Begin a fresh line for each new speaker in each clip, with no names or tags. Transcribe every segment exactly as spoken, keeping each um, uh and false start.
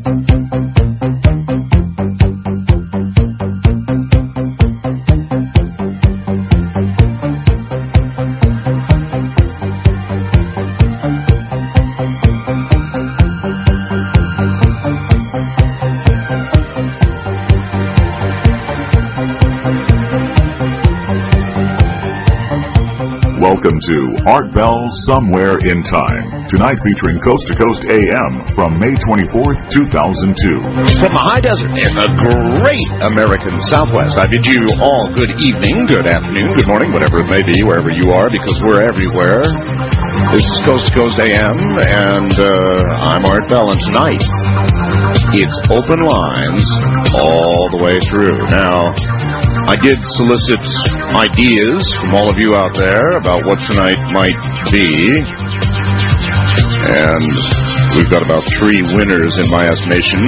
Welcome to Art Bell Somewhere in Time. Tonight featuring Coast to Coast A M from May twenty-fourth, two thousand two.
From the high desert in the great American Southwest, I bid you all good evening, good afternoon, good morning, whatever it may be, wherever you are, because we're everywhere. This is Coast to Coast A M, and uh, I'm Art Bell, and tonight it's open lines all the way through. Now, I did solicit ideas from all of you out there about what tonight might be, and we've got about three winners in my estimation.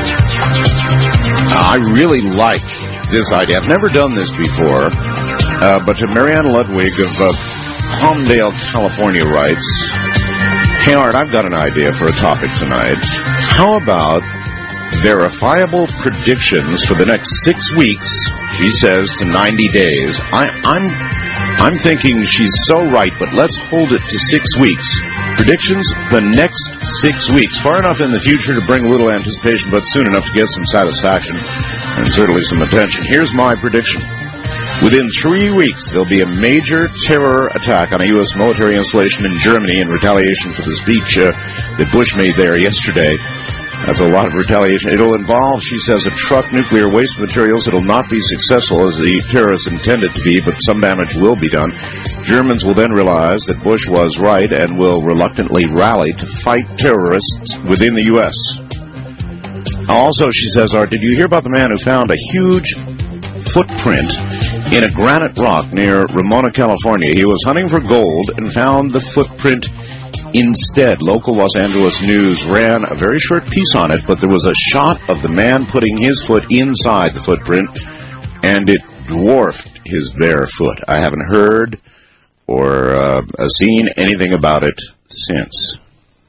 Uh, I really like this idea. I've never done this before, uh, but Marianne Ludwig of uh, Palmdale, California writes, "Hey Art, I've got an idea for a topic tonight. How about verifiable predictions for the next six weeks, she says, to ninety days. I, I'm I'm thinking she's so right, but let's hold it to six weeks. Predictions the next six weeks. Far enough in the future to bring a little anticipation, but soon enough to get some satisfaction and certainly some attention. Here's my prediction. Within three weeks, there'll be a major terror attack on a U S military installation in Germany in retaliation for the speech uh, that Bush made there yesterday. That's a lot of retaliation. It'll involve, she says, a truck, nuclear waste materials. It'll not be successful as the terrorists intended to be, but some damage will be done. Germans will then realize that Bush was right and will reluctantly rally to fight terrorists within the U S. Also, she says, Art, did you hear about the man who found a huge footprint in a granite rock near Ramona, California? He was hunting for gold and found the footprint instead. Local Los Angeles News ran a very short piece on it, but there was a shot of the man putting his foot inside the footprint, and it dwarfed his bare foot. I haven't heard or uh, seen anything about it since.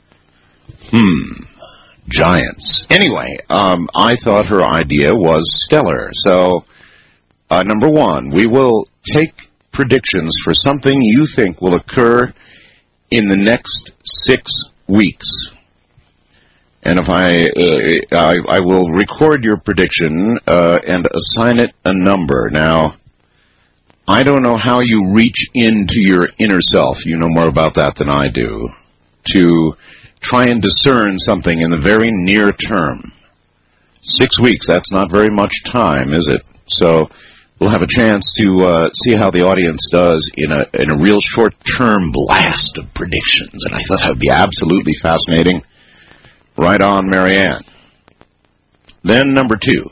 Hmm. Giants. Anyway, um, I thought her idea was stellar. So, uh, number one, we will take predictions for something you think will occur in the next six weeks. And if I, uh, I, I will record your prediction uh, and assign it a number. Now, I don't know how you reach into your inner self, you know more about that than I do, to try and discern something in the very near term. Six weeks, that's not very much time, is it? So we'll have a chance to uh, see how the audience does in a in a real short-term blast of predictions. And I thought that would be absolutely fascinating. Right on, Marianne. Then number two.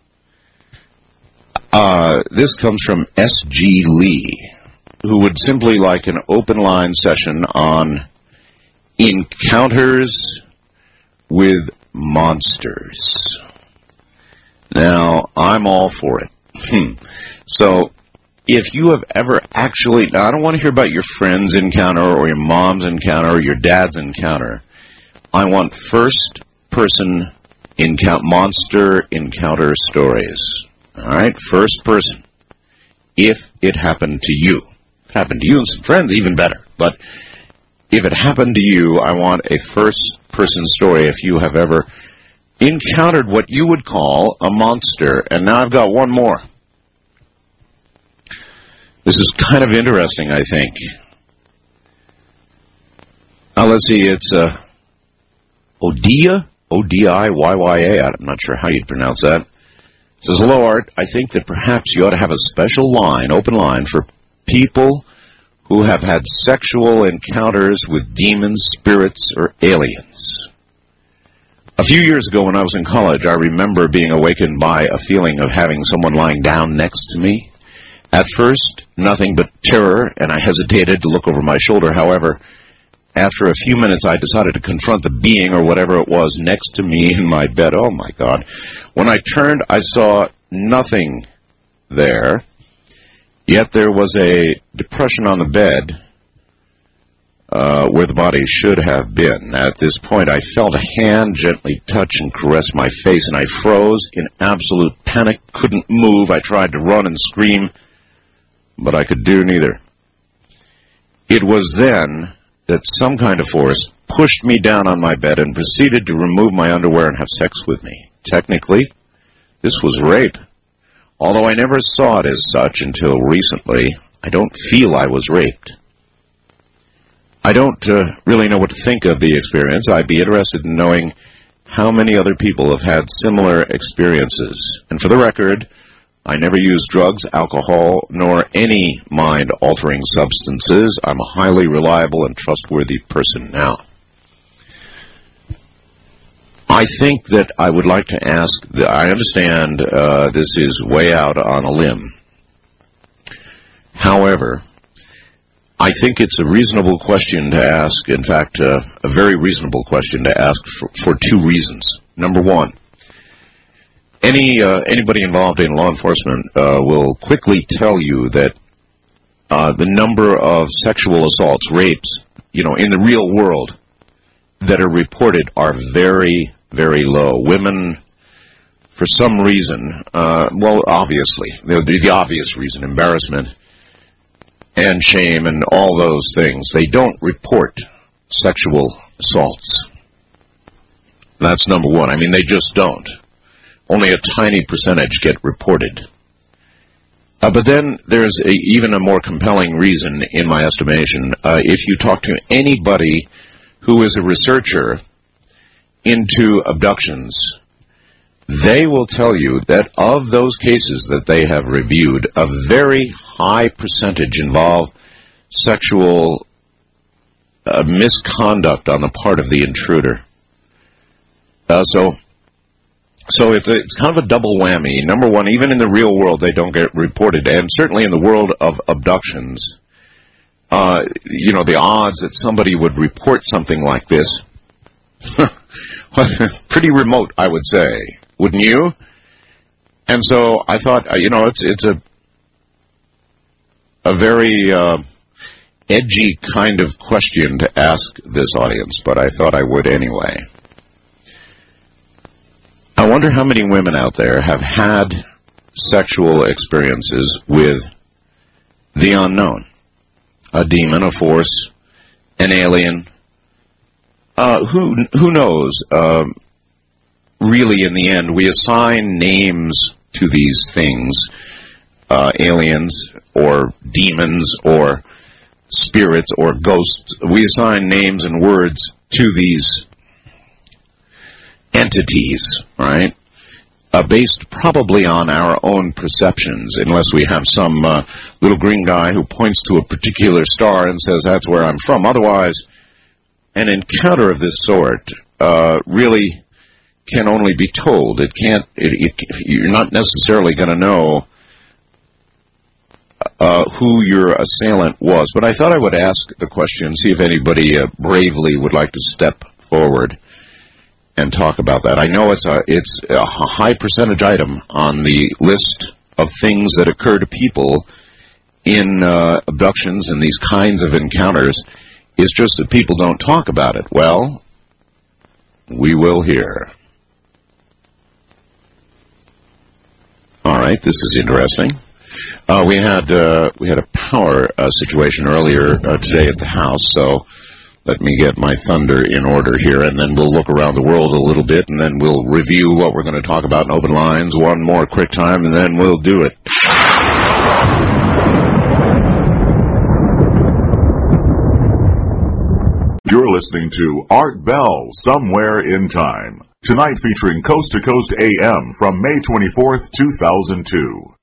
Uh, this comes from S G Lee, who would simply like an open line session on encounters with monsters. Now, I'm all for it. Hmm. So, if you have ever actually, now I don't want to hear about your friend's encounter or your mom's encounter or your dad's encounter. I want first-person encounter, monster encounter stories. All right, first person. If it happened to you, if it happened to you and some friends, even better. But if it happened to you, I want a first-person story. If you have ever encountered what you would call a monster, and now I've got one more. This is kind of interesting, I think. Uh, let's see, it's uh, Odia, O D I Y Y A, I'm not sure how you'd pronounce that. It says, hello, Art, I think that perhaps you ought to have a special line, open line, for people who have had sexual encounters with demons, spirits, or aliens. A few years ago when I was in college, I remember being awakened by a feeling of having someone lying down next to me. At first, nothing but terror, and I hesitated to look over my shoulder. However, after a few minutes, I decided to confront the being or whatever it was next to me in my bed. Oh, my God. When I turned, I saw nothing there, yet there was a depression on the bed. uh, where the body should have been. At this point, I felt a hand gently touch and caress my face, and I froze in absolute panic, couldn't move. I tried to run and scream, but I could do neither. It was then that some kind of force pushed me down on my bed and proceeded to remove my underwear and have sex with me. Technically, this was rape. Although I never saw it as such until recently, I don't feel I was raped. I don't uh, really know what to think of the experience. I'd be interested in knowing how many other people have had similar experiences. And for the record, I never used drugs, alcohol, nor any mind-altering substances. I'm a highly reliable and trustworthy person now. I think that I would like to ask, I understand uh, this is way out on a limb. However, I think it's a reasonable question to ask, in fact, uh, a very reasonable question to ask for, for two reasons. Number one, any uh, anybody involved in law enforcement uh, will quickly tell you that uh, the number of sexual assaults, rapes, you know, in the real world that are reported are very, very low. Women, for some reason, uh, well, obviously, the, the obvious reason, embarrassment and shame and all those things, they don't report sexual assaults. That's number one. I mean, they just don't. Only a tiny percentage get reported. Uh, but then there's a, even a more compelling reason, in my estimation. Uh, if you talk to anybody who is a researcher into abductions, they will tell you that of those cases that they have reviewed, a very high percentage involve sexual uh, misconduct on the part of the intruder. Uh, so, so it's, a, it's kind of a double whammy. Number one, even in the real world, they don't get reported, and certainly in the world of abductions, uh, you know, the odds that somebody would report something like this, pretty remote, I would say. Wouldn't you? And so I thought, you know, it's it's a a very uh, edgy kind of question to ask this audience, but I thought I would anyway. I wonder how many women out there have had sexual experiences with the unknown, a demon, a force, an alien. Uh, who who knows? Um, really, in the end, we assign names to these things, uh, aliens or demons or spirits or ghosts. We assign names and words to these entities, right? Uh, based probably on our own perceptions, unless we have some uh, little green guy who points to a particular star and says, that's where I'm from. Otherwise, an encounter of this sort uh, really can only be told. It can't. It, it, you're not necessarily going to know uh, who your assailant was. But I thought I would ask the question, see if anybody uh, bravely would like to step forward and talk about that. I know it's a it's a high percentage item on the list of things that occur to people in uh, abductions and these kinds of encounters. It's just that people don't talk about it. Well, we will hear. All right, this is interesting. Uh, we had uh, we had a power uh, situation earlier uh, today at the house, so let me get my thunder in order here, and then we'll look around the world a little bit, and then we'll review what we're going to talk about in open lines one more quick time, and then we'll do it.
You're listening to Art Bell, Somewhere in Time. Tonight featuring Coast to Coast A M from May twenty-fourth, two thousand two.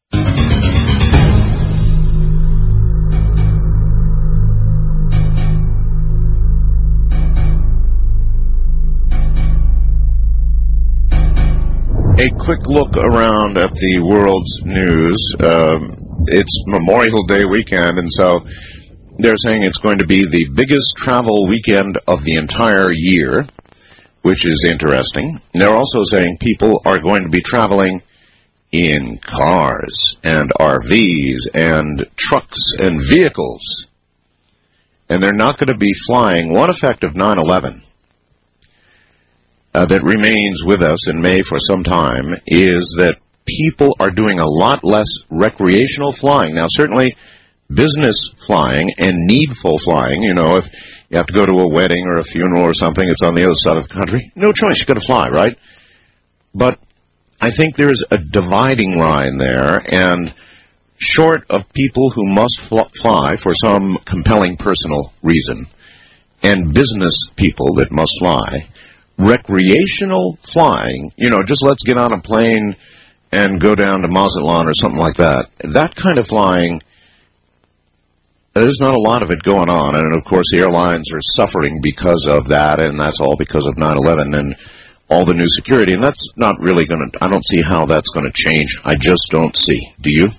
A quick look around at the world's news. Um, it's Memorial Day weekend, and so they're saying it's going to be the biggest travel weekend of the entire year, which is interesting. They're also saying people are going to be traveling in cars and R Vs and trucks and vehicles. and they're not going to be flying. One effect of nine eleven uh, that remains with us and may for some time is that people are doing a lot less recreational flying. Now, certainly business flying and needful flying, you know, if you have to go to a wedding or a funeral or something, it's on the other side of the country. No choice, you've got to fly, right? But I think there's a dividing line there, and short of people who must fl- fly for some compelling personal reason, and business people that must fly, recreational flying, you know, just let's get on a plane and go down to Mazatlan or something like that, that kind of flying, there's not a lot of it going on. And, of course, the airlines are suffering because of that, and that's all because of nine eleven and all the new security. And that's not really going to, I don't see how that's going to change. I just don't see. Do you?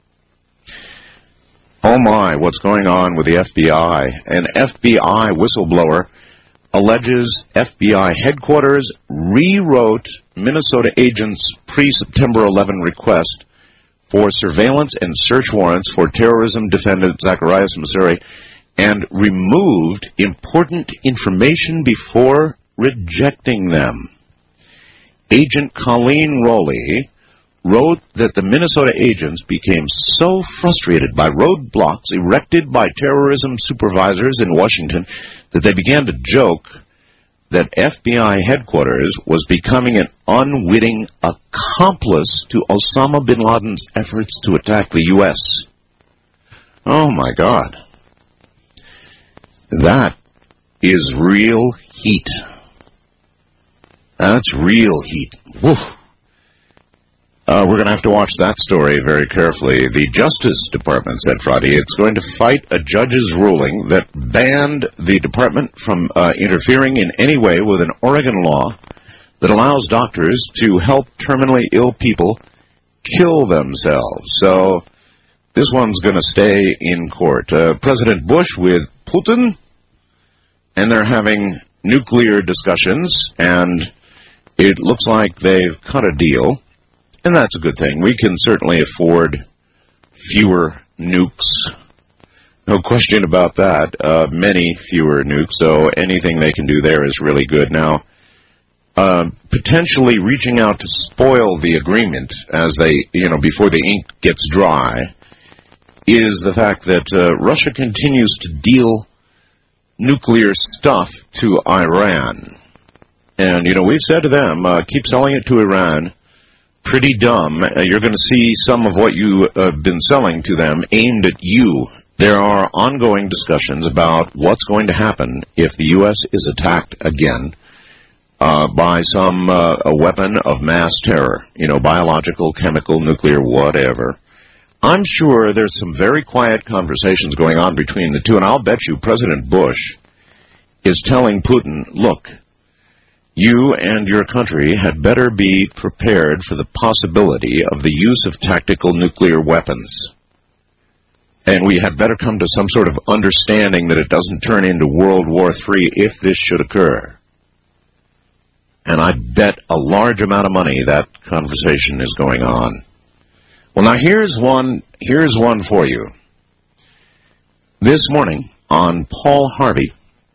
Oh, my, what's going on with the F B I? An F B I whistleblower alleges F B I headquarters rewrote Minnesota agents' pre-September eleventh request for surveillance and search warrants for terrorism defendant Zacharias Masuri and removed important information before rejecting them. Agent Colleen Rowley wrote that the Minnesota agents became so frustrated by roadblocks erected by terrorism supervisors in Washington that they began to joke that F B I headquarters was becoming an unwitting accomplice to Osama bin Laden's efforts to attack the U S Oh, my God. That is real heat. That's real heat. Woof. Uh, we're going to have to watch that story very carefully. The Justice Department said Friday it's going to fight a judge's ruling that banned the department from uh, interfering in any way with an Oregon law that allows doctors to help terminally ill people kill themselves. So this one's going to stay in court. Uh, President Bush with Putin, and they're having nuclear discussions, and it looks like they've cut a deal. And that's a good thing. We can certainly afford fewer nukes. No question about that. Uh, many fewer nukes, so anything they can do there is really good. Now, uh, potentially reaching out to spoil the agreement as they, you know, before the ink gets dry, is the fact that uh, Russia continues to deal nuclear stuff to Iran. And, you know, we've said to them, uh, keep selling it to Iran. Pretty dumb. Uh, you're going to see some of what you have uh, been selling to them aimed at you. There are ongoing discussions about what's going to happen if the U S is attacked again uh, by some uh, a weapon of mass terror, you know, biological, chemical, nuclear, whatever. I'm sure there's some very quiet conversations going on between the two, and I'll bet you President Bush is telling Putin, look, you and your country had better be prepared for the possibility of the use of tactical nuclear weapons. And we had better come to some sort of understanding that it doesn't turn into World War Three if this should occur. And I bet a large amount of money that conversation is going on. Well, now here's one, here's one for you. This morning on Paul Harvey,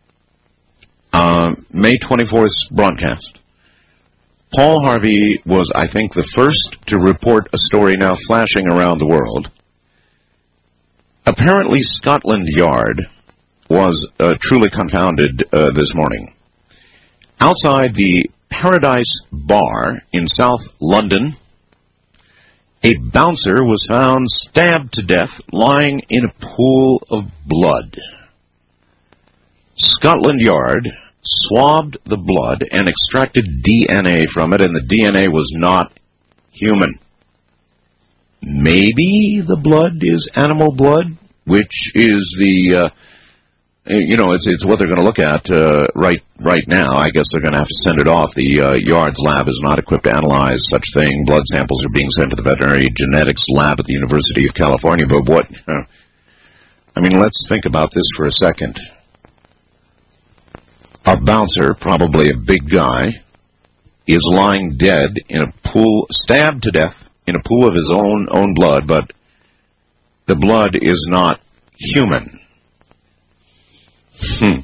Uh, May twenty-fourth's broadcast, Paul Harvey was, I think, the first to report a story now flashing around the world. Apparently, Scotland Yard was uh, truly confounded uh, this morning. Outside the Paradise Bar in South London, a bouncer was found stabbed to death, lying in a pool of blood. Scotland Yard swabbed the blood and extracted D N A from it, and the D N A was not human. Maybe the blood is animal blood, which is the, uh, you know, it's it's what they're going to look at uh, right right now. I guess they're going to have to send it off. The uh, Yard's lab is not equipped to analyze such thing. Blood samples are being sent to the veterinary genetics lab at the University of California. But what, uh, I mean, let's think about this for a second. A bouncer, probably a big guy, is lying dead in a pool, stabbed to death in a pool of his own own blood, but the blood is not human. Hmm.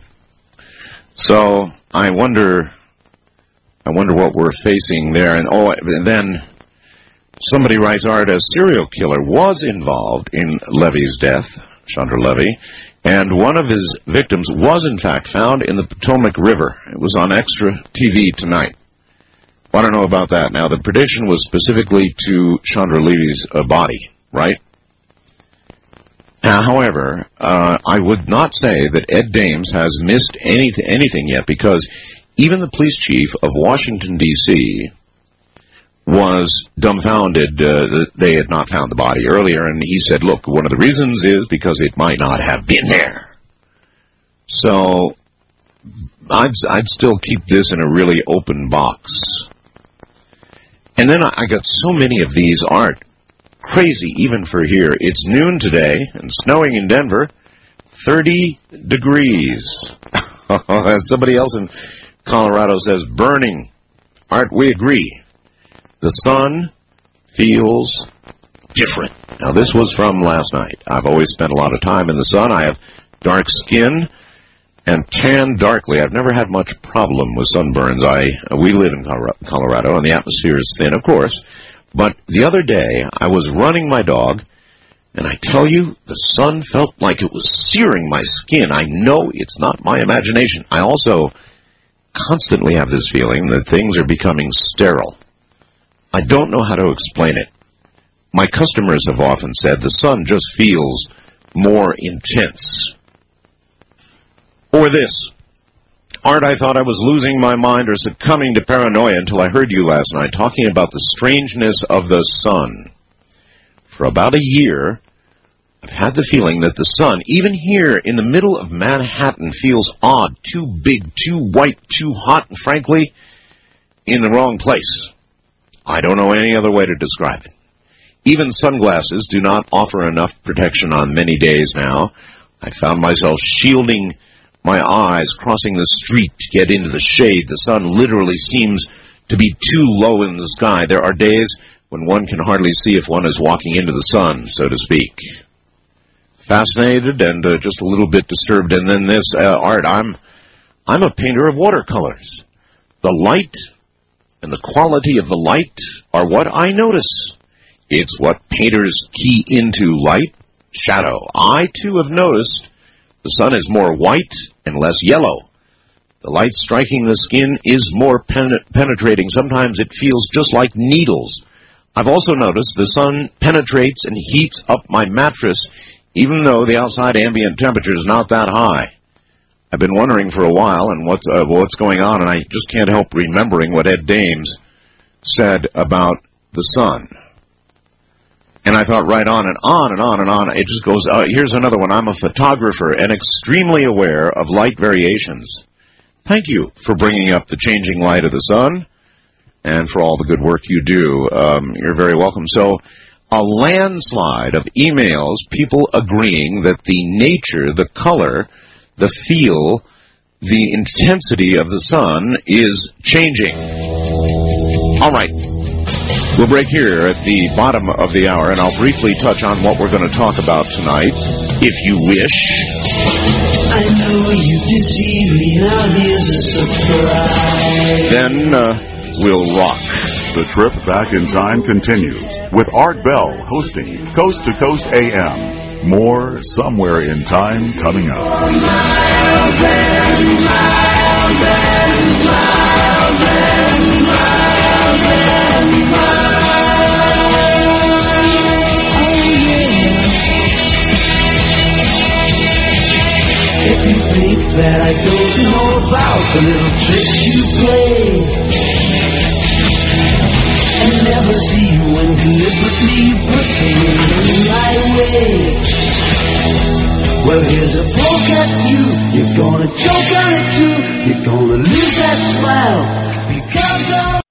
So I wonder, I wonder what we're facing there. And oh, and then somebody writes, Art, a serial killer was involved in Levy's death, Chandra Levy, and one of his victims was in fact found in the Potomac River. It was on Extra T V tonight. I don't know about that. Now, the prediction was specifically to Chandra Levy's uh, body, right? Now, however, uh, I would not say that Ed Dames has missed any, anything yet, because even the police chief of Washington, D C was dumbfounded uh, that they had not found the body earlier, and he said, look, one of the reasons is because it might not have been there. So I'd, I'd still keep this in a really open box. And then I got so many of these, Art, crazy even for here. It's noon today and snowing in Denver, thirty degrees. Somebody else in Colorado says burning. Art, we agree. The sun feels different. Now, this was from last night. I've always spent a lot of time in the sun. I have dark skin and tan darkly. I've never had much problem with sunburns. I we live in Colorado, and the atmosphere is thin, of course. But the other day, I was running my dog, and I tell you, the sun felt like it was searing my skin. I know it's not my imagination. I also constantly have this feeling that things are becoming sterile. I don't know how to explain it. My customers have often said the sun just feels more intense. Or this. Art, I thought I was losing my mind or succumbing to paranoia until I heard you last night talking about the strangeness of the sun. For about a year, I've had the feeling that the sun, even here in the middle of Manhattan, feels odd, too big, too white, too hot, and frankly, in the wrong place. I don't know any other way to describe it. Even sunglasses do not offer enough protection on many days now. I found myself shielding my eyes, crossing the street to get into the shade. The sun literally seems to be too low in the sky. There are days when one can hardly see if one is walking into the sun, so to speak. Fascinated and uh, just a little bit disturbed. And then this, uh, Art, I'm, I'm a painter of watercolors. The light and the quality of the light are what I notice. It's what painters key into: light, shadow. I, too, have noticed the sun is more white and less yellow. The light striking the skin is more pen- penetrating. Sometimes it feels just like needles. I've also noticed the sun penetrates and heats up my mattress, even though the outside ambient temperature is not that high. I've been wondering for a while and what's, uh, what's going on, and I just can't help remembering what Ed Dames said about the sun. And I thought right on and on and on and on. It just goes, uh, here's another one. I'm a photographer and extremely aware of light variations. Thank you for bringing up the changing light of the sun and for all the good work you do. Um, you're very welcome. So a landslide of emails, people agreeing that the nature, the color, the feel, the intensity of the sun is changing. All right. We'll break here at the bottom of the hour, and I'll briefly touch on what we're going to talk about tonight, if you wish.
I know you deceive me, now here's a surprise.
Then uh, we'll rock.
The trip back in time continues with Art Bell hosting Coast to Coast A M. More Somewhere in Time coming up. Miles and miles and miles and miles and miles.
If you think that I don't know about the little tricks you play, and never see you when deliberately put things in my way, well, here's a poke at you. You're gonna choke on it too. You're gonna lose that smile because of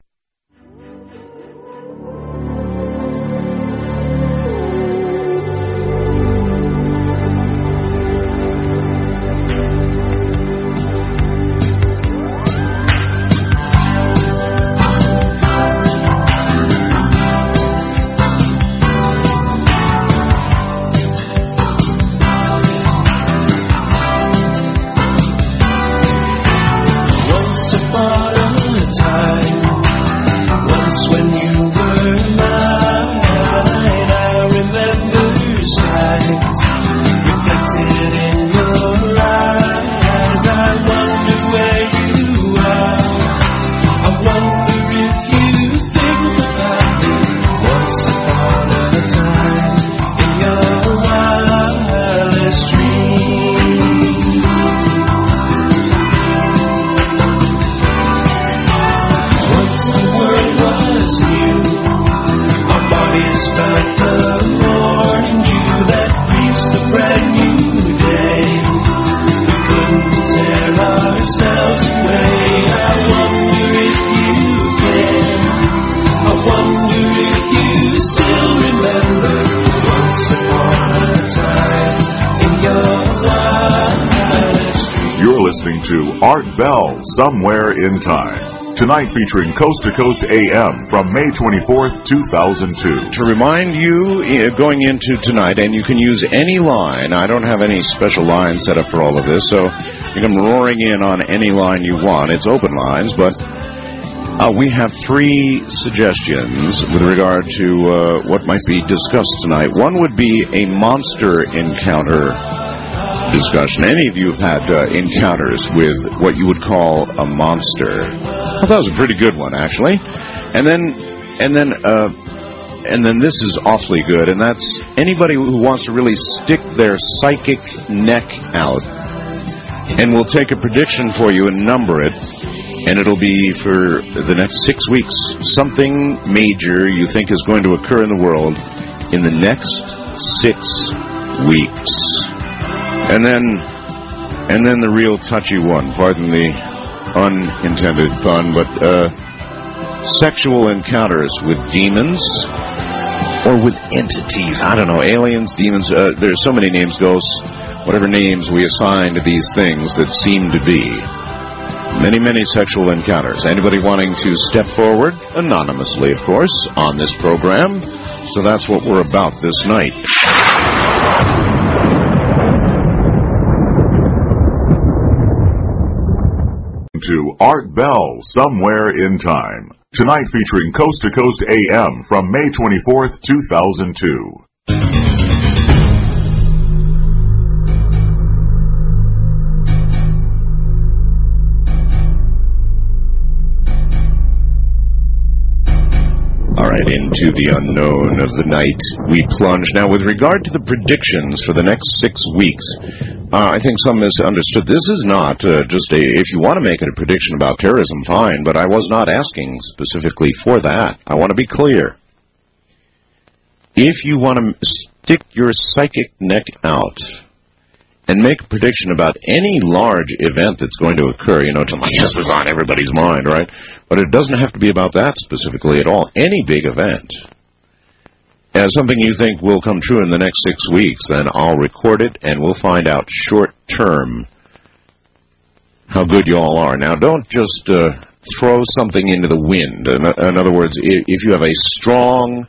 was new. Our bodies felt the morning dew that greets the brand new day. We couldn't tear ourselves away. I wonder if you can. I wonder if you still remember once upon a time in your life.
You're listening to Art Bell, Somewhere in Time. Tonight featuring Coast to Coast A M from May twenty-fourth, two thousand two.
To remind you, uh, going into tonight, and you can use any line. I don't have any special line set up for all of this, so you can roaring in on any line you want. It's open lines, but uh, we have three suggestions with regard to uh, what might be discussed tonight. One would be a monster encounter discussion. Any of you have had uh, encounters with what you would call a monster? I thought that was a pretty good one, actually. And then, and then, uh, and then this is awfully good, and that's anybody who wants to really stick their psychic neck out, and we'll take a prediction for you and number it, and it'll be for the next six weeks. Something major you think is going to occur in the world in the next six weeks. And then, and then the real touchy one, pardon the unintended pun, but uh, sexual encounters with demons or with entities. I don't know, aliens, demons, uh, there's so many names, ghosts, whatever names we assign to these things that seem to be. Many, many sexual encounters. Anybody wanting to step forward, anonymously, of course, on this program. So that's what we're about this night.
To Art Bell, Somewhere in Time. Tonight featuring Coast to Coast A M from May twenty-fourth, two thousand two.
All right, into the unknown of the night we plunge. Now, with regard to the predictions for the next six weeks, uh, I think some misunderstood. This is not uh, just a, if you want to make it a prediction about terrorism, fine, but I was not asking specifically for that. I want to be clear. If you want to stick your psychic neck out and make a prediction about any large event that's going to occur, you know, to like, this is on everybody's mind, right? But it doesn't have to be about that specifically at all. Any big event. As something you think will come true in the next six weeks, then I'll record it and we'll find out short term how good you all are. Now, don't just uh, throw something into the wind. In, in other words, if you have a strong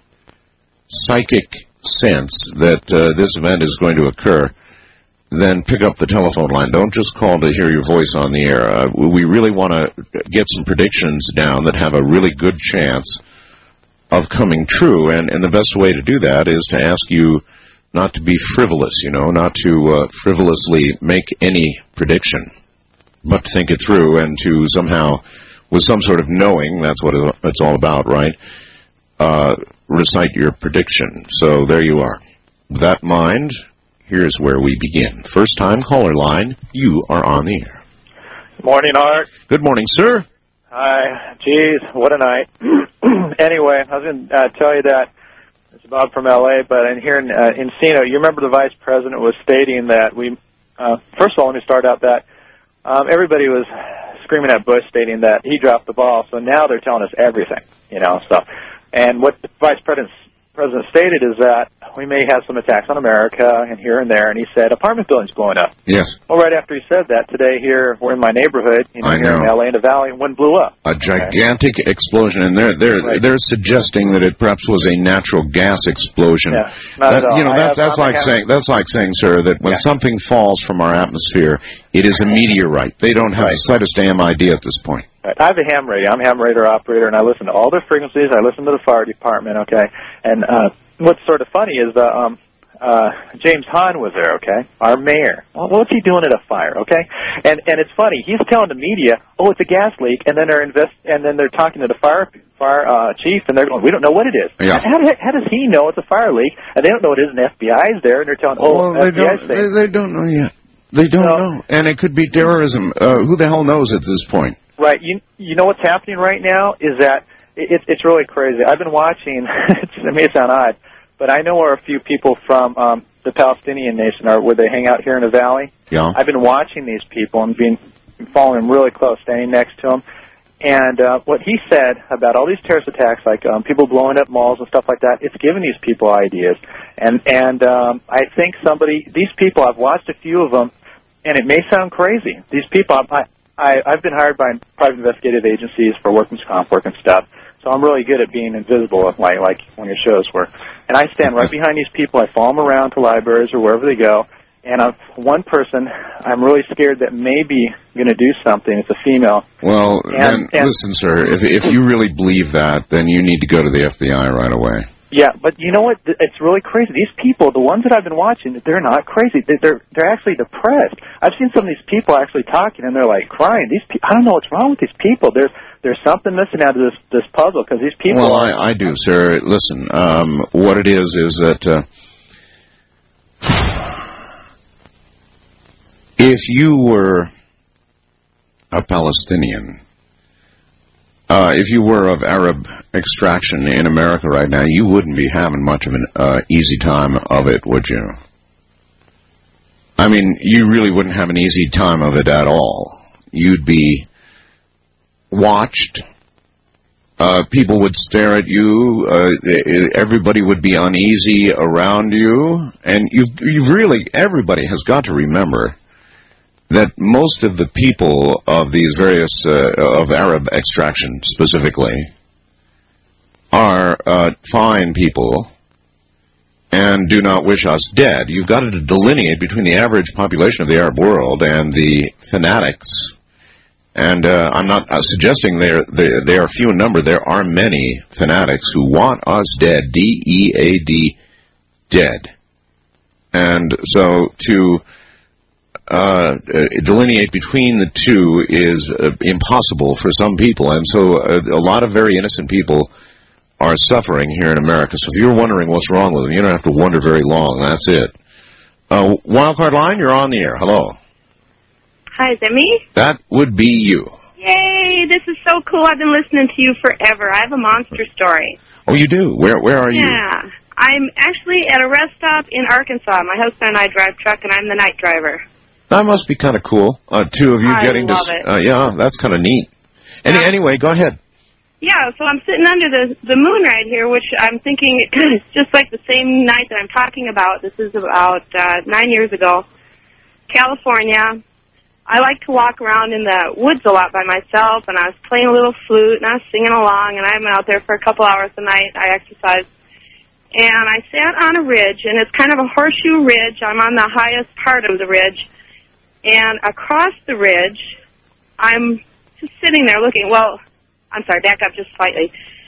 psychic sense that uh, this event is going to occur, then pick up the telephone line. Don't just call to hear your voice on the air. Uh, we really want to get some predictions down that have a really good chance of coming true, and, and the best way to do that is to ask you not to be frivolous, you know, not to uh, frivolously make any prediction, but to think it through and to somehow, with some sort of knowing, that's what it's all about, right, uh, recite your prediction. So there you are. With that in mind, here's where we begin. First time caller line, you are on the air.
Morning, Art.
Good morning, sir.
Hi. Geez, what a night. Anyway, I was going to uh, tell you that it's Bob from L A, but in here in uh, Encino, you remember the vice president was stating that we, uh, first of all, let me start out that um, everybody was screaming at Bush stating that he dropped the ball, so now they're telling us everything, you know, so. And what the vice president President stated is that we may have some attacks on America and here and there, and he said apartment buildings blowing up.
Yes.
Well, right after he said that, today here, we're in my neighborhood, you know,
I
here
know.
in L A in the Valley, one blew up.
A gigantic okay. explosion, and they're they're
right.
they're suggesting that it perhaps was a natural gas explosion.
Yeah, not
that,
at all.
You know, that's
have,
that's like saying that's like saying, sir, that when
yeah.
something falls from our atmosphere, it is a meteorite. They don't have
right.
the slightest damn idea at this point.
Right. I have a ham radio. I'm a ham radio operator, and I listen to all their frequencies. I listen to the fire department, okay? And uh, what's sort of funny is the um, uh, James Hahn was there, okay? Our mayor. Well, what's he doing at a fire, okay? And and it's funny. He's telling the media, oh, it's a gas leak, and then they're invest and then they're talking to the fire fire uh, chief, and they're going, we don't know what it is.
Yeah.
How, how does he know it's a fire leak? And they don't know what it is, and the F B I is there, and they're telling, oh,
well, they
F B I's
don't.
saying.
They, they don't know yet. They don't
no.
know, and it could be terrorism. Uh, who the hell knows at this point?
Right. You you know what's happening right now is that it, it's really crazy. I've been watching. It may sound odd, but I know where a few people from um, the Palestinian nation are, where they hang out here in the valley.
Yeah.
I've been watching these people and being following them really close, standing next to them. And uh, what he said about all these terrorist attacks, like um, people blowing up malls and stuff like that, it's giving these people ideas. And and um, I think somebody, these people, I've watched a few of them, and it may sound crazy. These people, I, I, I've been hired by private investigative agencies for workman's comp work and stuff, so I'm really good at being invisible, like like one of your shows were. And I stand right behind these people. I follow them around to libraries or wherever they go. And I'm one person, I'm really scared that maybe going to do something. It's a female.
Well,
and,
then,
and,
listen, sir, if, if you really believe that, then you need to go to the F B I right away.
Yeah, but you know what? It's really crazy. These people, the ones that I've been watching, they're not crazy. They're they're actually depressed. I've seen some of these people actually talking, and they're like crying. These pe- I don't know what's wrong with these people. There's there's something missing out of this this puzzle because these people.
Well,
are,
I, I do, sir. Listen, um, what it is is that uh, if you were a Palestinian, uh, if you were of Arab extraction in America right now, you wouldn't be having much of an uh, easy time of it, would you? I mean, you really wouldn't have an easy time of it at all. You'd be watched. Uh, people would stare at you. Uh, everybody would be uneasy around you. And you've, you've really, everybody has got to remember that most of the people of these various, uh, of Arab extraction specifically, are uh, fine people and do not wish us dead. You've got to delineate between the average population of the Arab world and the fanatics. And uh, I'm not uh, suggesting they are, they, they are few in number. There are many fanatics who want us dead, D E A D, dead. And so to uh, delineate between the two is uh, impossible for some people. And so uh, a lot of very innocent people are suffering here in America. So if you're wondering what's wrong with them, you don't have to wonder very long. That's it. Uh, Wildcard Line, you're on the air. Hello.
Hi, is that me?
That would be you.
Yay, this is so cool. I've been listening to you forever. I have a monster story.
Oh, you do? Where Where are you?
Yeah. I'm actually at a rest stop in Arkansas. My husband and I drive truck, and I'm the night driver.
That must be kind of cool. Uh, two of you
I
getting
love
to...
it.
Uh, yeah, that's kind of neat. Any,
Yeah.
Anyway, go ahead.
Yeah, so I'm sitting under the, the moon right here, which I'm thinking is just like the same night that I'm talking about. This is about uh, nine years ago. California. I like to walk around in the woods a lot by myself, and I was playing a little flute, and I was singing along, and I'm out there for a couple hours a night. I exercise. And I sat on a ridge, and it's kind of a horseshoe ridge. I'm on the highest part of the ridge. And across the ridge, I'm just sitting there looking. Well, I'm sorry, back up just slightly.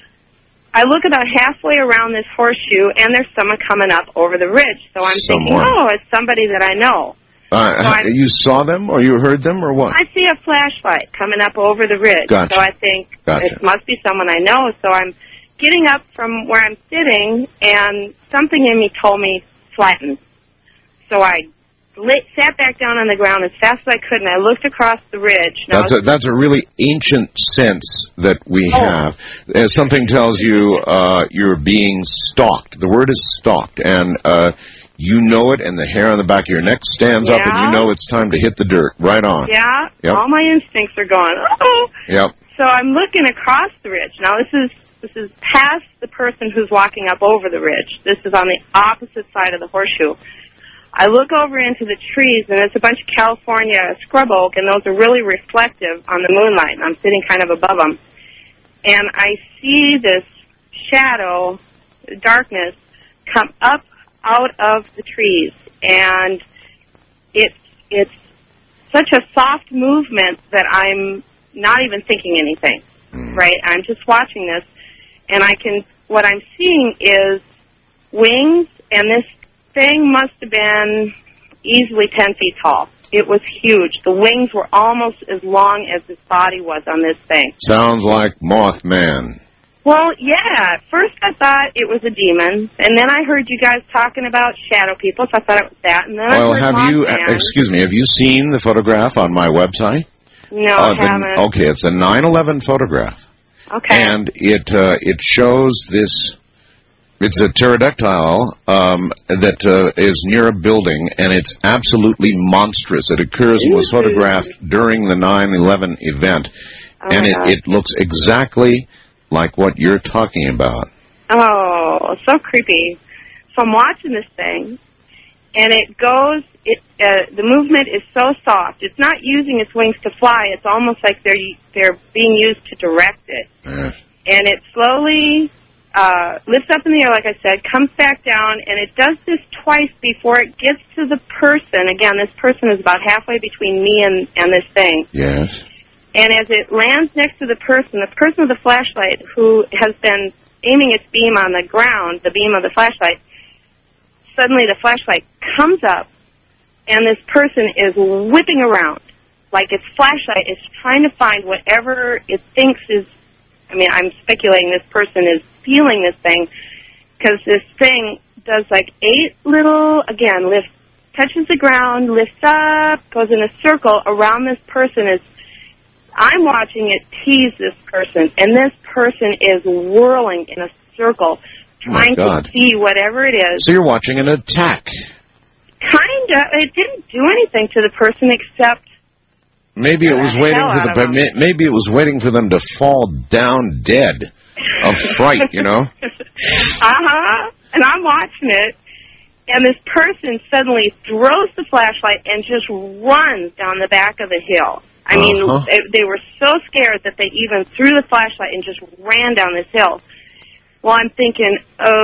I look about halfway around this horseshoe, and there's someone coming up over the ridge. So I'm
Someone.
thinking, oh, it's somebody that I know.
Uh,
So I'm-
you saw them, or you heard them, or what?
I see a flashlight coming up over the ridge.
Gotcha.
So I think
Gotcha.
it must be someone I know. So I'm getting up from where I'm sitting, and something in me told me flatten. So I lit, sat back down on the ground as fast as I could, and I looked across the ridge. Now,
That's a, that's a really ancient sense that we
Oh.
have. Uh, something tells you uh, you're being stalked. The word is stalked, and uh, you know it, and the hair on the back of your neck stands up, and
Yeah.
you know it's time to hit the dirt. Right on.
yeah,
Yep.
all my instincts are going, oh.
Yep.
So I'm looking across the ridge. Now, this is this is past the person who's walking up over the ridge. This is on the opposite side of the horseshoe. I look over into the trees, and it's a bunch of California scrub oak, and those are really reflective on the moonlight, and I'm sitting kind of above them. And I see this shadow, darkness, come up out of the trees, and it's it's such a soft movement that I'm not even thinking anything,
Mm.
right? I'm just watching this, and I can, what I'm seeing is wings, and this thing must have been easily ten feet tall. It was huge. The wings were almost as long as his body was on this thing.
Sounds like Mothman.
Well, yeah, at first I thought it was a demon, and then I heard you guys talking about shadow people, so I thought it was that, and then
Well,
I heard
have you,
Mothman.
excuse me, have you seen the photograph on my website?
No,
Uh,
I
the-
haven't.
okay, it's a nine eleven photograph.
Okay.
And it uh, it shows this. It's a pterodactyl um, that uh, is near a building, and it's absolutely monstrous. It occurs and was photographed during the nine eleven event,
oh
and it, it looks exactly like what you're talking about.
Oh, so creepy. So I'm watching this thing, and it goes, it uh, the movement is so soft. It's not using its wings to fly. It's almost like they're they're being used to direct it.
Yes.
And it slowly uh, lifts up in the air, like I said, comes back down, and it does this twice before it gets to the person. Again, this person is about halfway between me and, and this thing.
Yes.
And as it lands next to the person, the person with the flashlight who has been aiming its beam on the ground, the beam of the flashlight, suddenly the flashlight comes up, and this person is whipping around. Like its flashlight is trying to find whatever it thinks is, I mean, I'm speculating this person is feeling this thing, because this thing does like eight little, again, lifts, touches the ground, lifts up, goes in a circle around this person. Is I'm watching it tease this person, and this person is whirling in a circle, trying
oh
to see whatever it is.
So you're watching an attack.
Kind of. It didn't do anything to the person except...
Maybe it was
the
waiting
hell
for
out
the
of them.
maybe it was waiting for them to fall down dead of fright, you know.
Uh-huh. And I'm watching it, and this person suddenly throws the flashlight and just runs down the back of the hill. I mean,
Uh-huh.
they, they were so scared that they even threw the flashlight and just ran down this hill. Well, I'm thinking,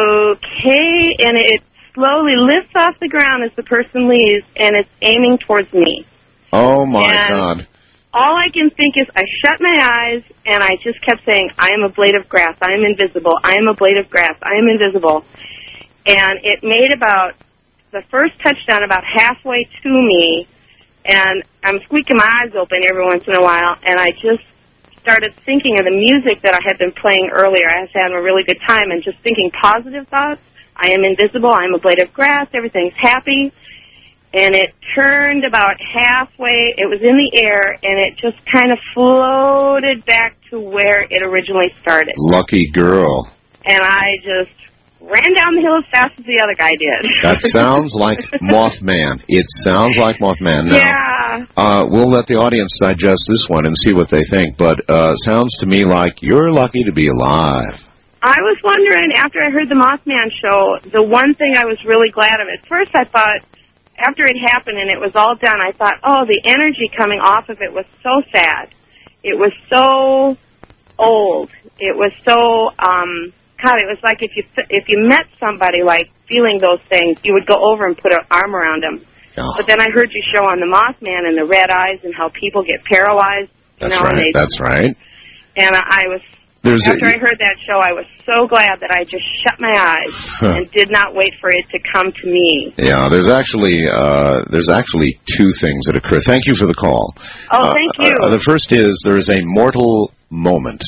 okay, and it slowly lifts off the ground as the person leaves, and it's aiming towards me.
Oh my
And
God!
all I can think is I shut my eyes, and I just kept saying, I am a blade of grass. I am invisible. I am a blade of grass. I am invisible. And it made about the first touchdown about halfway to me, and I'm squeaking my eyes open every once in a while, and I just started thinking of the music that I had been playing earlier. I was having a really good time and just thinking positive thoughts. I am invisible. I am a blade of grass. Everything's happy. And it turned about halfway. It was in the air, and it just kind of floated back to where it originally started.
Lucky girl.
And I just ran down the hill as fast as the other guy did.
That sounds like Mothman. It sounds like Mothman. Now,
yeah.
uh, we'll let the audience digest this one and see what they think, but uh, sounds to me like you're lucky to be alive.
I was wondering, after I heard the Mothman show, the one thing I was really glad of. At first I thought, after it happened and it was all done, I thought, oh, the energy coming off of it was so sad. It was so old. It was so, um, God, it was like if you if you met somebody like feeling those things, you would go over and put an arm around them.
Oh.
But then I heard you show on the Mothman and the red eyes and how people get paralyzed. You
That's
know,
right.
and they,
That's right.
And I was,
There's
after
a,
I heard that show, I was so glad that I just shut my eyes
Huh.
and did not wait for it to come to me.
Yeah, there's actually uh, there's actually two things that occur. Thank you for the call.
Oh, thank
Uh,
you.
uh, the first is there is a mortal moment,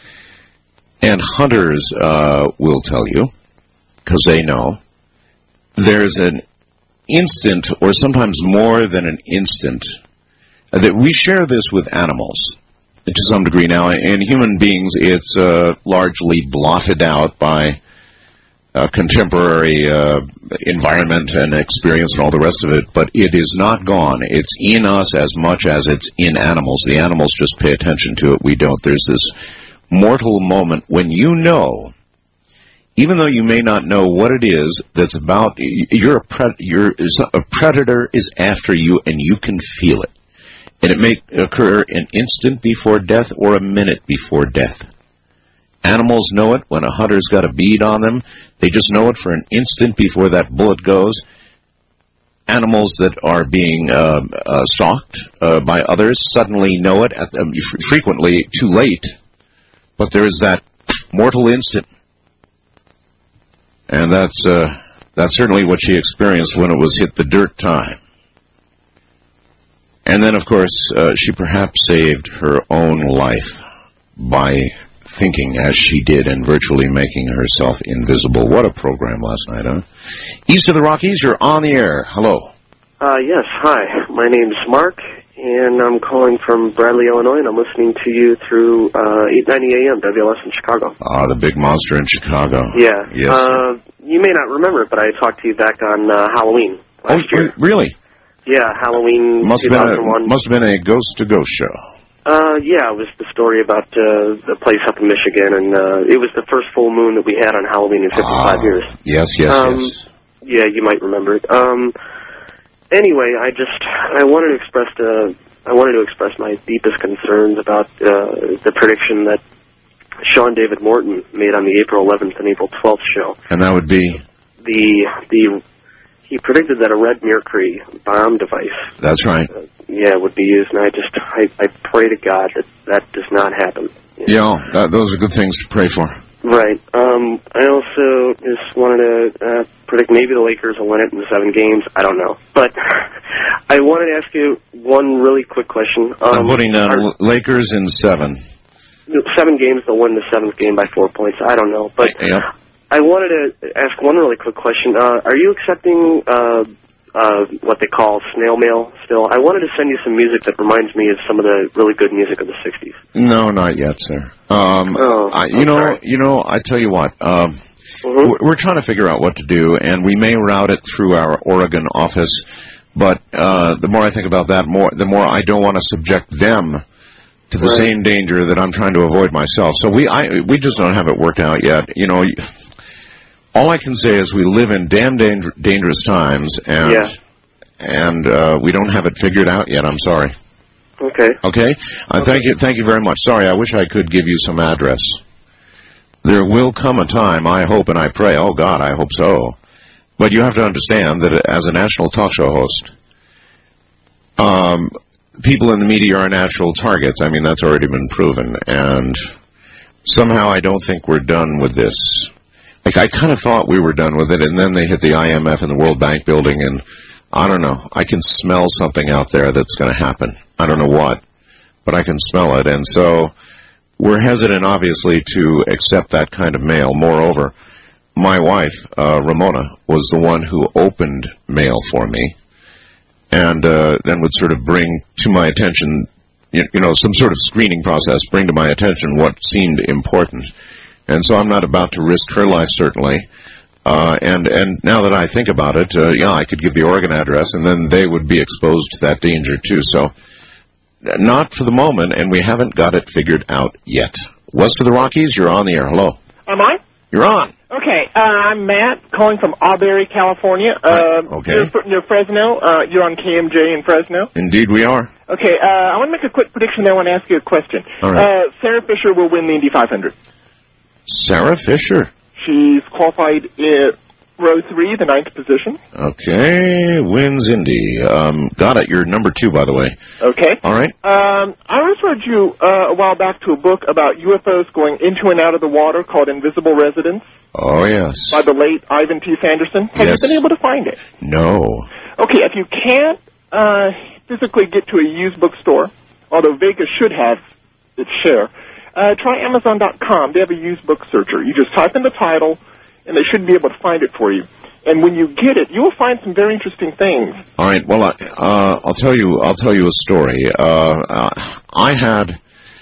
and hunters uh, will tell you, because they know, there's an instant, or sometimes more than an instant, uh, that we share this with animals to some degree now. In human beings, it's uh, largely blotted out by uh, contemporary uh, environment and experience and all the rest of it, but it is not gone. It's in us as much as it's in animals. The animals just pay attention to it. We don't. There's this mortal moment when you know, even though you may not know what it is that's about, you're a, pred- you're, a predator is after you and you can feel it. And it may occur an instant before death or a minute before death. Animals know it. When a hunter's got a bead on them, they just know it for an instant before that bullet goes. Animals that are being uh, uh, stalked uh, by others suddenly know it, at, um, frequently too late, but there is that mortal instant. And that's, uh, that's certainly what she experienced when it was hit the dirt time. And then, of course, uh, she perhaps saved her own life by thinking as she did and virtually making herself invisible. What a program last night, huh? East of the Rockies, you're on the air. Hello.
Uh, yes, hi. My name's Mark, and I'm calling from Bradley, Illinois, and I'm listening to you through uh, eight ninety A M W L S in Chicago.
Ah, the big monster in Chicago.
Yeah.
Yes.
Uh, you may not remember it, but I talked to you back on uh, Halloween last
oh,
year.
Really?
Yeah, Halloween
must
two thousand one.
Have been a, must have been a ghost-to-ghost show.
Uh, yeah, it was the story about uh, the place up in Michigan, and uh, it was the first full moon that we had on Halloween in fifty-five
ah,
years.
Yes, yes,
um,
yes.
Yeah, you might remember it. Um, anyway, I just I wanted to express uh, I wanted to express my deepest concerns about uh, the prediction that Sean David Morton made on the April eleventh and April twelfth show.
And that would be
the the he predicted that a Red Mercury bomb device.
That's right.
Uh, yeah, would be used, and I just I, I pray to God that that does not happen.
You know? Yeah, that, those are good things to pray for.
Right. Um, I also just wanted to uh, predict maybe the Lakers will win it in seven games. I don't know. But I wanted to ask you one really quick question. Um,
I'm putting down are, Lakers in seven.
Seven games, they'll win the seventh game by four points. I don't know. But
yeah.
I wanted to ask one really quick question. Uh, are you accepting uh, uh, what they call snail mail still? I wanted to send you some music that reminds me of some of the really good music of the sixties.
No, not yet, sir. Um,
oh,
I, you know, sorry. you know. I tell you what. Um, mm-hmm. we're, we're trying to figure out what to do, and we may route it through our Oregon office. But uh, the more I think about that, more the more I don't want to subject them to the right. same danger that I'm trying to avoid myself. So we, I, we just don't have it worked out yet. You know. All I can say is we live in damn danger, dangerous times, and
yeah.
and uh, we don't have it figured out yet. I'm sorry.
Okay.
Okay. Uh,
okay.
Thank you. Thank you very much. Sorry, I wish I could give you some address. There will come a time, I hope and I pray. Oh God, I hope so. But you have to understand that as a national talk show host, um, people in the media are natural targets. I mean, that's already been proven, and somehow I don't think we're done with this. Like, I kind of thought we were done with it, and then they hit the I M F and the World Bank building, and I don't know. I can smell something out there that's going to happen. I don't know what, but I can smell it. And so we're hesitant, obviously, to accept that kind of mail. Moreover, my wife, uh, Ramona, was the one who opened mail for me and uh, then would sort of bring to my attention, you, you know, some sort of screening process, bring to my attention what seemed important. And so I'm not about to risk her life, certainly. Uh, and, and now that I think about it, uh, yeah, I could give the Oregon address, and then they would be exposed to that danger, too. So not for the moment, and we haven't got it figured out yet. West of the Rockies, you're on the air. Hello.
Am I?
You're on.
Okay. Uh, I'm Matt, calling from Auberry, California. Uh,
okay.
You're, you're Fresno. Uh, you're on K M J in Fresno.
Indeed we are.
Okay. Uh, I want to make a quick prediction, then I want to ask you a question.
All right.
Uh, Sarah Fisher will win the Indy five hundred.
Sarah Fisher.
She's qualified in row three, the ninth position.
Okay, wins Indy. Um, got it. You're number two, by the way.
Okay.
All right.
Um, I referred you uh, a while back to a book about U F Os going into and out of the water called Invisible Residence.
Oh, yes.
By the late Ivan T. Sanderson. Have
yes.
you been able to find it?
No.
Okay, if you can't uh, physically get to a used bookstore, although Vegas should have its share, Uh, try Amazon dot com. They have a used book searcher. You just type in the title, and they should be able to find it for you. And when you get it, you will find some very interesting things.
All right. Well, uh, I'll tell you. I'll tell you a story. Uh, uh, I had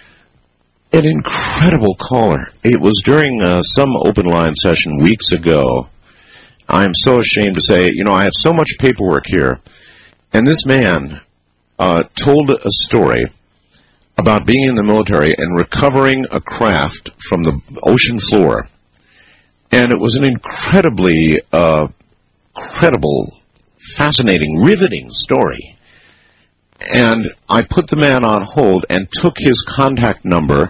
an incredible caller. It was during uh, some open line session weeks ago. I am so ashamed to say, you know, I have so much paperwork here, and this man uh, told a story about being in the military and recovering a craft from the ocean floor. And it was an incredibly uh, credible, fascinating, riveting story. And I put the man on hold and took his contact number,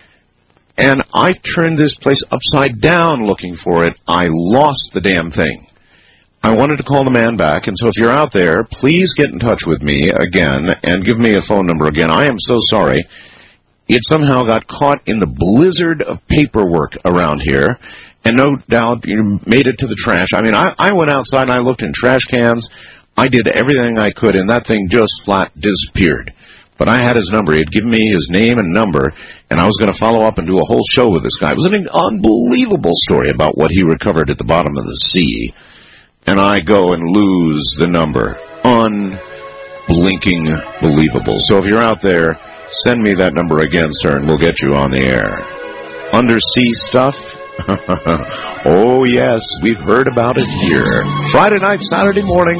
and I turned this place upside down looking for it. I lost the damn thing. I wanted to call the man back, and so if you're out there, please get in touch with me again and give me a phone number again. I am so sorry. It somehow got caught in the blizzard of paperwork around here, and no doubt you made it to the trash. I mean, I, I went outside and I looked in trash cans. I did everything I could, and that thing just flat disappeared. But I had his number. He had given me his name and number, and I was going to follow up and do a whole show with this guy. It was an unbelievable story about what he recovered at the bottom of the sea. And I go and lose the number. blinking believable. So if you're out there, send me that number again, sir, and we'll get you on the air. Undersea stuff? Oh, yes, we've heard about it here. Friday night, Saturday morning,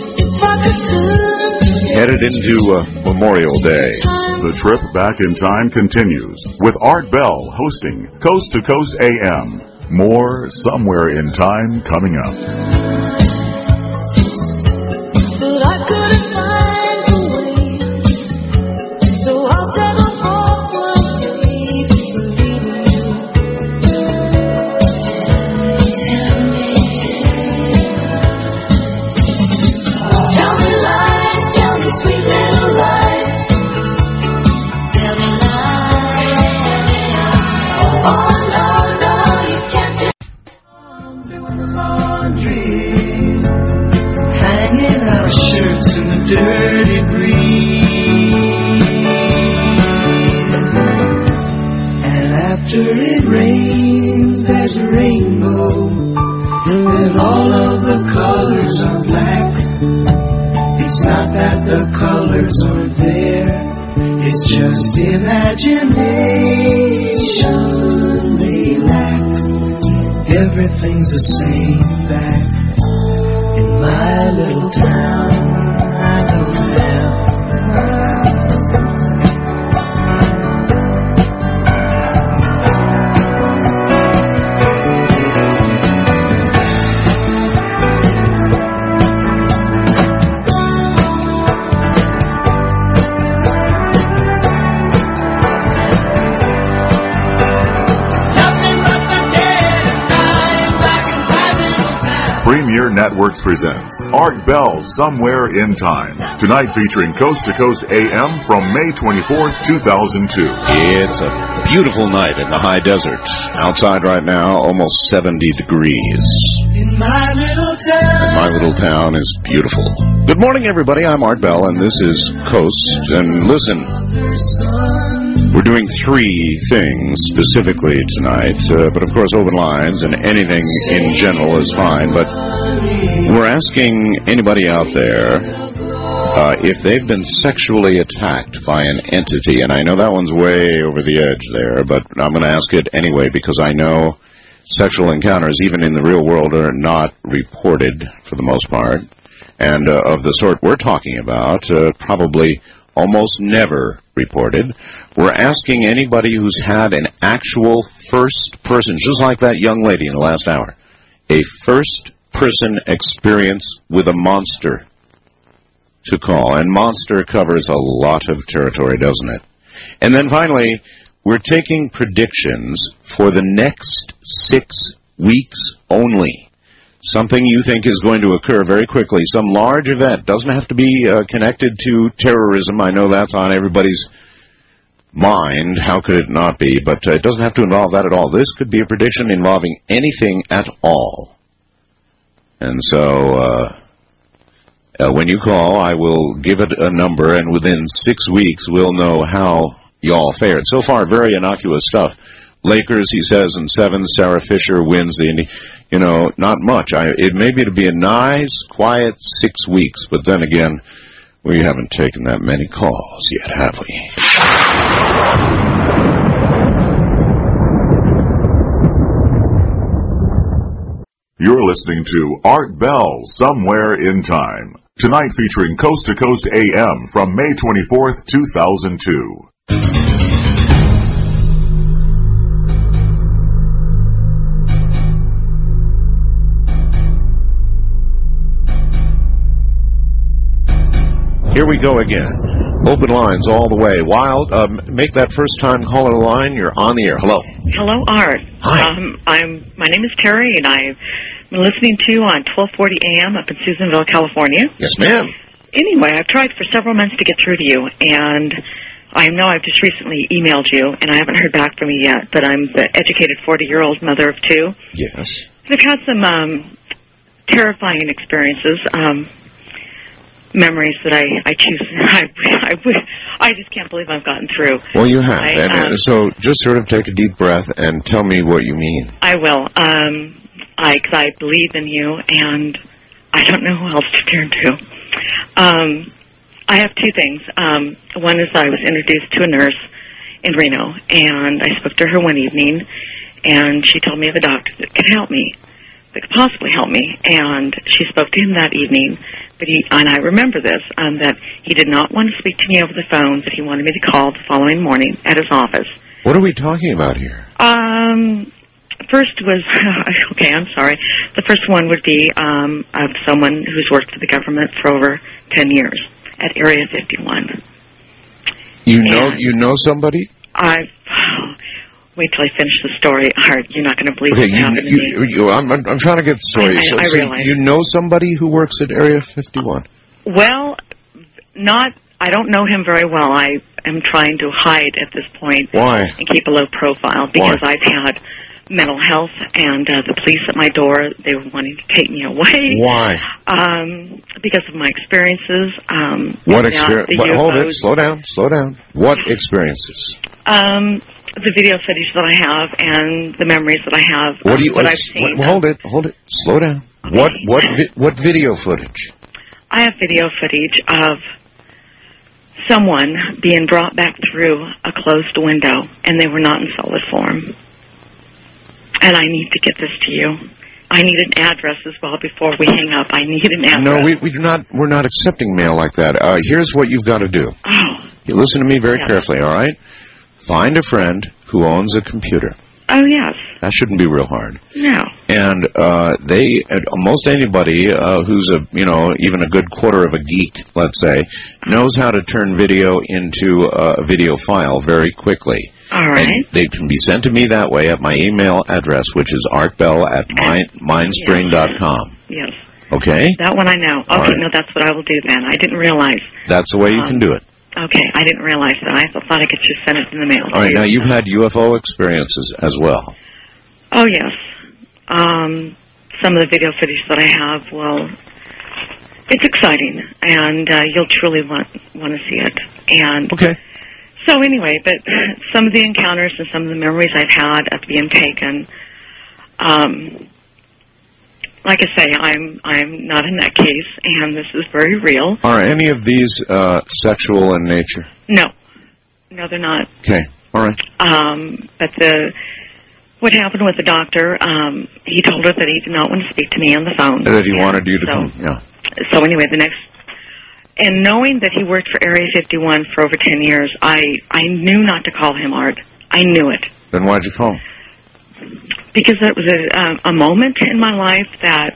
headed into uh, Memorial Day.
The trip back in time continues with Art Bell hosting Coast to Coast A M. More somewhere in time coming up.
But I couldn't find a way, so I'll settle for one day to believe in you. Tell me, tell me lies, tell me sweet little lies. Tell me lies. Oh no, no, you can't do laundry. Hanging out shirts in the dirty breeze. And after it rains, there's a rainbow. And all of the colors are black. It's not that the colors aren't there. It's just imagination they lack. Everything's the same back in my little town. I know now.
Premier Networks presents Art Bell Somewhere in Time. Tonight featuring Coast to Coast A M from May twenty-fourth, two thousand two.
It's a beautiful night in the high desert. Outside right now, almost seventy degrees.
In my little town.
My little town is beautiful. Good morning, everybody. I'm Art Bell, and this is Coast. And listen, we're doing three things specifically tonight, uh, but of course open lines and anything in general is fine. But we're asking anybody out there uh, if they've been sexually attacked by an entity. And I know that one's way over the edge there, but I'm going to ask it anyway because I know sexual encounters, even in the real world, are not reported for the most part. And uh, of the sort we're talking about, uh, probably almost never reported. We're asking anybody who's had an actual first person, just like that young lady in the last hour, a first person experience with a monster, to call. And monster covers a lot of territory, doesn't it? And then finally, we're taking predictions for the next six weeks only. Something you think is going to occur very quickly, some large event. Doesn't have to be uh, connected to terrorism. I know that's on everybody's mind. How could it not be? But uh, it doesn't have to involve that at all. This could be a prediction involving anything at all. And so uh, uh, when you call, I will give it a number, and within six weeks we'll know how y'all fared. So far, very innocuous stuff. Lakers, he says, in seven. Sarah Fisher wins the Indy. You know, not much. I, it may be to be a nice, quiet six weeks, but then again, we haven't taken that many calls yet, have we?
You're listening to Art Bell Somewhere in Time. Tonight featuring Coast to Coast A M from May twenty-fourth, two thousand two.
Here we go again. Open lines all the way. Wild, um, make that first time caller line. You're on the air. Hello.
Hello, Art.
Hi.
Um, I'm. My name is Terry, and I've been listening to you on twelve forty A M up in Susanville, California.
Yes, ma'am.
Anyway, I've tried for several months to get through to you, and I know I've just recently emailed you, and I haven't heard back from you yet, but I'm the educated forty-year-old mother of two.
Yes.
I've had some um, terrifying experiences. Um, memories that I, I choose. I, I, I just can't believe I've gotten through.
Well, you have.
I,
and
um,
so just sort of take a deep breath and tell me what you mean.
I will. Um, I, cause I believe in you, and I don't know who else to turn to. Um, I have two things. Um, one is I was introduced to a nurse in Reno, and I spoke to her one evening, and she told me of a doctor that could help me, that could possibly help me. And she spoke to him that evening, but he, and I remember this, um, that he did not want to speak to me over the phone, that he wanted me to call the following morning at his office.
What are we talking about here?
Um, first was, okay, I'm sorry. The first one would be um, of someone who's worked for the government for over ten years at Area fifty-one.
You know, and you know somebody?
I wait till I finish the story. Art, you're not going to believe
okay,
what
you,
happened
you,
to me.
You, I'm, I'm trying to get the story.
I, I,
so,
I
so
realize.
You know somebody who works at Area fifty-one?
Well, not. I don't know him very well. I am trying to hide at this point.
Why?
And keep a low profile because
Why?
I've had mental health, and uh, the police at my door, they were wanting to take me away.
Why?
Um, because of my experiences. Um,
what
experience?
experience? Hold it. Slow down. Slow down. What experiences?
Um, the video footage that I have and the memories that I have.
What
um,
do you?
What I've seen.
What, hold it. Hold it. Slow down.
Okay.
What? What? Vi what video footage?
I have video footage of someone being brought back through a closed window, and they were not in solid form. And I need to get this to you. I need an address as well before we hang up. I need an address.
No, we we do not. We're not accepting mail like that. Uh, here's what you've got to do.
Oh.
You listen to me very
yes.
carefully. All right. Find a friend who owns a computer.
Oh yes.
That shouldn't be real hard.
No.
And uh, they, uh, most anybody uh, who's a, you know, even a good quarter of a geek, let's say, knows how to turn video into a video file very quickly.
All right.
And they can be sent to me that way at my email address, which is artbell at mindspring dot com.
Yes.
Okay?
That one I know. Okay, right. No, that's what I will do then. I didn't realize.
That's the way
um,
you can do it.
Okay, I didn't realize that. I thought I could just send it in the mail.
All right, now you've had U F O experiences as well.
Oh, yes. Um, some of the video footage that I have, well, it's exciting, and uh, you'll truly want want to see it. And
okay.
So anyway, but some of the encounters and some of the memories I've had of being taken, um, like I say, I'm I'm not in that case, and this is very real.
Are any of these uh, sexual in nature?
No. No, they're not.
Okay. All right.
Um, but the what happened with the doctor, um, he told her that he did not want to speak to me on the phone.
That he
and
wanted you to
so,
come, yeah.
So anyway, the next... And knowing that he worked for Area fifty-one for over ten years, I, I knew not to call him Art. I knew it.
Then why'd you call him?
Because it was a, um, a moment in my life that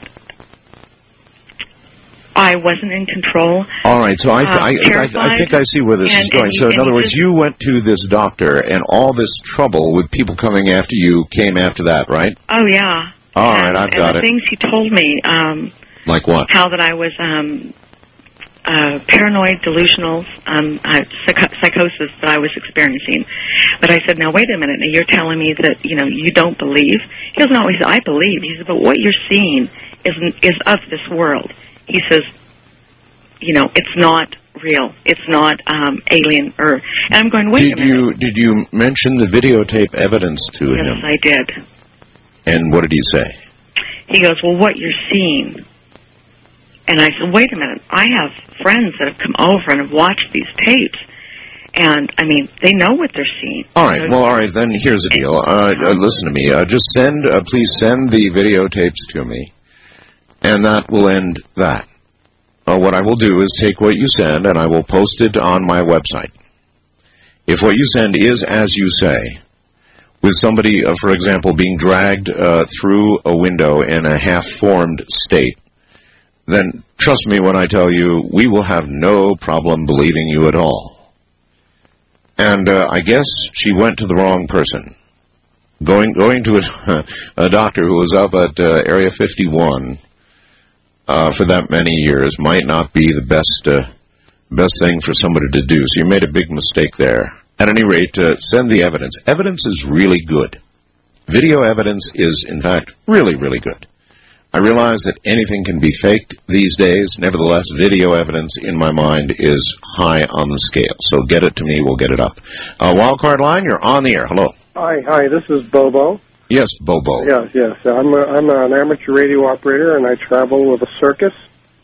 I wasn't in control.
All right, so I, th
uh,
I, I, I think I see where this
and,
is going.
And,
so, in
and
other words,
just,
you went to this doctor, and all this trouble with people coming after you came after that, right?
Oh, yeah.
All
and,
right, I've
and
got
the
it.
things he told me. Um,
like what?
How that I was um, uh, paranoid, delusional, um, uh, psych psychosis that I was experiencing. But I said, now, wait a minute. Now, you're telling me that, you know, you don't believe? He doesn't always say, I believe. He said, but what you're seeing isn't, is of this world. He says, you know, it's not real. It's not um, alien. Or, and I'm going, wait
did
a minute.
You, did you mention the videotape evidence to
yes,
him?
Yes, I did.
And what did he say?
He goes, well, what you're seeing. And I said, wait a minute. I have friends that have come over and have watched these tapes. And, I mean, they know what they're seeing.
All right. Well, all right. Then here's the deal. Uh, uh, listen to me. Uh, just send, uh, please send the videotapes to me. And that will end that. Uh, what I will do is take what you send and I will post it on my website. If what you send is as you say, with somebody, uh, for example, being dragged uh, through a window in a half-formed state, then trust me when I tell you, we will have no problem believing you at all. And uh, I guess she went to the wrong person. Going going to a, a doctor who was up at uh, Area fifty-one uh, for that many years might not be the best uh, best thing for somebody to do. So you made a big mistake there. At any rate, uh, send the evidence. Evidence is really good. Video evidence is, in fact, really, really good. I realize that anything can be faked these days. Nevertheless, video evidence, in my mind, is high on the scale. So get it to me. We'll get it up. Uh, Wildcard line, you're on the air. Hello.
Hi, hi. This is Bobo.
Yes, Bobo.
Yes, yes. I'm a, I'm an amateur radio operator, and I travel with a circus.
You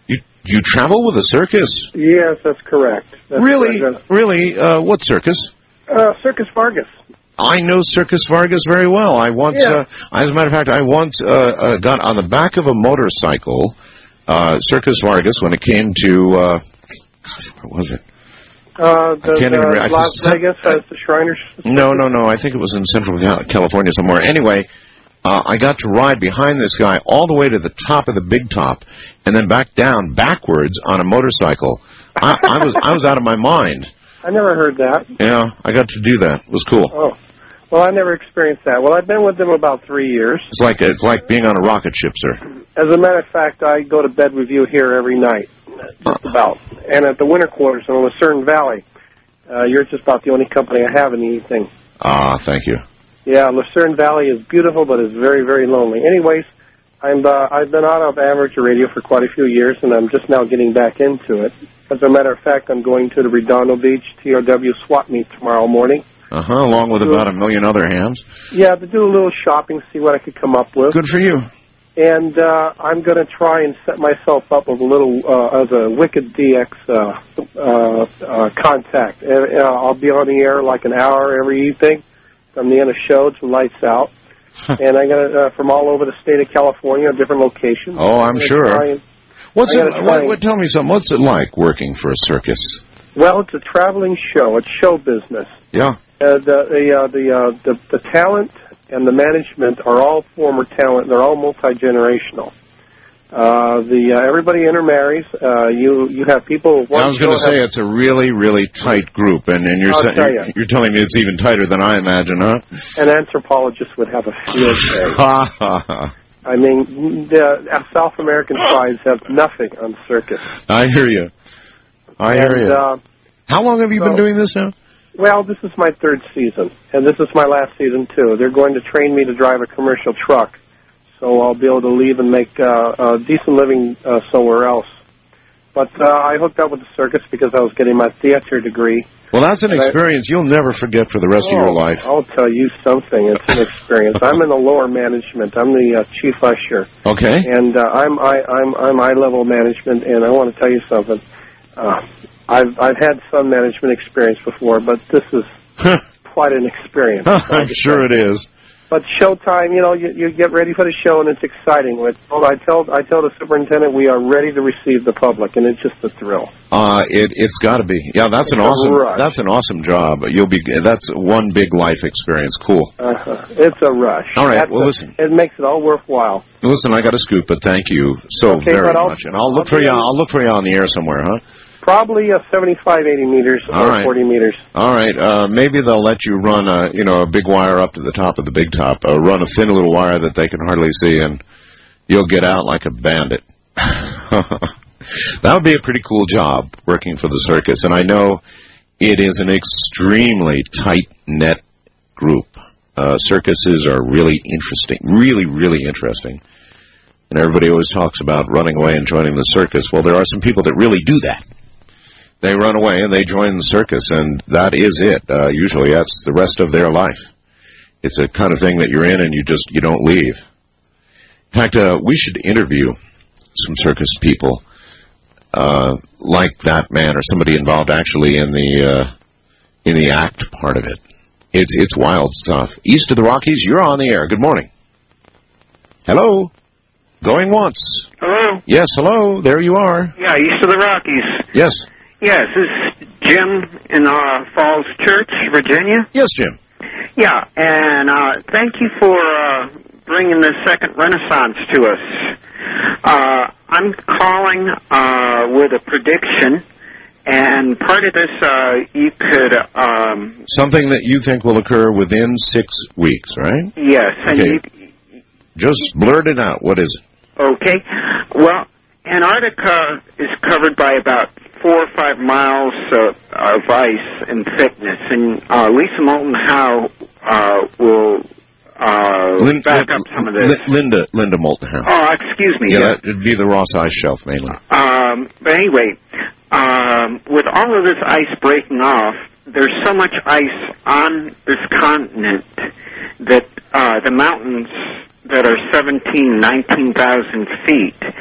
You travel with a circus?
Yes, that's correct. That's
really?
correct.
Really? Uh, what circus?
Uh, Circus Vargas.
I know Circus Vargas very well. I once,
Yeah.
uh, as a matter of fact, I once uh, uh, got on the back of a motorcycle, uh, Circus Vargas, when it came to, uh, gosh, where was it?
Uh, the,
I can't even
uh,
re- I
Las
just-
Vegas has the Shriners.
No, no, no. I think it was in Central Cal- California somewhere. Anyway, uh, I got to ride behind this guy all the way to the top of the Big Top, and then back down backwards on a motorcycle. I, I was I was out of my mind.
I never heard that.
Yeah, I got to do that. It was cool.
Oh, well, I never experienced that. Well, I've been with them about three years.
It's like it's like being on a rocket ship, sir.
As a matter of fact, I go to bed with you here every night, just about. And at the winter quarters in Lucerne Valley, uh, you're just about the only company I have in the evening.
Ah, thank you.
Yeah, Lucerne Valley is beautiful, but it's very, very lonely. Anyways, I'm, uh, I've been out of amateur radio for quite a few years, and I'm just now getting back into it. As a matter of fact, I'm going to the Redondo Beach T R W swap meet tomorrow morning.
Uh-huh, along with about a million other hams.
Yeah, to do a little shopping, see what I could come up with.
Good for you.
And uh, I'm going to try and set myself up with a little, uh, as a Wicked D X uh, uh, uh, contact. And, uh, I'll be on the air like an hour every evening from the end of show to lights out. And I'm going to, uh, from all over the state of California, different locations.
Oh, I'm sure.
And,
What's
I
it?
gotta
What,
try
what, tell me something. What's it like working for a circus?
well, it's a traveling show. It's show business.
Yeah.
Uh, the the, uh, the, uh, the the talent and the management are all former talent. They're all multi-generational. Uh, the uh, everybody intermarries. Uh, you you have people.
I was going to say it's a really, really tight group, and, and you're,
I'll
sa-
tell
you're
you.
you're telling me it's even tighter than I imagine, huh?
An anthropologist would have a field day.
Ha ha ha.
I mean, the uh, South American tribes have nothing on circus.
I hear you. I hear
And,
you.
uh,
How long have you
so-
been doing this now?
Well, this is my third season, and this is my last season, too. They're going to train me to drive a commercial truck, so I'll be able to leave and make uh, a decent living uh, somewhere else. But uh, I hooked up with the circus because I was getting my theater degree.
Well, that's an
And I-
experience you'll never forget for the rest of your
Oh,
life.
I'll tell you something. It's an experience. I'm in the lower management. I'm the uh, chief usher.
Okay.
And uh, I'm I, I'm I'm eye level management, and I want to tell you something. Uh, I've I've had some management experience before, but this is quite an experience.
I'm sure it is.
But showtime, you know, you, you get ready for the show, and it's exciting. With well, I tell I tell the superintendent we are ready to receive the public, and it's just a thrill.
Uh, it, it's got to be. Yeah, that's
It's
an
a
awesome.
rush.
That's an awesome job. You'll be. That's one big life experience. Cool.
Uh-huh. It's a rush.
All right,
That's
well,
a-
listen.
It makes it all worthwhile.
Listen, I got a scoop, but thank you so
Okay,
very
but I'll-
much, and I'll look
I'll
for
be
you.
on-
I'll look for you on the air somewhere, huh?
Probably uh, seventy-five, eighty meters
All
or
right.
forty meters.
All right. Uh, maybe they'll let you run a, you know, a big wire up to the top of the Big Top. Uh, run a thin little wire that they can hardly see, and you'll get out like a bandit. That would be a pretty cool job working for the circus, and I know it is an extremely tight-knit group. Uh, circuses are really interesting, really, really interesting. And everybody always talks about running away and joining the circus. Well, there are some people that really do that. They run away and they join the circus, and that is it. Uh, usually that's the rest of their life. It's a kind of thing that you're in and you just, you don't leave. In fact, uh, we should interview some circus people uh, like that man or somebody involved actually in the uh, in the act part of it. It's, it's wild stuff. East of the Rockies, you're on the air. Good morning. Hello? Going once.
Hello?
Yes, hello. There you are.
Yeah, east of the Rockies.
Yes.
Yes, this is Jim in uh, Falls Church, Virginia.
Yes, Jim.
Yeah, and uh, thank you for uh, bringing the second Renaissance to us. Uh, I'm calling uh, with a prediction, and part of this uh, you could... Um,
Something that you think will occur within six weeks, right?
yes, and
Okay.
you...
Just blurt it out. What is it?
Okay. Well, Antarctica is covered by about four or five miles uh, of ice in thickness, and uh, Lisa Moulton Howe uh, will uh,
Lin-
back
Lin-
up some of this.
Lin- Linda Linda Moulton Howe.
Oh, excuse me.
Yeah,
yeah.
that would be the Ross Ice Shelf mainly.
Um, but anyway, um, with all of this ice breaking off, there's so much ice on this continent that uh, the mountains that are seventeen, nineteen thousand feet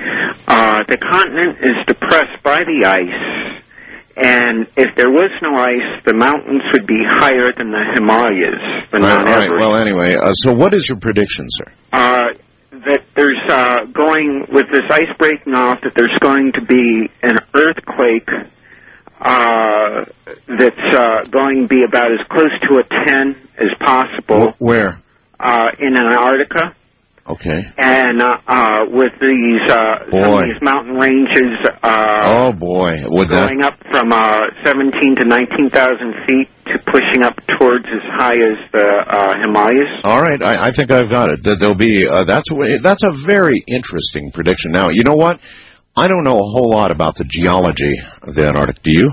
Uh, the continent is depressed by the ice, and if there was no ice, the mountains would be higher than the Himalayas, the
All right,
Mount
all right.
Everest.
Well, anyway, uh, so what is your prediction, sir?
Uh, that there's uh, going, with this ice breaking off, that there's going to be an earthquake uh, that's uh, going to be about as close to a ten as possible.
Where?
Uh, in Antarctica.
Okay.
And uh, uh, with these uh, some of these mountain ranges uh,
oh, boy. Would
going
that...
up from uh, seventeen to nineteen thousand feet to pushing up towards as high as the uh, Himalayas.
All right, I, I think I've got it. That there'll be uh, that's a, that's a very interesting prediction. Now, you know what? I don't know a whole lot about the geology of the Antarctic. Do you?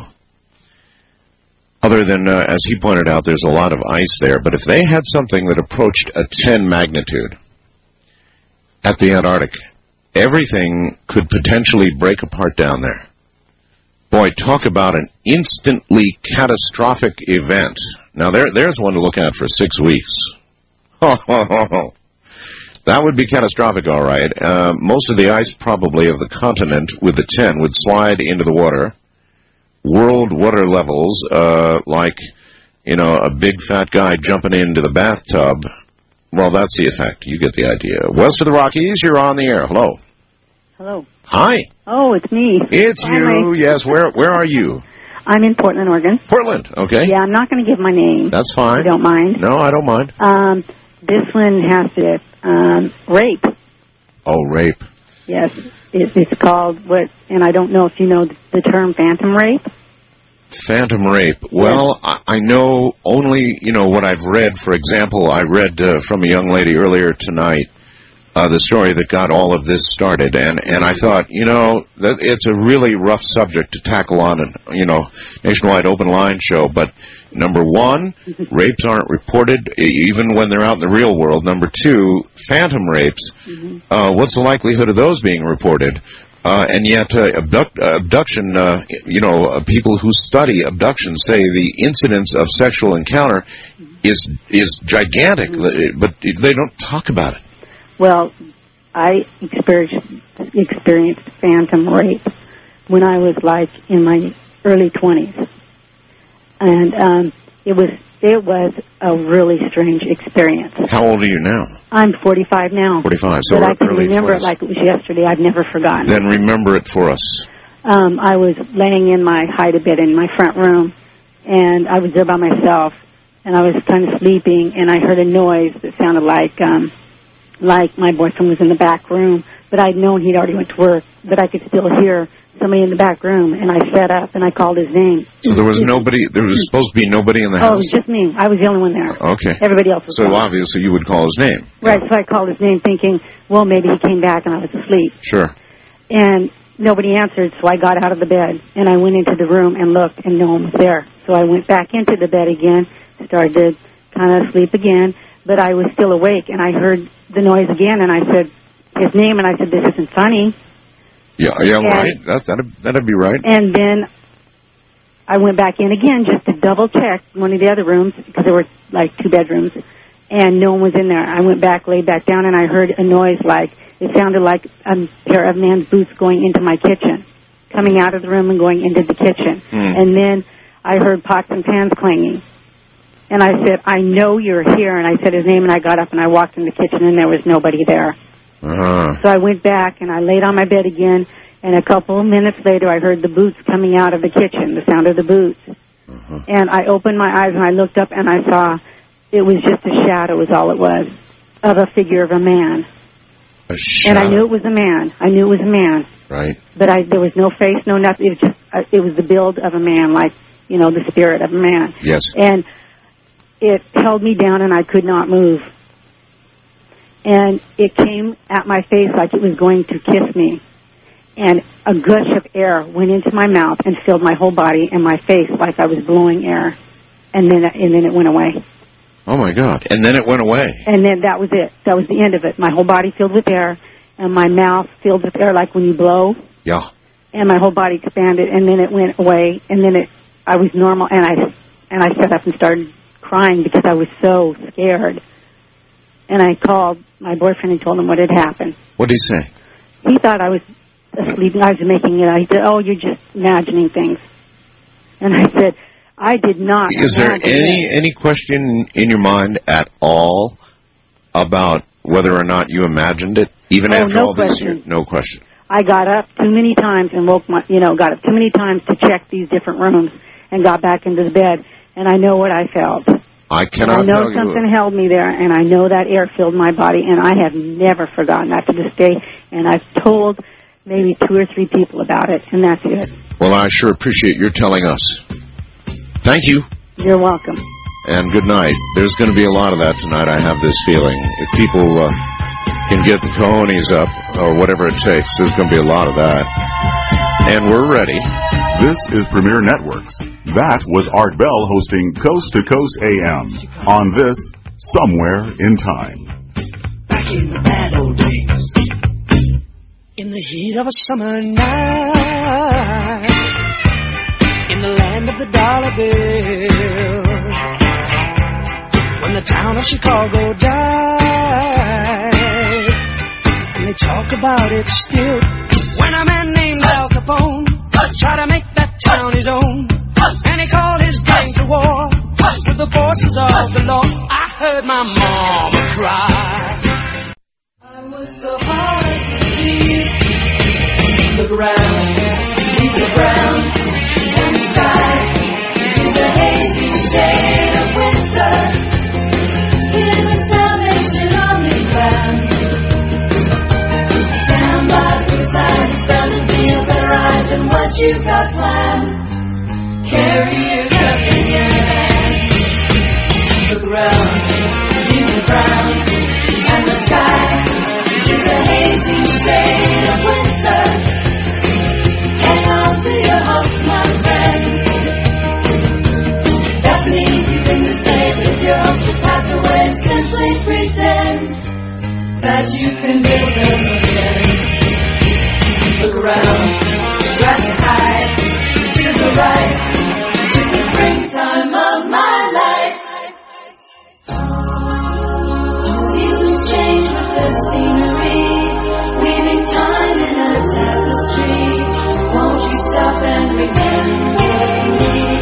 Other than, uh, as he pointed out, there's a lot of ice there. But if they had something that approached a ten magnitude at the Antarctic, everything could potentially break apart down there. Boy, talk about an instantly catastrophic event. Now, there, there's one to look at for six weeks. That would be catastrophic, all right. Uh, most of the ice, probably, of the continent with the ten would slide into the water. World water levels, uh, like, you know, a big fat guy jumping into the bathtub. Well, that's the effect. You get the idea. West of the Rockies, you're on the air. Hello.
Hello.
Hi.
Oh, it's me.
It's
Finally.
you. Yes. Where Where are you?
I'm in Portland, Oregon.
Portland. Okay.
Yeah, I'm not going to give my name.
That's fine.
If you don't mind.
No, I don't mind.
Um, this one has to um, rape.
Oh, rape.
Yes, it, it's called what, and I don't know if you know the term phantom rape.
Phantom rape. Well, I, I know only, you know, what I've read. For example, I read uh, from a young lady earlier tonight uh, the story that got all of this started, and, and I thought, you know, that it's a really rough subject to tackle on a, you know, nationwide open line show, but number one, rapes aren't reported even when they're out in the real world. Number two, phantom rapes, mm-hmm. uh, what's the likelihood of those being reported? Uh, and yet, uh, abduct, uh, abduction, uh, you know, uh, people who study abduction say the incidence of sexual encounter is is gigantic, mm-hmm. but they don't talk about it.
Well, I experienced, experienced phantom rape when I was, like, in my early twenties. And um, it was it was a really strange experience.
How old are you now?
I'm forty-five now.
forty-five, so
but I can
early
remember
twenties.
it like it was yesterday. I've never forgotten.
Then remember it for us.
Um, I was laying in my hide-a-bed in my front room, and I was there by myself, and I was kind of sleeping, and I heard a noise that sounded like um, like my boyfriend was in the back room, but I'd known he'd already went to work, but I could still hear somebody in the back room, and I sat up, and I called his name.
So there was nobody, there was supposed to be nobody in the
Oh,
house?
it was just me. I was the only one there.
Okay.
Everybody else was
So
gone.
obviously you would call his name.
Right, so I called his name thinking, well, maybe he came back and I was asleep.
Sure.
And nobody answered, so I got out of the bed, and I went into the room and looked, and no one was there. So I went back into the bed again, started to kind of sleep again, but I was still awake, and I heard the noise again, and I said his name, and I said, this isn't funny.
Yeah, yeah,
And-
right. That, that'd, that'd be right.
And then I went back in again just to double check one of the other rooms, because there were like two bedrooms, and no one was in there. I went back, laid back down, and I heard a noise like, it sounded like a pair of man's boots going into my kitchen, coming out of the room and going into the kitchen.
Hmm.
And then I heard pots and pans clanging. And I said, I know you're here. And I said his name, and I got up and I walked in the kitchen, and there was nobody there.
Uh-huh.
So I went back and I laid on my bed again, and a couple of minutes later I heard the boots coming out of the kitchen, the sound of the boots.
Uh-huh.
And I opened my eyes and I looked up and I saw it was just a shadow is all it was, of a figure of a man.
A shadow.
And I knew it was a man. I knew it was a man.
Right.
But I there was no face, no nothing. It was just uh, it was the build of a man, like, you know, the spirit of a man.
Yes.
And it held me down and I could not move. And it came at my face like it was going to kiss me. And a gush of air went into my mouth and filled my whole body and my face like I was blowing air. And then and then it went away.
Oh, my God. And then it went away.
And then that was it. That was the end of it. My whole body filled with air, and my mouth filled with air like when you blow.
Yeah.
And my whole body expanded, and then it went away, and then it, I was normal, and I, and I sat up and started crying because I was so scared. And I called my boyfriend and told him what had happened.
What did he say?
He thought I was sleeping. I was making it out. He said, "Oh, you're just imagining things." And I said, "I did not."
Is there any
it.
any question in your mind at all about whether or not you imagined it, even
oh,
after
no
all
question.
these years? No question.
I got up too many times and woke my, you know, got up too many times to check these different rooms and got back into the bed, and I know what I felt.
I cannot
I know
tell
something
you.
held me there, and I know that air filled my body, and I have never forgotten that to this day, and I've told maybe two or three people about it, and that's it.
Well, I sure appreciate your telling us. Thank you.
You're welcome.
And good night. There's going to be a lot of that tonight, I have this feeling. If people uh, can get the cojones up, or whatever it takes, there's going to be a lot of that. And we're ready.
This is Premier Networks. That was Art Bell hosting Coast to Coast A M on this Somewhere in Time.
Back in the bad old days, in the heat of a summer night, in the land of the dollar bill, when the town of Chicago died, and they talk about it still, when a man named Al Capone tried to make that town his own, and he called his gang to war with the forces of the law. I heard my mama cry. I was so hard to please. Look around, leaves are brown, and the sky is a hazy shade of winter. Here's the Salvation Army ground. Down by the side, it's bound to be a better ride than what you've got planned. Carry your cup in your hand. Look around, leaves are brown, and the sky is a hazy shade of winter. Hang on to your hopes, my friend. That's an easy thing to say, but if your hopes will pass away, simply pretend that you can build them again. Look around, grass is high, fields are ripe. It's the springtime of my life. Seasons change with the scenery, weaving time in a tapestry. Won't you stop and remember me?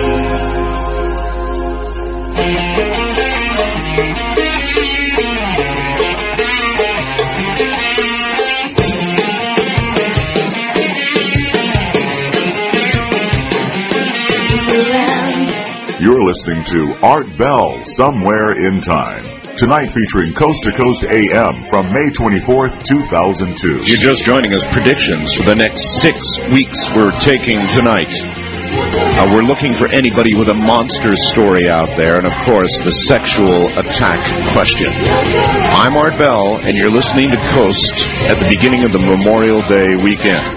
You're listening to Art Bell, Somewhere in Time. Tonight featuring Coast to Coast A M from May twenty-fourth, two thousand two.
You're just joining us. Predictions for the next six weeks we're taking tonight. Uh, we're looking for anybody with a monster story out there, and of course, the sexual attack question. I'm Art Bell, and you're listening to Coast at the beginning of the Memorial Day weekend.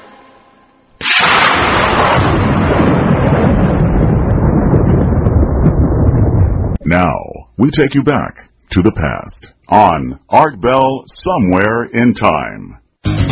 Now, we take you back to the past on Art Bell, Somewhere in Time.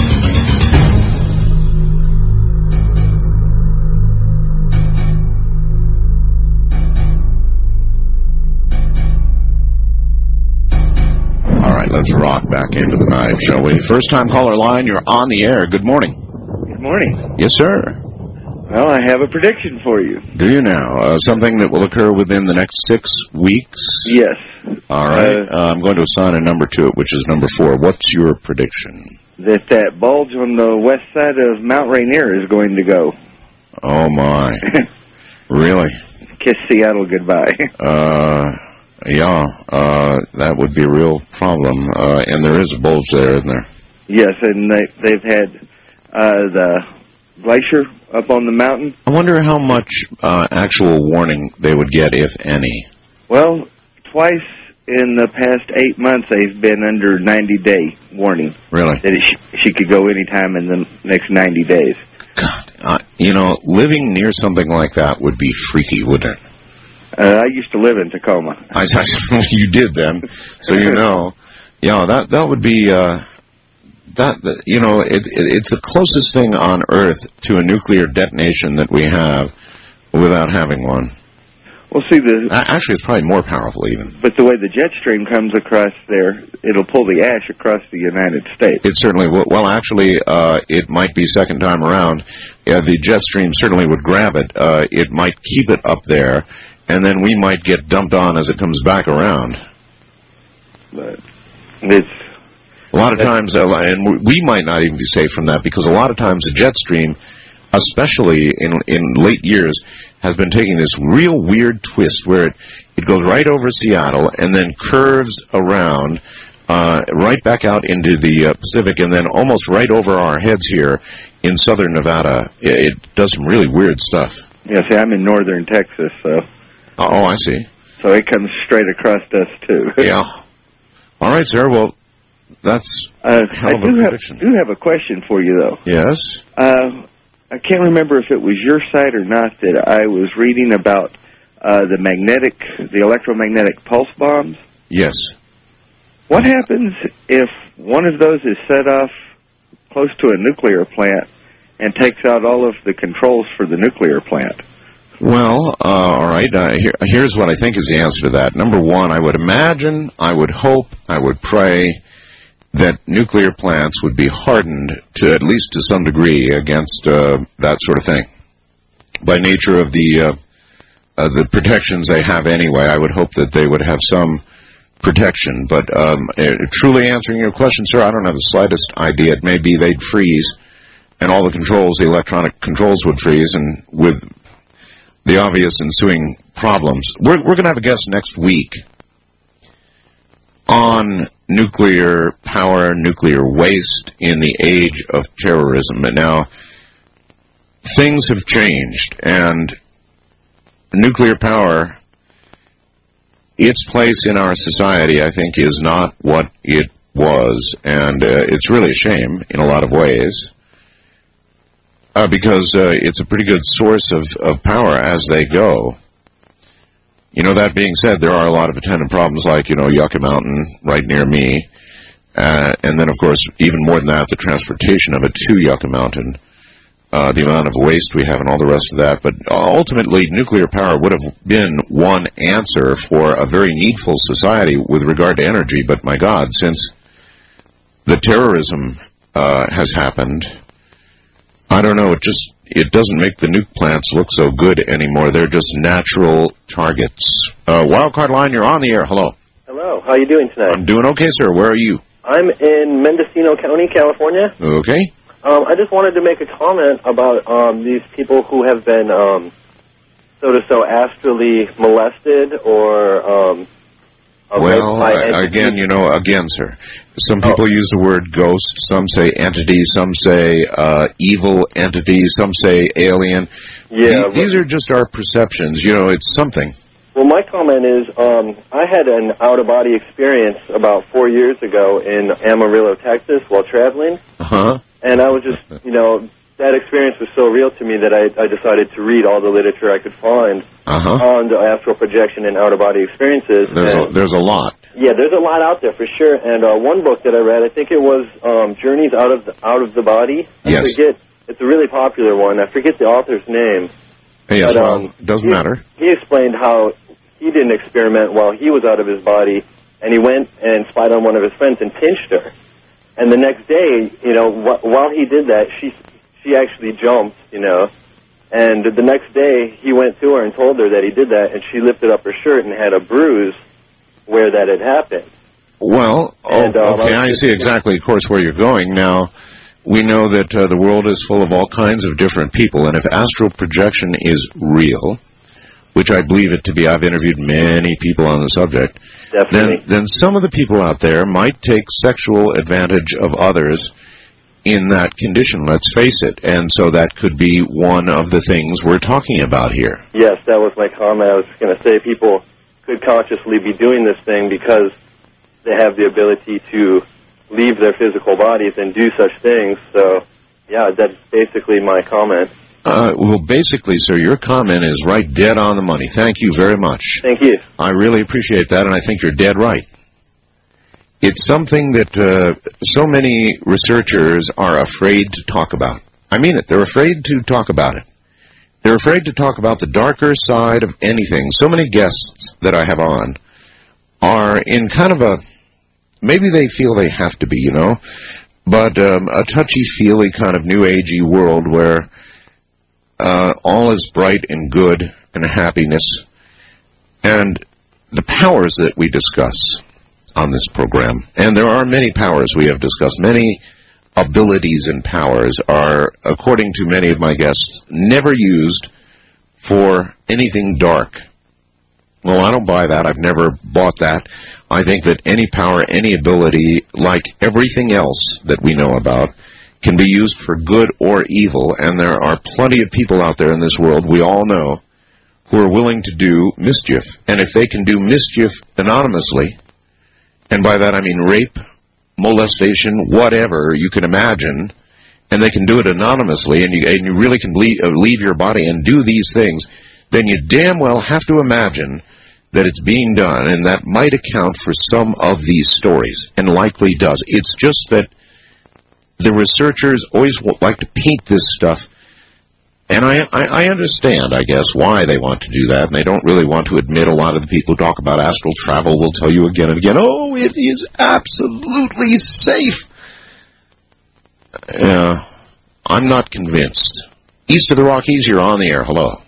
All right, let's rock back into the night, shall we? First time caller line, you're on the air. Good morning.
Good morning.
Yes, sir.
Well, I have a prediction for you.
Do you now? Uh, something that will occur within the next six weeks?
Yes.
All right.
Uh,
Uh, I'm going to assign a number to it, which is number four. What's your prediction?
That that bulge on the west side of Mount Rainier is going to go.
Oh, my. Really?
Kiss Seattle goodbye.
Uh, yeah, uh, that would be a real problem. Uh, and there is a bulge there, isn't there?
Yes, and they, they've had uh, the glacier up on the mountain.
I wonder how much uh, actual warning they would get, if any.
Well, twice in the past eight months, they've been under ninety-day warning.
Really?
That it, she could go any time in the next ninety days.
God, uh, you know, living near something like that would be freaky, wouldn't it?
Uh, I used to live in Tacoma.
I, I, you did then, so you know. Yeah, that that would be, uh, that you know, it, it, it's the closest thing on Earth to a nuclear detonation that we have without having one.
Well, see, the
Uh, actually, it's probably more powerful even.
but the way the jet stream comes across there, it'll pull the ash across the United States.
It certainly will. Well, actually, uh, it might be second time around. Yeah, the jet stream certainly would grab it. Uh, it might keep it up there, and then we might get dumped on as it comes back around.
But it's
a lot of times, uh, and we might not even be safe from that, because a lot of times the jet stream, especially in in late years, has been taking this real weird twist where it, it goes right over Seattle and then curves around uh, right back out into the uh, Pacific, and then almost right over our heads here in southern Nevada. It, it does some really weird stuff.
Yeah, see, I'm in northern Texas, so...
Oh, I see.
So it comes straight across us, too.
Yeah. All right, sir. Well, that's
uh,
a hell
I
of a
do have,
prediction.
do have a question for you, though.
Yes?
Uh, I can't remember if it was your site or not that I was reading about uh, the magnetic, the electromagnetic pulse bombs.
Yes.
What happens if one of those is set off close to a nuclear plant and takes out all of the controls for the nuclear plant?
Well, uh, all right. Uh, here, here's what I think is the answer to that. Number one, I would imagine, I would hope, I would pray that nuclear plants would be hardened to at least to some degree against uh, that sort of thing. By nature of the uh, uh, the protections they have anyway, I would hope that they would have some protection. But um, uh, truly answering your question, sir, I don't have the slightest idea. It may be they'd freeze, and all the controls, the electronic controls would freeze, and with the obvious ensuing problems. We're, we're going to have a guest next week on nuclear power, nuclear waste in the age of terrorism. And now, things have changed, and nuclear power, its place in our society, I think, is not what it was, and uh, it's really a shame in a lot of ways. Uh, because uh, it's a pretty good source of, of power as they go. You know, that being said, there are a lot of attendant problems like, you know, Yucca Mountain right near me. Uh, and then, of course, even more than that, the transportation of it to Yucca Mountain, uh, the amount of waste we have and all the rest of that. But ultimately, nuclear power would have been one answer for a very needful society with regard to energy. But, my God, since the terrorism uh, has happened, I don't know, it just, it doesn't make the nuke plants look so good anymore. They're just natural targets. Uh, Wildcard Line, you're on the air. Hello.
Hello. How are you doing tonight?
I'm doing okay, sir. Where are you?
I'm in Mendocino County, California.
Okay.
Um, I just wanted to make a comment about um, these people who have been, um, so to so, astrally molested or... Um,
well, I, again, you know, again, sir, some people oh. use the word ghost, some say entity, some say uh, evil entity, some say alien.
Yeah,
these, these are just our perceptions. You know, it's something.
Well, my comment is um, I had an out-of-body experience about four years ago in Amarillo, Texas, while traveling.
Uh-huh.
And I was just, you know... that experience was so real to me that I, I decided to read all the literature I could find
uh-huh.
on the astral projection and out-of-body experiences.
There's,
and,
a, there's a lot.
Yeah, there's a lot out there for sure. And uh, one book that I read, I think it was um, Journeys Out of the, Out of the Body. I
yes.
forget. It's a really popular one. I forget the author's name.
Yes,
but,
well,
um,
doesn't
he,
matter.
He explained how he did an experiment while he was out of his body, and he went and spied on one of his friends and pinched her. And the next day, you know, wh- while he did that, she... She actually jumped, you know, and the next day he went to her and told her that he did that, and she lifted up her shirt and had a bruise where that had happened.
Well,
and,
oh,
um,
okay, I see exactly, of course, where you're going. Now, we know that uh, the world is full of all kinds of different people, and if astral projection is real, which I believe it to be, I've interviewed many people on the subject,
Definitely.
then, then some of the people out there might take sexual advantage of others in that condition, let's face it. And so that could be one of the things we're talking about here.
Yes, that was my comment. I was going to say people could consciously be doing this thing because they have the ability to leave their physical bodies and do such things. So, yeah, that's basically my comment.
Uh, well, basically, sir, your comment is right dead on the money. Thank you very much.
Thank you.
I really appreciate that, and I think you're dead right. It's something that uh, so many researchers are afraid to talk about. I mean it. They're afraid to talk about it. They're afraid to talk about the darker side of anything. So many guests that I have on are in kind of a, maybe they feel they have to be, you know, but um, a touchy-feely kind of new agey world where uh, all is bright and good and happiness. And the powers that we discuss on this program, and there are many powers we have discussed, many abilities and powers are, according to many of my guests, never used for anything dark. Well, I don't buy that. I've never bought that. I think that any power, any ability, like everything else that we know about, can be used for good or evil, and there are plenty of people out there in this world, we all know, who are willing to do mischief. And if they can do mischief anonymously, and by that I mean rape, molestation, whatever you can imagine, and they can do it anonymously, and you, and you really can leave, uh, leave your body and do these things, then you damn well have to imagine that it's being done, and that might account for some of these stories, and likely does. It's just that the researchers always like to paint this stuff, and I, I, I understand, I guess, why they want to do that, and they don't really want to admit. A lot of the people who talk about astral travel will tell you again and again, oh, it is absolutely safe. Uh, I'm not convinced. East of the Rockies, you're on the air. Hello.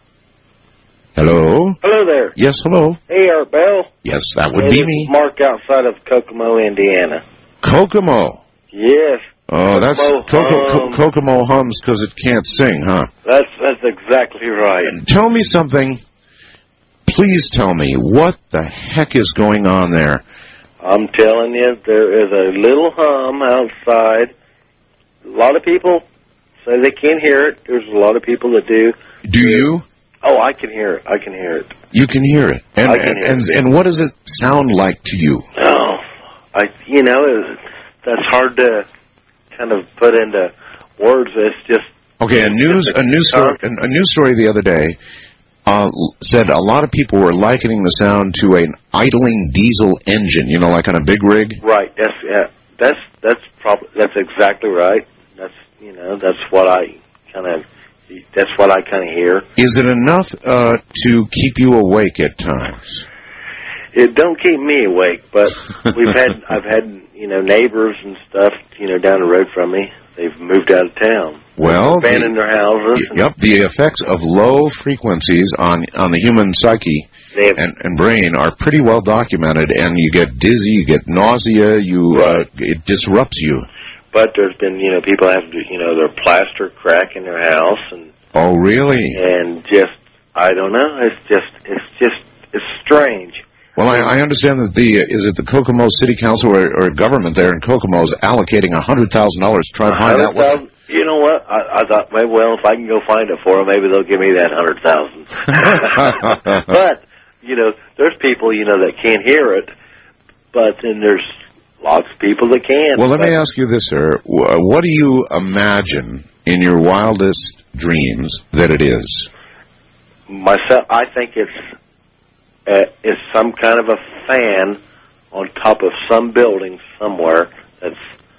Hello?
Hello there.
Yes, hello.
Hey, Art Bell.
Yes, that would
hey,
be
this
me.
Is Mark outside of Kokomo, Indiana.
Kokomo?
Yes.
Oh, that's Kokomo, hum. Kokomo hums because it can't sing, huh?
That's that's exactly right.
And tell me something. Please tell me, what the heck is going on there?
I'm telling you, there is a little hum outside. A lot of people say they can't hear it. There's a lot of people that do.
Do you?
Oh, I can hear it. I can hear it.
You can hear it. And
I can hear
and,
it.
and what does it sound like to you?
Oh, I you know, that's hard to kind of put into words. It's just
okay. A news a news story a news story the other day uh, said a lot of people were likening the sound to an idling diesel engine. You know, like on a big rig.
Right. That's yeah. That's that's probably that's exactly right. That's you know that's what I kind of that's what I kind of hear.
Is it enough uh, to keep you awake at times?
It don't keep me awake, but we've had I've had you know neighbors and stuff you know down the road from me. They've moved out of town.
Well,
They've abandoned
the,
their houses.
Yep, the effects of low frequencies on on the human psyche and, and brain are pretty well documented. And you get dizzy, you get nausea, you right. uh, it disrupts you.
But there's been you know people have to you know their plaster crack in their house and
oh really
and just I don't know. It's just it's just it's strange.
Well, I, I understand that the uh, is it the Kokomo City Council or, or government there in Kokomo is allocating a hundred thousand dollars to try to find out what.
You know what? I, I thought, maybe, well, if I can go find it for them, maybe they'll give me that hundred thousand. But you know, there's people you know that can't hear it, but then there's lots of people that can.
Well, let me ask you this, sir: what do you imagine in your wildest dreams that it is?
Myself, I think it's. Uh, is some kind of a fan on top of some building somewhere that's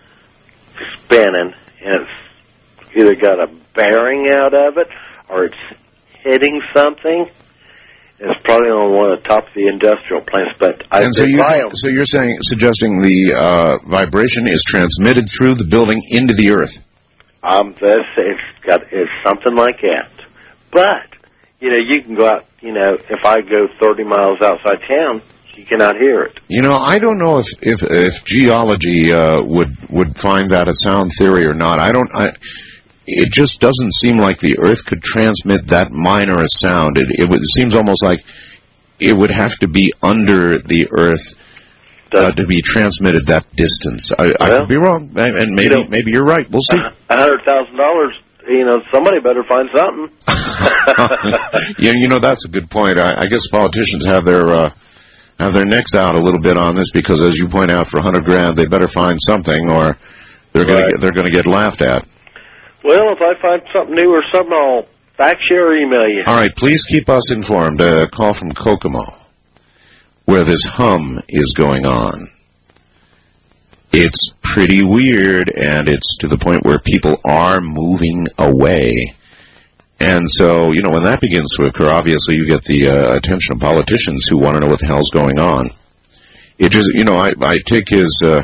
spinning, and it's either got a bearing out of it or it's hitting something. It's probably on one of the top of the industrial plants, but I
and so, you can, so you're saying, suggesting the uh, vibration is transmitted through the building into the earth.
Um, this it's got it's something like that, but. You know, you can go out, you know, if I go thirty miles outside town, you cannot hear it.
You know, I don't know if if, if geology uh, would would find that a sound theory or not. I don't. I, it just doesn't seem like the Earth could transmit that minor a sound. It, it, would, it seems almost like it would have to be under the Earth uh, to be transmitted that distance. I, well, I could be wrong, and maybe you know, maybe you're right. We'll see.
A hundred thousand dollars. You know, somebody better find something.
yeah, you know, that's a good point. I, I guess politicians have their uh, have their necks out a little bit on this because, as you point out, for a hundred grand, they better find something, or they're going to they're going to get laughed at.
Well, if I find something new or something, I'll fax you or email you.
All right, please keep us informed. A uh, call from Kokomo, where this hum is going on. It's pretty weird, and it's to the point where people are moving away. And so, you know, when that begins to occur, obviously you get the uh, attention of politicians who want to know what the hell's going on. It just, you know, I, I take his uh,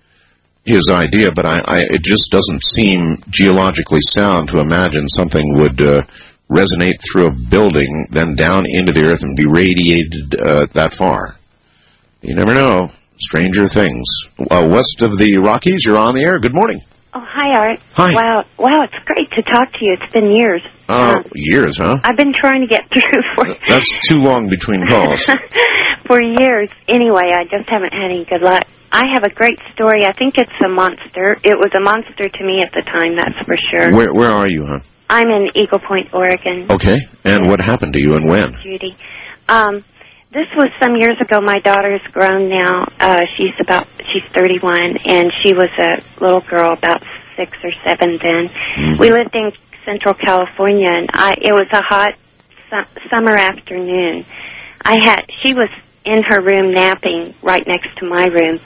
his idea, but I, I it just doesn't seem geologically sound to imagine something would uh, resonate through a building, then down into the earth and be radiated uh, that far. You never know. Stranger things. Uh, west of the Rockies, you're on the air. Good morning.
Oh, hi, Art.
Hi.
Wow, wow, it's great to talk to you. It's been years.
Uh, years, huh?
I've been trying to get through for
That's too long between calls.
for years. Anyway, I just haven't had any good luck. I have a great story. I think it's a monster. It was a monster to me at the time, that's for sure.
Where Where are you, huh?
I'm in Eagle Point, Oregon.
Okay. And what happened to you and when?
Judy. Um, this was some years ago. My daughter's grown now. Uh, she's about, she's thirty-one, and she was a little girl, about six or seven then. Mm-hmm. We lived in Central California, and I, it was a hot su- summer afternoon. I had, she was in her room napping right next to my room,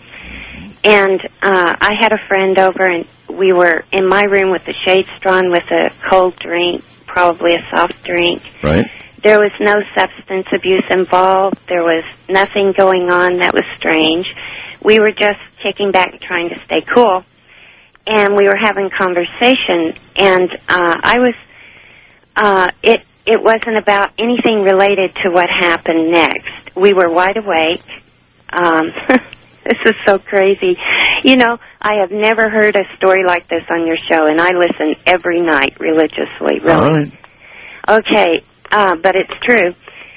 and uh, I had a friend over, and we were in my room with the shades drawn with a cold drink, probably a soft drink.
Right.
There was no substance abuse involved. There was nothing going on that was strange. We were just kicking back and trying to stay cool. And we were having conversation, and uh, I was, uh, it, it wasn't about anything related to what happened next. We were wide awake. Um, this is so crazy. You know, I have never heard a story like this on your show, and I listen every night religiously, really.
All right.
Okay. Uh, but it's true.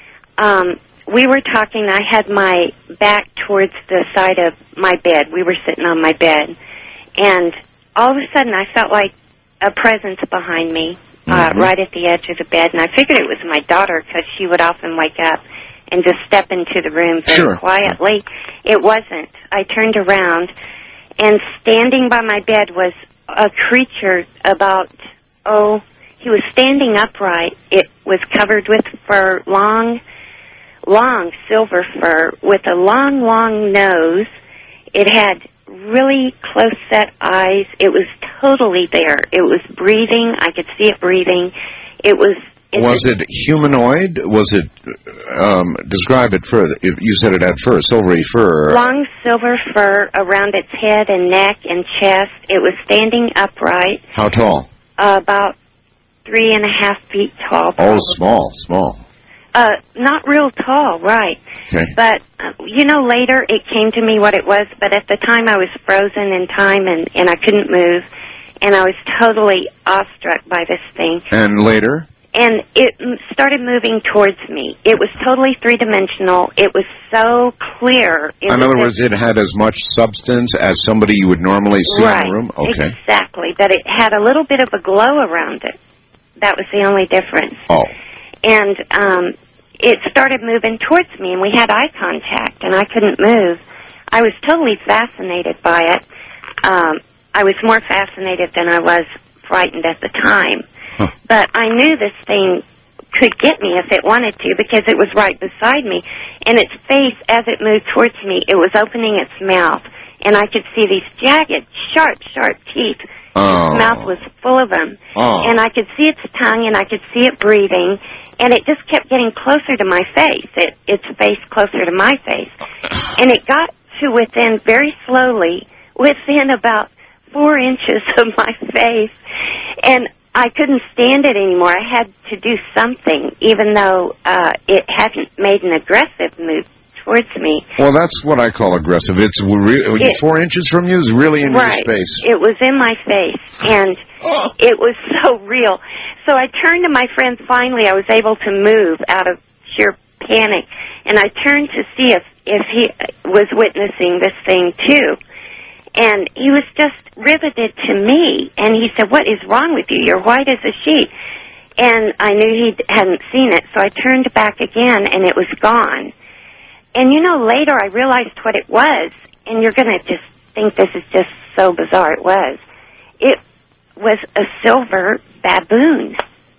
Um, we were talking, I had my back towards the side of my bed. We were sitting on my bed. And all of a sudden I felt like a presence behind me, uh, mm-hmm. right at the edge of the bed. And I figured it was my daughter because she would often wake up and just step into the room very
sure.
quietly. It wasn't. I turned around, and standing by my bed was a creature about, oh... He was standing upright. It was covered with fur, long, long silver fur, with a long, long nose. It had really close-set eyes. It was totally there. It was breathing. I could see it breathing. It was... It
was it humanoid? Was it... Um, describe it further. You said it had fur, silvery fur.
Long silver fur around its head and neck and chest. It was standing upright.
How tall?
Uh, about... Three and a half feet tall. Probably.
Oh, small, small.
Uh, not real tall, right.
Okay.
But, uh, you know, later it came to me what it was, but at the time I was frozen in time and, and I couldn't move, and I was totally awestruck by this thing.
And later?
And it m- started moving towards me. It was totally three-dimensional. It was so clear. It
in
was
other words, it had as much substance as somebody you would normally see
right,
in the room? Okay.
Exactly, but it had a little bit of a glow around it. That was the only difference.
Oh.
And um, it started moving towards me, and we had eye contact, and I couldn't move. I was totally fascinated by it. Um, I was more fascinated than I was frightened at the time. Huh. But I knew this thing could get me if it wanted to, because it was right beside me. And its face, as it moved towards me, it was opening its mouth, and I could see these jagged, sharp, sharp teeth.
Oh.
Its mouth was full of them.
Oh.
And I could see its tongue, and I could see it breathing, and it just kept getting closer to my face, it, its face closer to my face. And it got to within, very slowly, within about four inches of my face. And I couldn't stand it anymore. I had to do something, even though uh, it hadn't made an aggressive move towards me.
Well, that's what I call aggressive. It's re-
it,
four inches from you is really in
right.
your space.
It was in my face, and oh. it was so real. So I turned to my friend. Finally, I was able to move out of sheer panic, and I turned to see if, if he was witnessing this thing, too. And he was just riveted to me, and he said, "What is wrong with you? You're white as a sheet." And I knew he hadn't seen it, so I turned back again, and it was gone. And, you know, later I realized what it was, and you're going to just think this is just so bizarre. It was. It was a silver baboon.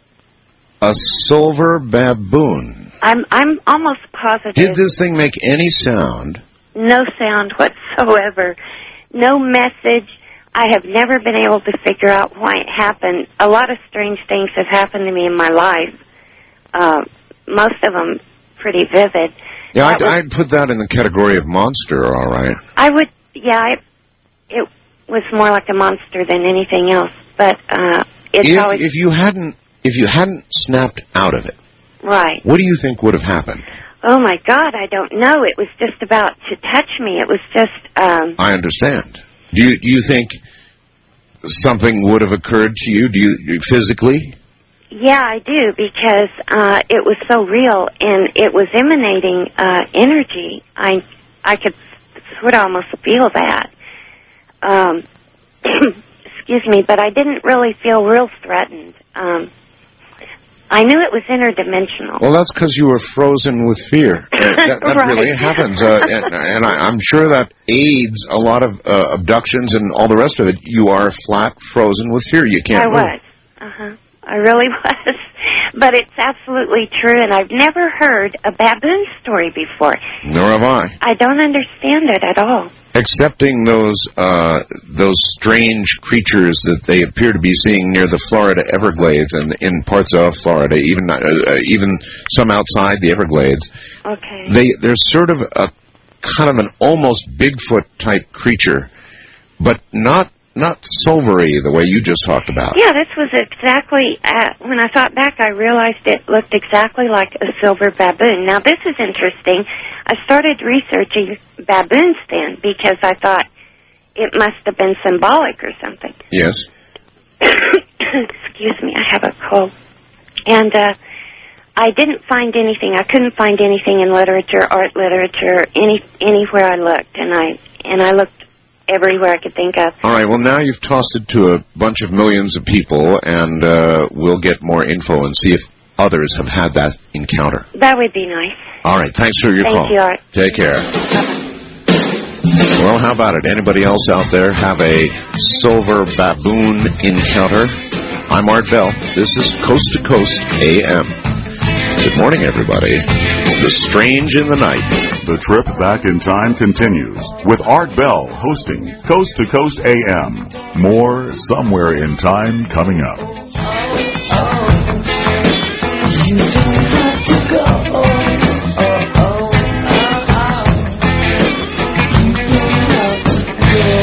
A silver baboon?
I'm I'm almost positive.
Did this thing make any sound?
No sound whatsoever. No message. I have never been able to figure out why it happened. A lot of strange things have happened to me in my life. Uh, most of them pretty vivid.
Yeah, I'd, was, I'd put that in the category of monster, all right.
I would, yeah, I, it was more like a monster than anything else. But uh, it's
if,
always...
If you hadn't, if you hadn't snapped out of it,
right.
What do you think would have happened?
Oh, my God, I don't know. It was just about to touch me. It was just... Um,
I understand. Do you, do you think something would have occurred to you? Do you physically?
Yeah, I do, because uh, it was so real, and it was emanating uh, energy. I I could sort of almost feel that. Um, excuse me, but I didn't really feel real threatened. Um, I knew it was interdimensional.
Well, that's because you were frozen with fear. Uh, that that
right.
really happens, uh, and, and I, I'm sure that aids a lot of uh, abductions and all the rest of it. You are flat frozen with fear. You can't
I
move.
was. Uh-huh. I really was. But it's absolutely true, and I've never heard a baboon story before.
Nor have I.
I don't understand it at all.
Excepting those uh, those strange creatures that they appear to be seeing near the Florida Everglades and in parts of Florida, even uh, even some outside the Everglades.
Okay.
They they're sort of a kind of an almost Bigfoot type creature, but not not silvery the way you just talked about.
Yeah, this was exactly, uh, when I thought back, I realized it looked exactly like a silver baboon. Now, this is interesting. I started researching baboons then because I thought it must have been symbolic or something.
Yes.
Excuse me, I have a cold. And uh, I didn't find anything. I couldn't find anything in literature, art literature, any anywhere I looked, and I and I looked everywhere I could think of.
All right, well, now you've tossed it to a bunch of millions of people, and uh, we'll get more info and see if others have had that encounter.
That would be nice.
All right, thanks for your
Thank
call.
you, Art.
Take care. Well, how about it? Anybody else out there have a silver baboon encounter? I'm Art Bell. This is Coast to Coast A M. Good morning, everybody. The Strange in the Night.
The trip back in time continues with Art Bell hosting Coast to Coast A M. More Somewhere in Time coming up.
You don't have to go. Oh, oh, oh, oh. You don't have to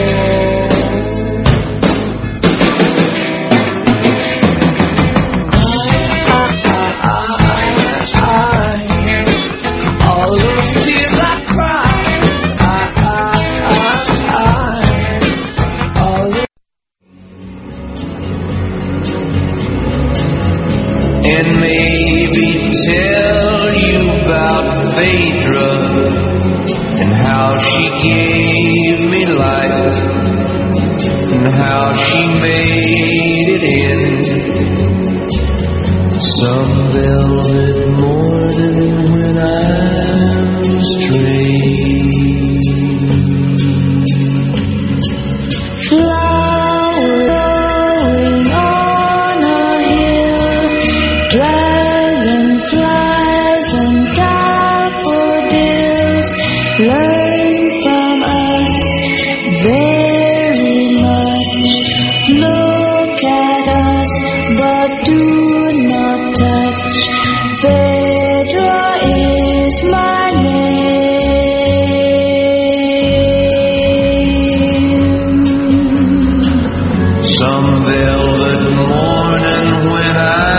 all those tears I cried, I, I, I, I, all those. And maybe tell you about Phaedra and how she gave me life and how she made it in some velvet morning when I'm straight. Flowers growing on a hill, dragonflies and daffodils learn from us very much. Look at us, but do not touch. Phaedra is my name. Some velvet morning when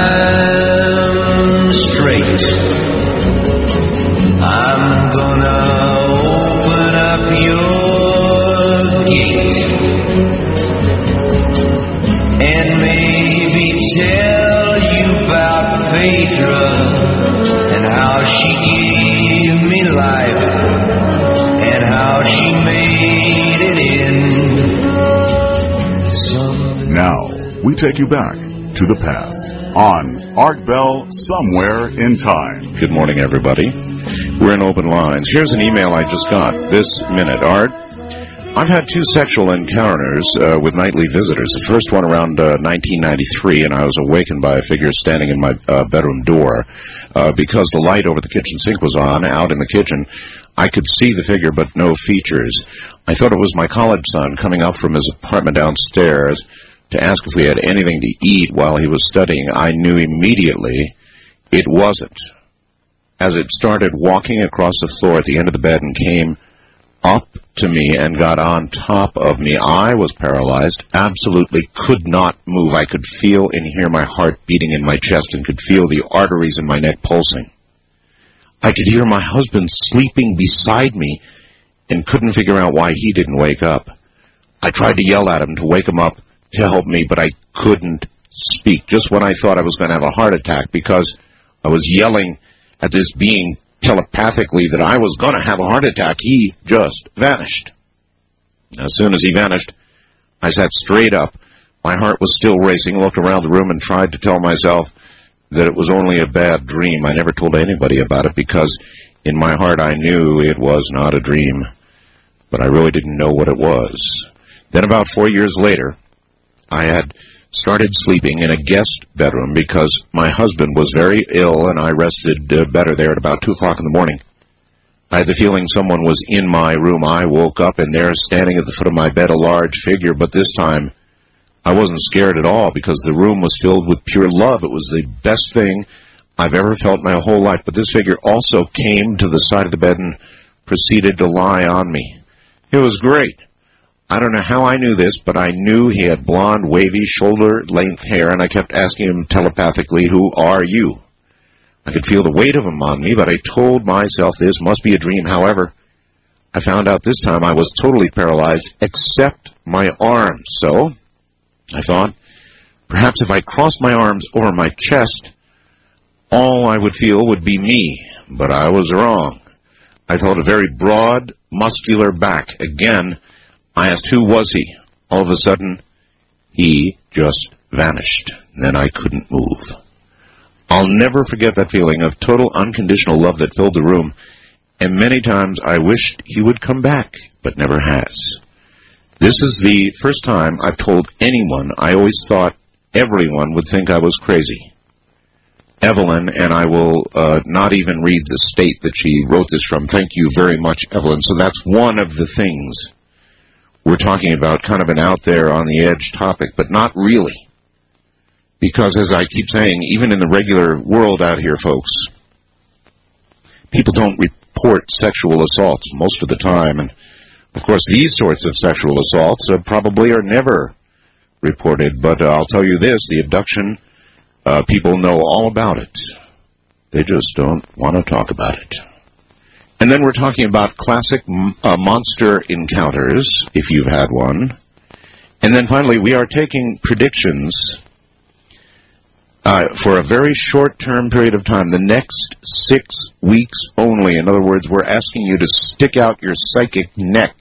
I'm straight, I'm gonna open up your gate and maybe tell you about Phaedra and how she gave me life and how she made it in.
Now, we take you back to the past on Art Bell Somewhere in Time.
Good morning, everybody. We're in open lines. Here's an email I just got this minute. Art, I've had two sexual encounters uh, with nightly visitors. The first one around uh, nineteen ninety-three, and I was awakened by a figure standing in my uh, bedroom door. Uh, because the light over the kitchen sink was on, out in the kitchen, I could see the figure, but no features. I thought it was my college son coming up from his apartment downstairs to ask if we had anything to eat while he was studying. I knew immediately it wasn't. As it started walking across the floor at the end of the bed and came up to me and got on top of me, I was paralyzed, absolutely could not move. I could feel and hear my heart beating in my chest and could feel the arteries in my neck pulsing. I could hear my husband sleeping beside me and couldn't figure out why he didn't wake up. I tried to yell at him to wake him up to help me, but I couldn't speak. Just when I thought I was going to have a heart attack because I was yelling at this being telepathically that I was going to have a heart attack, he just vanished. As soon as he vanished, I sat straight up. My heart was still racing, looked around the room and tried to tell myself that it was only a bad dream. I never told anybody about it because in my heart I knew it was not a dream, but I really didn't know what it was. Then about four years later, I had started sleeping in a guest bedroom because my husband was very ill and I rested uh, better there at about two o'clock in the morning. I had the feeling someone was in my room. I woke up and there, standing at the foot of my bed, a large figure, but this time I wasn't scared at all because the room was filled with pure love. It was the best thing I've ever felt my whole life. But this figure also came to the side of the bed and proceeded to lie on me. It was great. I don't know how I knew this, but I knew he had blonde, wavy, shoulder-length hair, and I kept asking him telepathically, "Who are you?" I could feel the weight of him on me, but I told myself this must be a dream. However, I found out this time I was totally paralyzed except my arms. So I thought, perhaps if I crossed my arms over my chest, all I would feel would be me. But I was wrong. I felt a very broad, muscular back. Again, I asked who was he. All of a sudden, he just vanished. Then I couldn't move. I'll never forget that feeling of total unconditional love that filled the room, and many times I wished he would come back, but never has. This is the first time I've told anyone. I always thought everyone would think I was crazy. Evelyn, and I will uh, not even read the state that she wrote this from. Thank you very much, Evelyn. So that's one of the things we're talking about, kind of an out there on the edge topic, but not really. Because as I keep saying, even in the regular world out here, folks, people don't report sexual assaults most of the time. And, of course, these sorts of sexual assaults uh, probably are never reported. But uh, I'll tell you this, the abduction, uh, people know all about it. They just don't want to talk about it. And then we're talking about classic uh, monster encounters, if you've had one. And then finally, we are taking predictions uh, for a very short-term period of time, the next six weeks only. In other words, we're asking you to stick out your psychic neck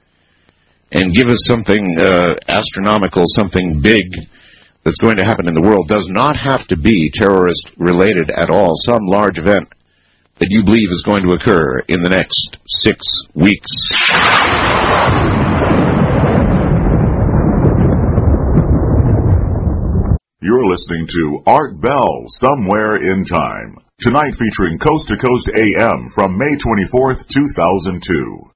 and give us something uh, astronomical, something big that's going to happen in the world. Does not have to be terrorist-related at all. Some large event that you believe is going to occur in the next six weeks.
You're listening to Art Bell, Somewhere in Time. Tonight featuring Coast to Coast A M from May twenty-fourth, two thousand two.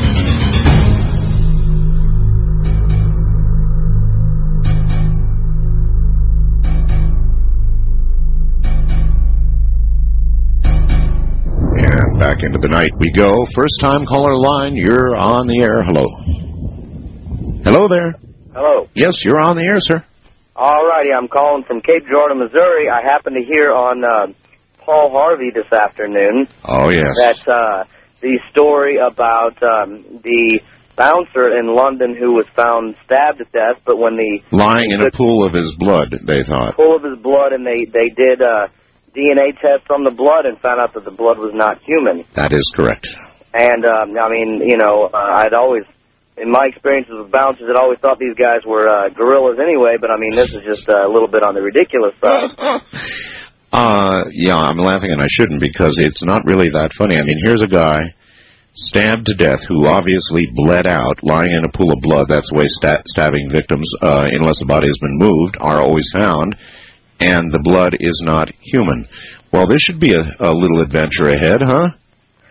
Back into the night we go. First time caller line, you're on the air. Hello. Hello there.
Hello.
Yes, you're on the air, sir.
All righty, I'm calling from Cape Jordan, Missouri. I happened to hear on uh, Paul Harvey this afternoon.
Oh, yes.
That uh, the story about um, the bouncer in London who was found stabbed to death, but when the...
Lying in a pool of his blood, they thought.
Pool of his blood, and they, they did... Uh, D N A test from the blood and found out that the blood was not human.
That is correct.
And, um, I mean, you know, uh, I'd always, in my experiences with bouncers, I'd always thought these guys were uh, gorillas anyway, but, I mean, this is just uh, a little bit on the ridiculous side.
uh, yeah, I'm laughing, and I shouldn't, because it's not really that funny. I mean, here's a guy stabbed to death who obviously bled out, lying in a pool of blood. That's the way stat- stabbing victims, uh, unless the body has been moved, are always found. And the blood is not human. Well, this should be a, a little adventure ahead, huh?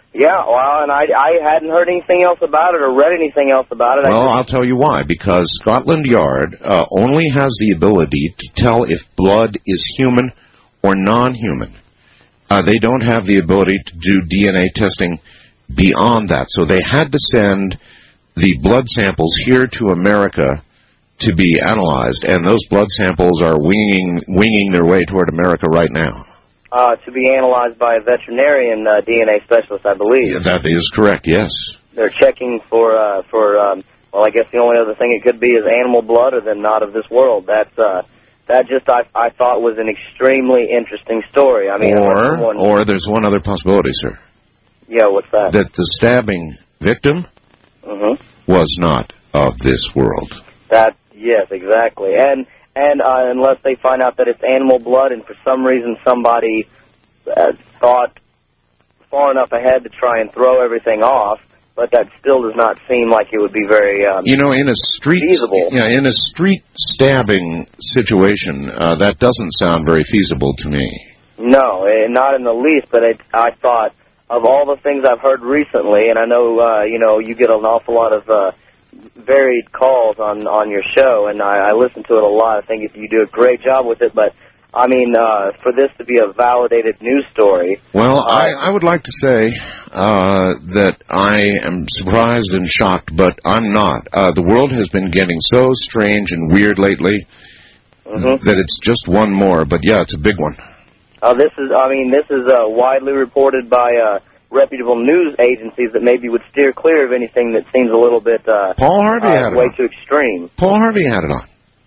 Yeah, well, and I, I hadn't heard anything else about it or read anything else about it. I
Well,
just,
I'll tell you why. Because Scotland Yard uh, only has the ability to tell if blood is human or non-human. Uh, they don't have the ability to do D N A testing beyond that. So they had to send the blood samples here to America to be analyzed, and those blood samples are winging, winging their way toward America right now.
uh, to be analyzed by a veterinarian uh, D N A specialist, I believe.
Yeah, that is correct, yes.
They're checking for, uh, for um, well, I guess the only other thing it could be is animal blood or then not of this world. That's, uh, that just I, I thought was an extremely interesting story. I mean,
or,
someone,
or there's one other possibility, sir.
Yeah, what's that?
That the stabbing victim
Mm-hmm.
was not of this world.
That, yes, exactly. And, and uh, unless they find out that it's animal blood and for some reason somebody uh, thought far enough ahead to try and throw everything off, but that still does not seem like it would be very um,
You know, in a street,
feasible.
yeah, in a street stabbing situation, uh, that doesn't sound very feasible to me.
No, eh, not in the least, but it, I thought of all the things I've heard recently, and I know, uh, you know, you get an awful lot of uh, varied calls on, on your show, and I, I listen to it a lot. I think you do a great job with it, but, I mean, uh, for this to be a validated news story...
Well, I, I would like to say uh, that I am surprised and shocked, but I'm not. Uh, the world has been getting so strange and weird lately
Mm-hmm.
that it's just one more, but yeah, it's a big one.
Uh, this is, I mean, this is uh, widely reported by uh, reputable news agencies that maybe would steer clear of anything that seems a little bit uh,
Paul Harvey
uh,
had it
way
on.
too extreme.
Paul Harvey had it on.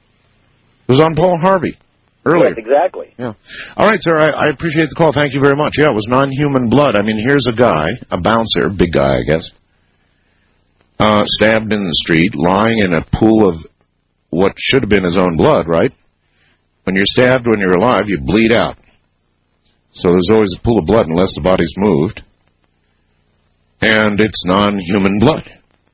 It was on Paul Harvey earlier.
Yes, exactly.
Yeah. All right, sir, I, I appreciate the call. Thank you very much. Yeah, it was non-human blood. I mean, here's a guy, a bouncer, big guy, I guess, uh, stabbed in the street, lying in a pool of what should have been his own blood, right? When you're stabbed when you're alive, you bleed out. So there's always a pool of blood unless the body's moved. And it's non-human blood.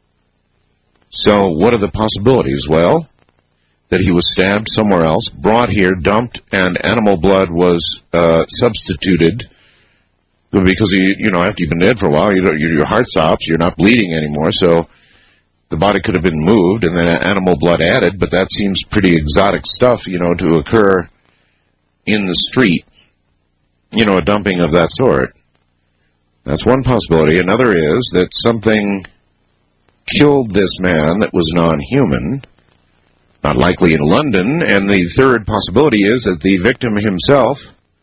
So what are the possibilities? Well, that he was stabbed somewhere else, brought here, dumped, and animal blood was uh, substituted because, you, you know, after you've been dead for a while, you don't, your heart stops, you're not bleeding anymore, so the body could have been moved and then animal blood added, but that seems pretty exotic stuff, you know, to occur in the street. You know, a dumping of that sort. That's one possibility. Another is that something killed this man that was non-human, not likely in London. And the third possibility is that the victim himself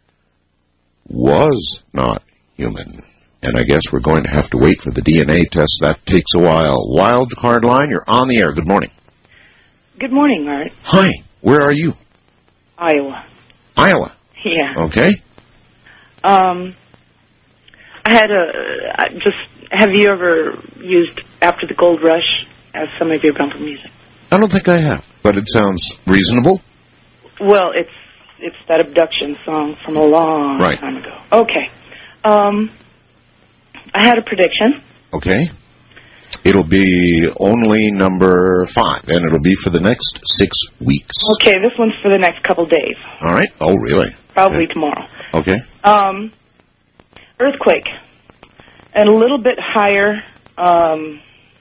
was not human. And I guess we're going to have to wait for the D N A test. That takes a while. Wild Card Line, you're on the air. Good morning.
Good morning, Art.
Hi. Where are you?
Iowa.
Iowa.
Yeah.
Okay.
Um, I had a, I just, have you ever used After the Gold Rush as some of your bumper music?
I don't think I have, but it sounds reasonable.
Well, it's, it's that abduction song from a long
Right.
time ago. Okay. Um, I had a prediction.
Okay. It'll be only number five, and it'll be for the next six weeks.
Okay, this one's for the next couple days.
All right. Oh, really?
Probably
Okay.
tomorrow.
Okay.
Um, earthquake. And a little bit higher, um,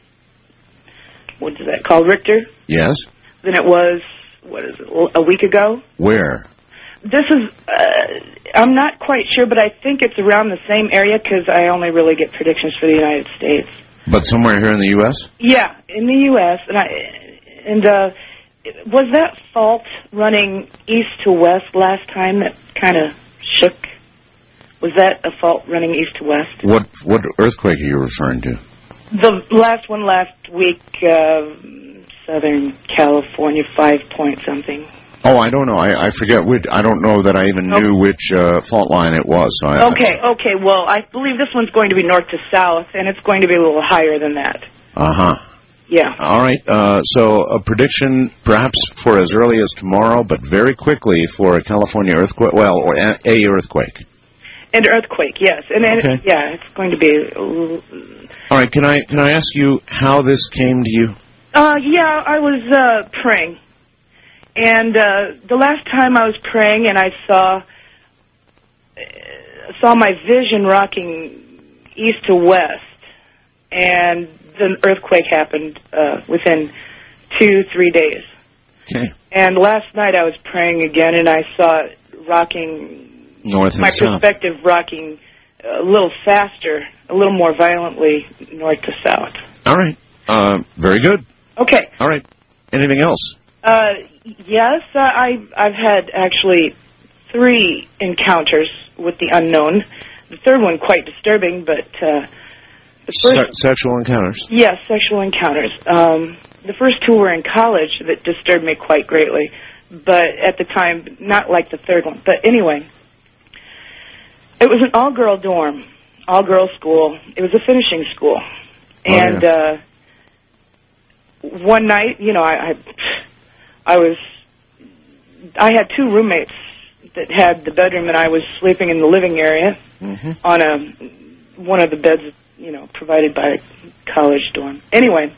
what is that called, Richter,
Yes.
than it was, what is it, a week ago?
Where?
This is, uh, I'm not quite sure, but I think it's around the same area because I only really get predictions for the United States.
But somewhere here in the U S?
Yeah, in the U S And I, and uh, was that fault running east to west last time that kind of shook? Was that a fault running east to west?
What what earthquake are you referring to?
The last one last week, uh, Southern California, five point something.
Oh, I don't know. I, I forget which. I don't know that I even knew which uh, fault line it was. So I,
Okay, okay. Well, I believe this one's going to be north to south, and it's going to be a little higher than that.
Uh huh.
Yeah.
All right. Uh, so a prediction, perhaps for as early as tomorrow, but very quickly for a California earthquake. Well, or a, a earthquake.
And earthquake, yes. And then,
Okay.
yeah, it's going to be...
All right. Can I can I ask you how this came to you?
Uh, yeah, I was uh, praying. And uh, the last time I was praying and I saw uh, saw my vision rocking east to west, and the earthquake happened uh, within two, three days.
Okay.
And last night I was praying again, and I saw it rocking,
North and
my
south.
perspective rocking a little faster, a little more violently north to south.
All right. Uh, very good.
Okay.
All right. Anything else?
Uh, yes, uh, I, I've had actually three encounters with the unknown. The third one quite disturbing, but uh, the first...
Se- sexual encounters?
Yes, sexual encounters. Um, the first two were in college that disturbed me quite greatly, but at the time, not like the third one. But anyway, it was an all-girl dorm, all-girl school. It was a finishing school.
Oh,
and
yeah.
uh, one night, you know, I, I, I was... I had two roommates that had the bedroom, and I was sleeping in the living area
mm-hmm.
on a one of the beds, you know, provided by a college dorm. Anyway,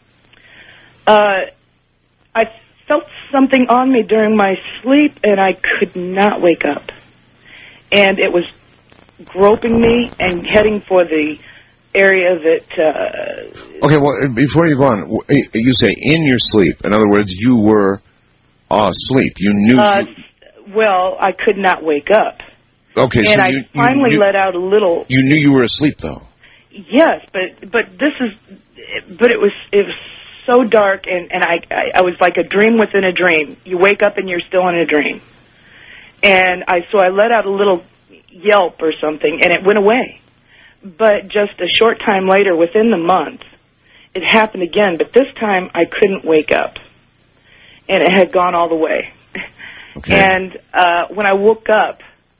uh, I felt something on me during my sleep, and I could not wake up. And it was groping me and heading for the area that... Uh,
okay, well, before you go on, you say in your sleep. In other words, you were asleep. You knew...
Uh,
you...
Well, I could not wake up.
Okay,
and
so
I
you,
finally
you, you,
let out a little...
You knew you were asleep, though.
Yes, but but this is... But it was it was so dark, and, and I, I, I was like a dream within a dream. You wake up and you're still in a dream. And I so I let out a little yelp or something, and it went away. But just a short time later, within the month, it happened again, but this time I couldn't wake up. And it had gone all the way.
Okay.
And uh, when I woke up,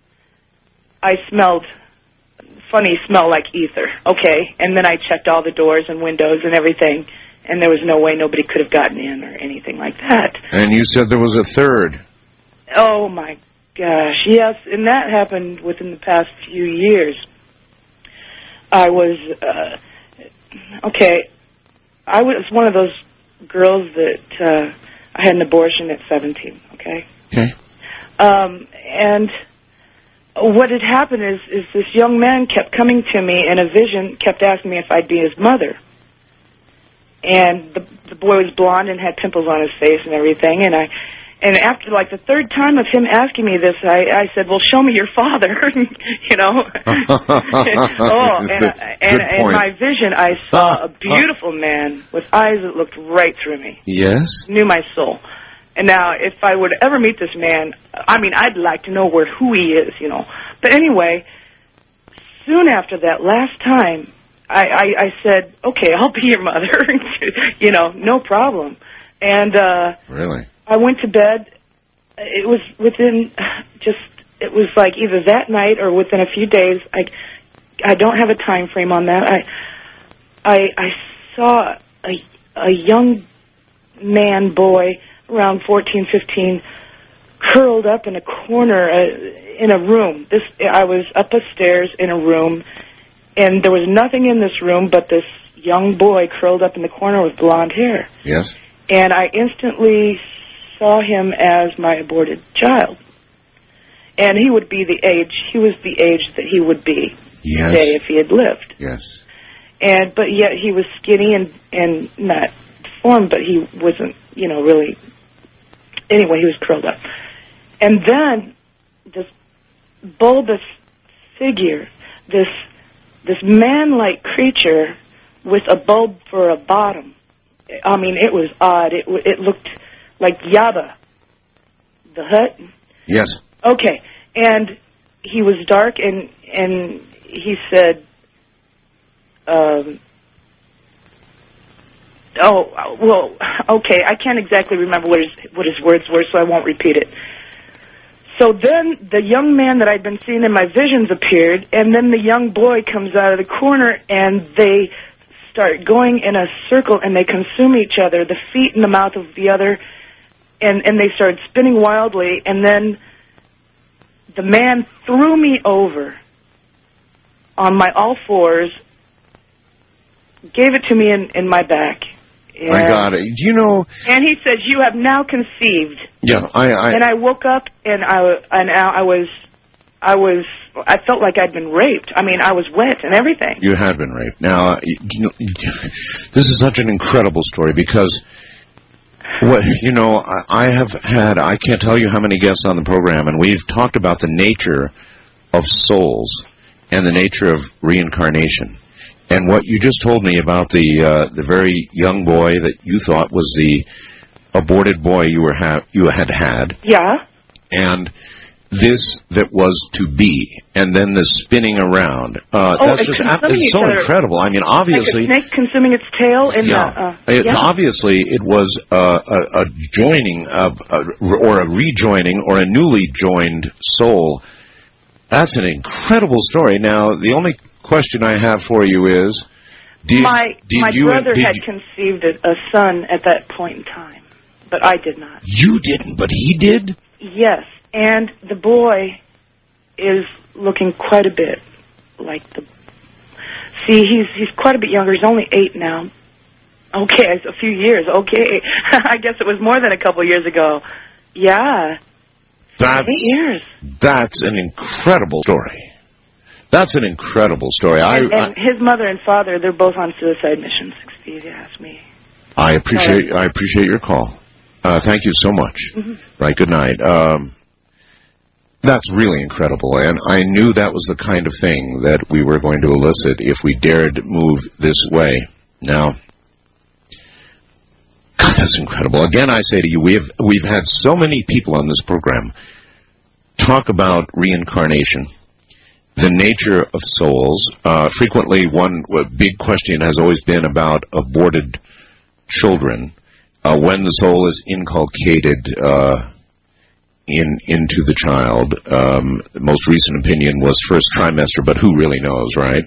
I smelled funny smell like ether. Okay. And then I checked all the doors and windows and everything, and there was no way nobody could have gotten in or anything like that.
And you said there was a third.
Oh, my gosh. Yes, and that happened within the past few years. I was, uh, okay, I was one of those girls that uh, I had an abortion at seventeen, okay?
Okay.
Um, and what had happened is, is this young man kept coming to me in a vision, kept asking me if I'd be his mother. And the, the boy was blonde and had pimples on his face and everything, and I... And after, like, the third time of him asking me this, I, I said, well, show me your father, you know. oh, and, and in my vision, I saw a beautiful man with eyes that looked right through me.
Yes?
Knew my soul. And now, if I were to ever meet this man, I mean, I'd like to know where who he is, you know. But anyway, soon after that last time, I, I, I said, okay, I'll be your mother, you know, no problem. And, uh...
Really?
I went to bed. It was within just, it was like either that night or within a few days. I, I don't have a time frame on that. I, I, I saw a, a young man, boy, around fourteen, fifteen, curled up in a corner uh, in a room. This, I was up a stairs in a room, and there was nothing in this room but this young boy curled up in the corner with blonde hair.
Yes.
And I instantly saw him as my aborted child. And he would be the age, he was the age that he would be
yes.
today if he had lived.
Yes.
And, but yet he was skinny and, and not deformed, but he wasn't, you know, really, anyway, he was curled up. And then this bulbous figure, this, this man-like creature with a bulb for a bottom. I mean, it was odd. It, it looked like Yabba, the Hutt.
Yes.
Okay, and he was dark, and and he said, um, "Oh, well, okay. I can't exactly remember what his what his words were, so I won't repeat it." So then the young man that I'd been seeing in my visions appeared, and then the young boy comes out of the corner, and they start going in a circle, and they consume each other, the feet and the mouth of the other. And, and they started spinning wildly, and then the man threw me over on my all fours, gave it to me in, in my back. And,
I got it. Do you know...
And he said, you have now conceived.
Yeah, I... I
and I woke up, and I, and I was, I was I felt like I'd been raped. I mean, I was wet and everything.
You had been raped. Now, you know, this is such an incredible story because, what you know, I, I have had, I can't tell you how many guests on the program, and we've talked about the nature of souls and the nature of reincarnation. And what you just told me about the uh, the very young boy that you thought was the aborted boy you were ha- you had had.
Yeah.
And this that was to be, and then the spinning around. Uh,
oh,
that's
it's,
just
consuming
it's
each
so
other.
incredible. I mean, obviously,
like a snake consuming its tail. In
yeah,
the, uh,
it,
yeah.
obviously, it was uh, a, a joining of, a, or a rejoining, or a newly joined soul. That's an incredible story. Now, the only question I have for you is, did
my
did
my
you
brother
did
had
you,
conceived a, a son at that point in time, but I did not.
You didn't, but he did?
Yes, and the boy is looking quite a bit like the... See, he's he's quite a bit younger. He's only eight now. Okay, it's a few years. Okay. I guess it was more than a couple years ago. Yeah.
That's,
eight years.
That's an incredible story. That's an incredible story.
And,
I,
and
I
his mother and father, they're both on suicide missions, if you ask me.
I appreciate I appreciate your call. Uh, thank you so much.
Mm-hmm.
Right, good night. Um, that's really incredible, and I knew that was the kind of thing that we were going to elicit if we dared move this way. Now, God, that's incredible. Again, I say to you, we have we've had so many people on this program talk about reincarnation, the nature of souls. Uh, frequently, one big question has always been about aborted children. Uh, when the soul is inculcated uh, in into the child, um, the most recent opinion was first trimester, but who really knows, right?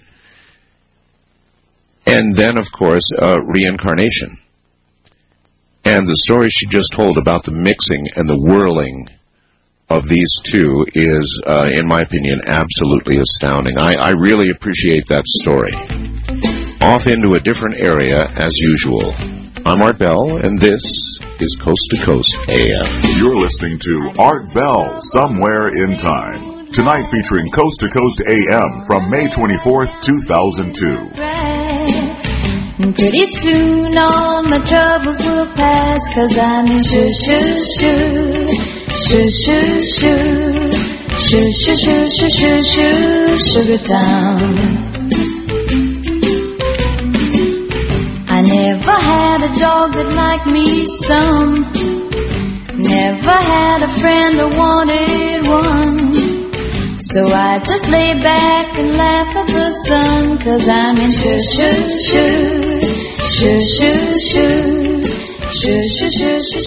And then, of course, uh, reincarnation. And the story she just told about the mixing and the whirling of these two is, uh, in my opinion, absolutely astounding. I, I really appreciate that story. Off into a different area, as usual. I'm Art Bell, and this is Coast to Coast A M.
You're listening to Art Bell, Somewhere in Time. Tonight featuring Coast to Coast A M from May twenty-fourth, two thousand two.
And pretty soon all my troubles will pass, 'cause I'm in shoo shoo shoo, shoo shoo shoo, shoo shoo shoo shoo shoo shoo, Sugar Town. I never had a dog that liked me some, never had a friend that wanted one. So I just lay back and laugh at the sun, 'cause I'm in shoo shoo shoo, shoo shoo shoo, shoo shoo shoo shoo.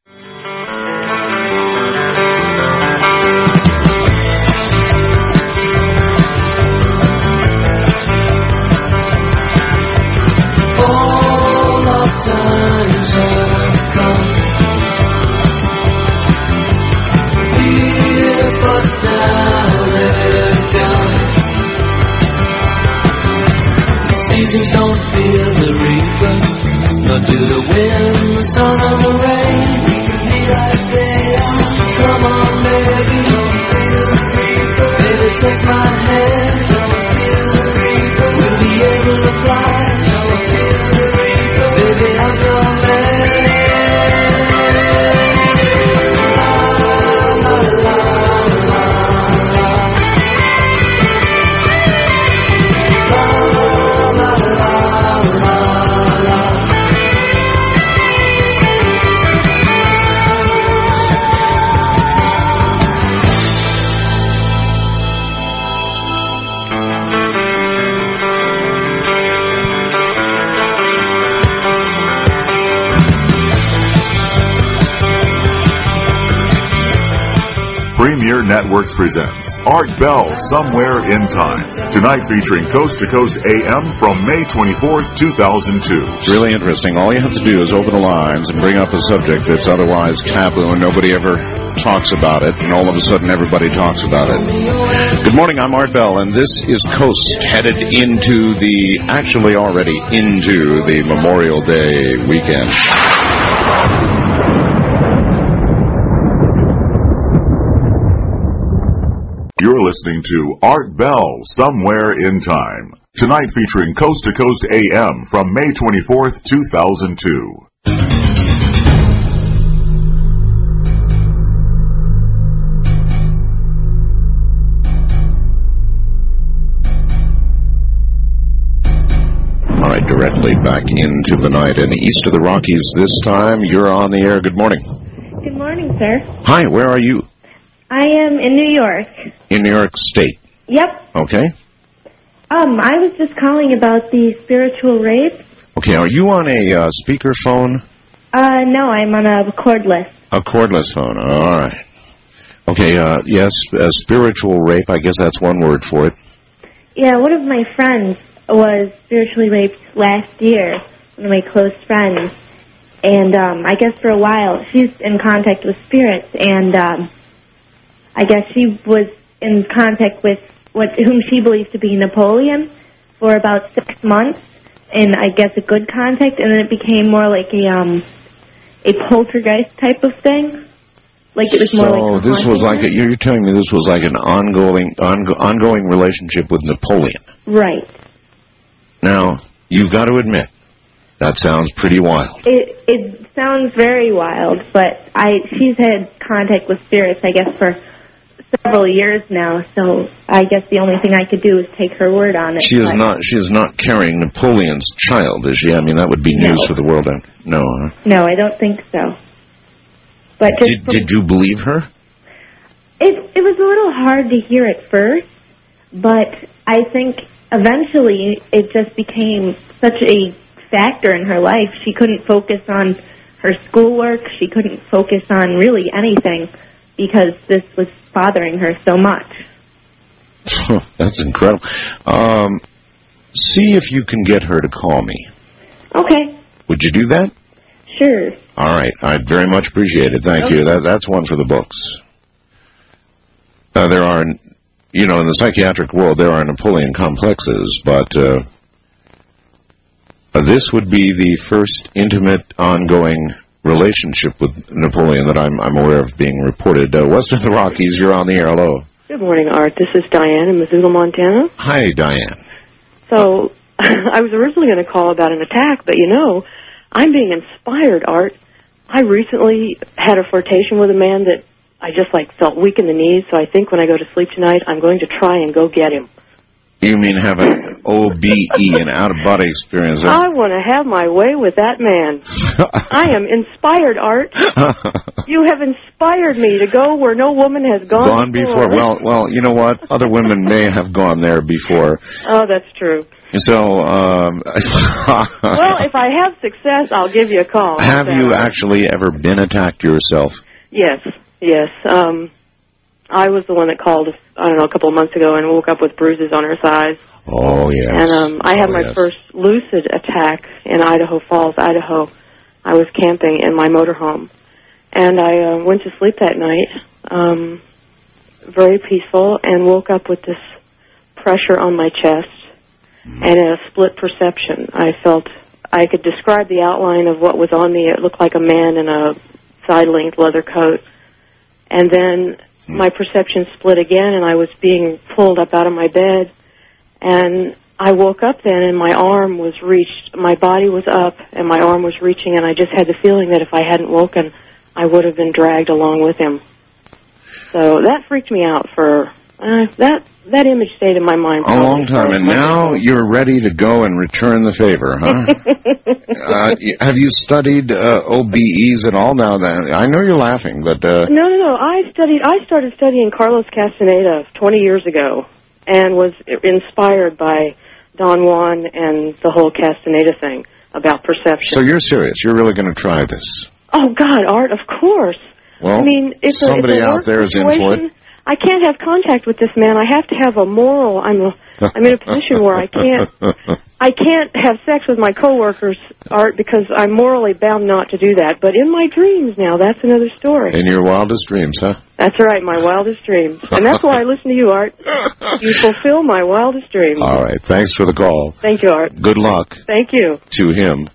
All of times have come, here but now they're gone. Seasons don't feel the reaper, nor do the wind, the sun, or the rain. We can be like they are. Come on, baby, don't feel the reaper. Baby, take my hand, don't feel the reaper. We'll be able to fly, don't feel the reaper. Baby, I'm your man. La, la, la, la, la. La, la, la, la, la.
Premier Networks presents Art Bell, Somewhere in Time. Tonight featuring Coast to Coast A M from May twenty-fourth, two thousand two.
It's really interesting. All you have to do is open the lines and bring up a subject that's otherwise taboo and nobody ever talks about it, and all of a sudden everybody talks about it. Good morning, I'm Art Bell, and this is Coast, headed into the, actually already into the Memorial Day weekend.
You're listening to Art Bell, Somewhere in Time. Tonight featuring Coast to Coast A M from May twenty-fourth, two thousand two.
All right, directly back into the night and east of the Rockies this time. You're on the air. Good morning.
Good morning, sir.
Hi, where are you?
I am in New York.
In New York State.
Yep.
Okay.
Um, I was just calling about the spiritual rape.
Okay, are you on a uh, speakerphone?
Uh, no, I'm on a cordless.
A cordless phone. All right. Okay, uh, yes, uh, spiritual rape. I guess that's one word for it.
Yeah, one of my friends was spiritually raped last year, one of my close friends. And um, I guess for a while, she's in contact with spirits, and um, I guess she was in contact with what whom she believes to be Napoleon for about six months, and I guess a good contact, and then it became more like a um, a poltergeist type of thing. Like it was
so
more like
this was like a, you're telling me this was like an ongoing ongo, ongoing relationship with Napoleon.
Right.
Now, you've got to admit, that sounds pretty wild.
It it sounds very wild, but I she's had contact with spirits, I guess, for several years now. So I guess the only thing I could do is take her word on it.
She is not. She is not carrying Napoleon's child, is she? I mean, that would be news
No.
for the world. No. Huh?
No, I don't think so. But just
Did, did you believe her?
It it was a little hard to hear at first, but I think eventually it just became such a factor in her life. She couldn't focus on her schoolwork. She couldn't focus on really anything because this was bothering her so much.
That's incredible. Um, see if you can get her to call me.
Okay.
Would you do that?
Sure.
All right. I'd very much appreciate it. Thank
Okay.
you. That That's one for the books. Uh, there are, you know, in the psychiatric world, there are Napoleon complexes, but uh, uh, this would be the first intimate, ongoing relationship with Napoleon that I'm, I'm aware of being reported. Uh, west of the Rockies, you're on the air. Hello.
Good morning, Art. This is Diane in Missoula, Montana.
Hi, Diane.
So, I was originally going to call about an attack, but you know, I'm being inspired, Art. I recently had a flirtation with a man that I just, like, felt weak in the knees, so I think when I go to sleep tonight, I'm going to try and go get him.
You mean have an O B E, an out-of-body experience? Huh?
I want to have my way with that man. I am inspired, Art. You have inspired me to go where no woman has gone,
Gone before. Well, well, you know what? Other women may have gone there before.
Oh, that's true.
So, um...
well, if I have success, I'll give you a call.
Have you actually ever been attacked yourself?
Yes, yes. Um, I was the one that called, I don't know, a couple of months ago and woke up with bruises on her thighs.
Oh, yes.
And um, I had
oh,
my
yes.
first lucid attack in Idaho Falls, Idaho. I was camping in my motorhome. And I uh, went to sleep that night, um, very peaceful, and woke up with this pressure on my chest and a split perception. I felt I could describe the outline of what was on me. It looked like a man in a side-length leather coat. And then my perception split again, and I was being pulled up out of my bed. And I woke up then, and my arm was reached. My body was up, and my arm was reaching, and I just had the feeling that if I hadn't woken, I would have been dragged along with him. So that freaked me out for... Uh, that that image stayed in my mind
A long time, and now you're ready to go and return the favor, huh? uh, have you studied uh, O B Es at all now? Then I know you're laughing, but uh,
no, no, no. I studied. I started studying Carlos Castaneda twenty years ago, and was inspired by Don Juan and the whole Castaneda thing about perception.
So you're serious? You're really going to try this?
Oh God, Art, of course.
Well,
I mean, it's
somebody
a, it's a
out
work
there is in for it.
situation. I can't have contact with this man. I have to have a moral. I'm a, I'm in a position where I can't. I can't have sex with my coworkers, Art, because I'm morally bound not to do that. But in my dreams now, that's another story.
In your wildest dreams, huh?
That's right, my wildest dreams, and that's why I listen to you, Art. You fulfill my wildest dreams.
All right. Thanks for the call.
Thank you, Art.
Good luck.
Thank you.
To him.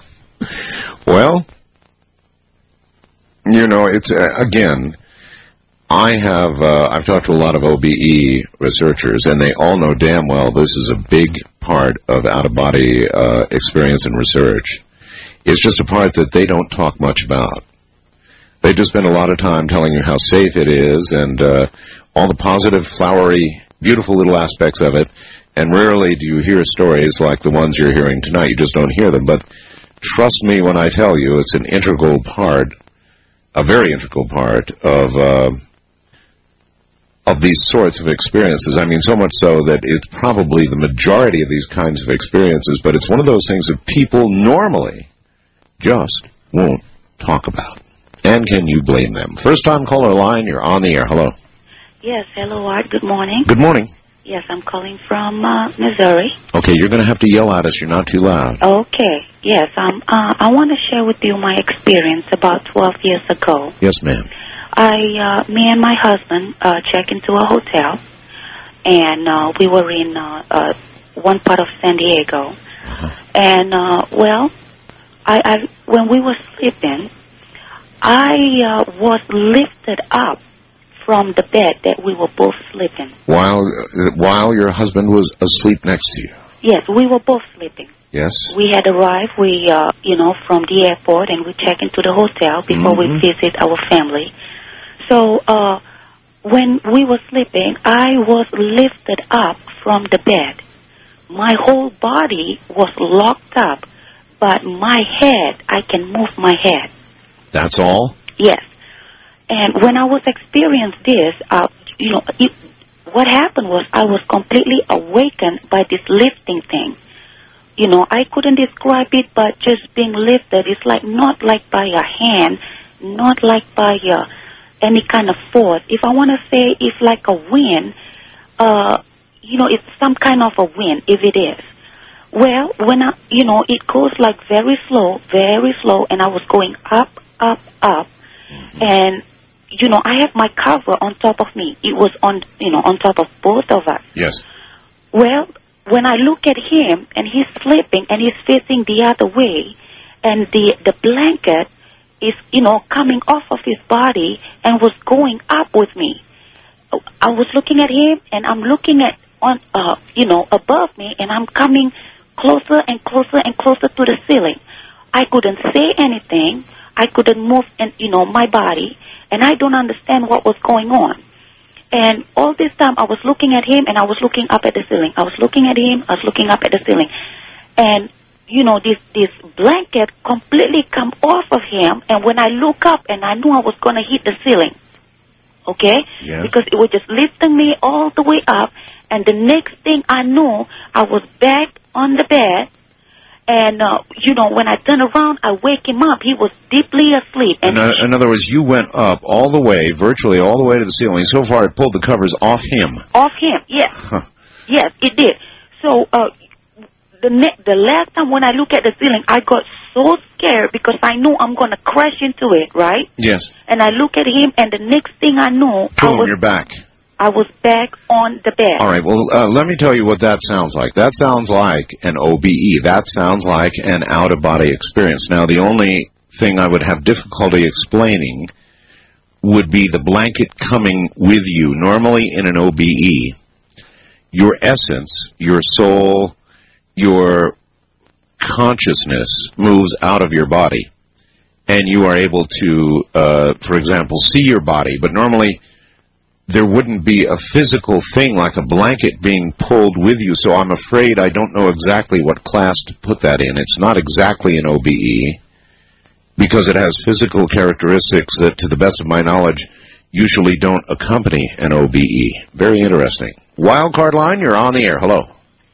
Well, you know, it's, uh, again, I have, uh, I've talked to a lot of O B E researchers, and they all know damn well this is a big part of out-of-body uh, experience and research. It's just a part that they don't talk much about. They just spend a lot of time telling you how safe it is and uh, all the positive, flowery, beautiful little aspects of it, and rarely do you hear stories like the ones you're hearing tonight. You just don't hear them, but trust me when I tell you it's an integral part, a very integral part of uh, of these sorts of experiences. I mean, so much so that it's probably the majority of these kinds of experiences, but it's one of those things that people normally just won't talk about. And can you blame them? First time caller line, you're on the air. Hello.
Yes, hello, Art. Good morning.
Good morning.
Yes, I'm calling from uh, Missouri.
Okay, you're going to have to yell at us. You're not too loud.
Okay. Yes, um, uh, I want to share with you my experience about twelve years ago.
Yes, ma'am.
I, uh, me and my husband uh, checked into a hotel, and uh, we were in uh, uh, one part of San Diego. Uh-huh. And, uh, well, I, I, when we were sleeping, I uh, was lifted up from the bed that we were both sleeping.
While uh, while your husband was asleep next to you?
Yes, we were both sleeping.
Yes.
We had arrived, we, uh, you know, from the airport, and we checked into the hotel before
Mm-hmm.
we visit our family. So uh, when we were sleeping, I was lifted up from the bed. My whole body was locked up, but my head, I can move my head.
That's all?
Yes. And when I was experiencing this, uh, you know, it, what happened was I was completely awakened by this lifting thing. You know, I couldn't describe it, but just being lifted, it's like not like by a hand, not like by uh, any kind of force. If I want to say it's like a wind, uh, you know, it's some kind of a wind, if it is. Well, when I, you know, it goes like very slow, very slow, and I was going up, up, up, mm-hmm. and you know, I have my cover on top of me. It was on, you know, on top of both of us.
Yes.
Well, when I look at him and he's sleeping and he's facing the other way, and the the blanket is, you know, coming off of his body and was going up with me. I was looking at him and I'm looking at on, uh, you know, above me, and I'm coming closer and closer and closer to the ceiling. I couldn't say anything. I couldn't move, and you know, my body. And I don't understand what was going on. And all this time I was looking at him and I was looking up at the ceiling. I was looking at him, I was looking up at the ceiling. And, you know, this, this blanket completely come off of him. And when I look up, and I knew I was going to hit the ceiling. Okay?
Yeah.
Because it was just lifting me all the way up. And the next thing I knew, I was back on the bed. And, uh, you know, when I turned around, I wake him up. He was deeply asleep. And
in, uh, in other words, you went up all the way, virtually all the way to the ceiling. So far, it pulled the covers off him.
Off him, yes.
Huh.
Yes, it did. So uh, the ne- the last time when I look at the ceiling, I got so scared because I knew I'm going to crash into it, right?
Yes.
And I look at him, and the next thing I knew,
Boom,
I was,
you're back.
I was back on the bed.
All right, well, uh, let me tell you what that sounds like. That sounds like an O B E. That sounds like an out-of-body experience. Now, the only thing I would have difficulty explaining would be the blanket coming with you. Normally, in an O B E, your essence, your soul, your consciousness moves out of your body, and you are able to, uh, for example, see your body, but normally there wouldn't be a physical thing like a blanket being pulled with you, so I'm afraid I don't know exactly what class to put that in. It's not exactly an O B E, because it has physical characteristics that, to the best of my knowledge, usually don't accompany an O B E. Very interesting. Wildcard line, you're on the air. Hello.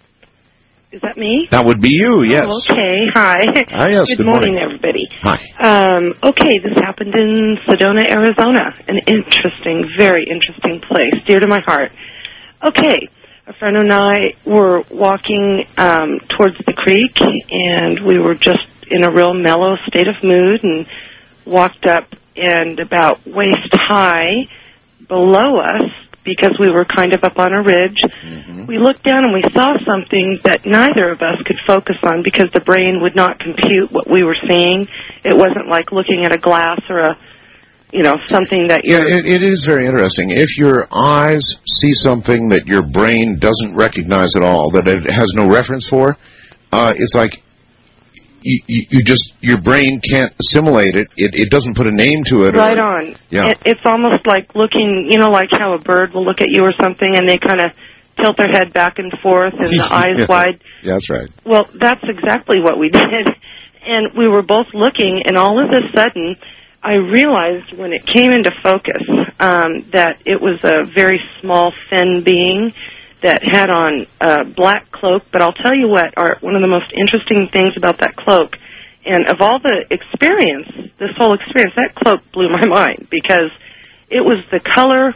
Is that me?
That would be you, yes.
Oh, okay, hi.
Hi, yes,
Good,
good
morning,
morning.
everybody.
Hi.
Um, okay, this happened in Sedona, Arizona. An interesting, very interesting place, dear to my heart. Okay, a friend and I were walking um, towards the creek, and we were just in a real mellow state of mood, and walked up, and about waist high below us, because we were kind of up on a ridge, mm-hmm. we looked down and we saw something that neither of us could focus on because the brain would not compute what we were seeing. It wasn't like looking at a glass or a you know, something that
Yeah,
you're...
it, it is very interesting. If your eyes see something that your brain doesn't recognize at all, that it has no reference for, uh, it's like you, you, you just, your brain can't assimilate it. It, it doesn't put a name to it.
Right
or,
on.
Yeah.
It, it's almost like looking, you know, like how a bird will look at you or something, and they kind of tilt their head back and forth and the eyes
yeah.
wide.
Yeah, that's right.
Well, that's exactly what we did. And we were both looking, and all of a sudden, I realized when it came into focus um, that it was a very small, thin being that had on a black cloak. But I'll tell you what, Art, one of the most interesting things about that cloak, and of all the experience, this whole experience, that cloak blew my mind because it was the color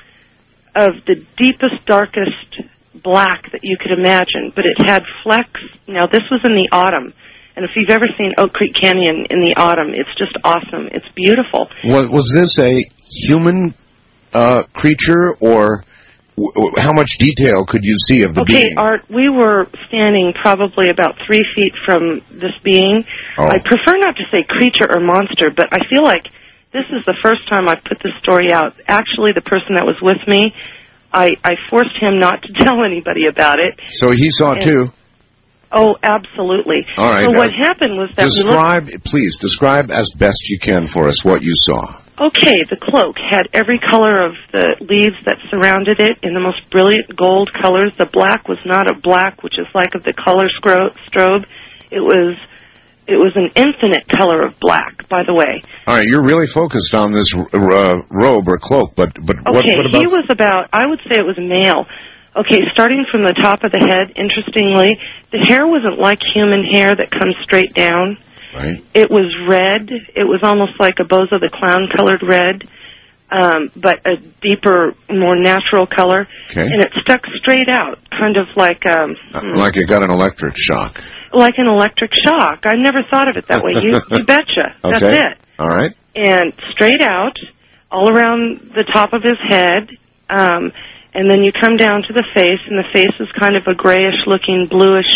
of the deepest, darkest black that you could imagine, but it had flecks. Now, this was in the autumn, and if you've ever seen Oak Creek Canyon in the autumn, it's just awesome. It's beautiful.
Was, was this a human uh, creature, or w- w- how much detail could you see of the
Okay,
being?
Art, we were standing probably about three feet from this being.
Oh.
I prefer not to say creature or monster, but I feel like this is the first time I've put this story out. Actually, the person that was with me, I, I forced him not to tell anybody about it.
So he saw it
And-
too.
Oh, absolutely.
All right.
So what
uh,
happened was that we looked...
Describe, please, describe as best you can for us what you saw.
Okay, the cloak had every color of the leaves that surrounded it in the most brilliant gold colors. The black was not a black, which is like of the color scro- strobe. It was it was an infinite color of black, by the way.
All right, you're really focused on this uh, robe or cloak, but but what,
Okay,
what about?
he was about, I would say it was male. Okay, starting from the top of the head, interestingly, the hair wasn't like human hair that comes straight down.
Right.
It was red. It was almost like a Bozo the Clown-colored red, um, but a deeper, more natural color.
Okay.
And it stuck straight out, kind of like um, hmm,
Like it got an electric shock.
like an electric shock. I never thought of it that way. You, you betcha. That's
Okay.
it.
All right.
And straight out, all around the top of his head, um, and then you come down to the face, and the face is kind of a grayish-looking, bluish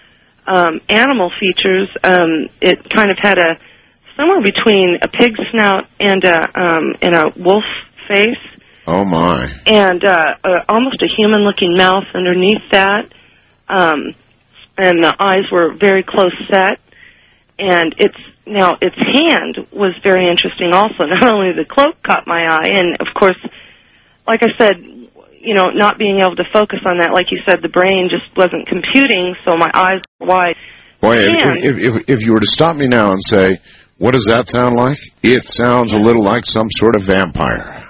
um, animal features. Um, it kind of had a somewhere between a pig snout and a um, and a wolf face,
Oh my.
and uh, uh, almost a human-looking mouth underneath that. Um, and the eyes were very close set. And its now its hand was very interesting. Also, not only the cloak caught my eye, and of course, like I said, you know, not being able to focus on that, like you said, the brain just wasn't computing, so my eyes were wide.
Boy, if,
And-
if, if, if you were to stop me now and say, what does that sound like? It sounds a little like some sort of vampire.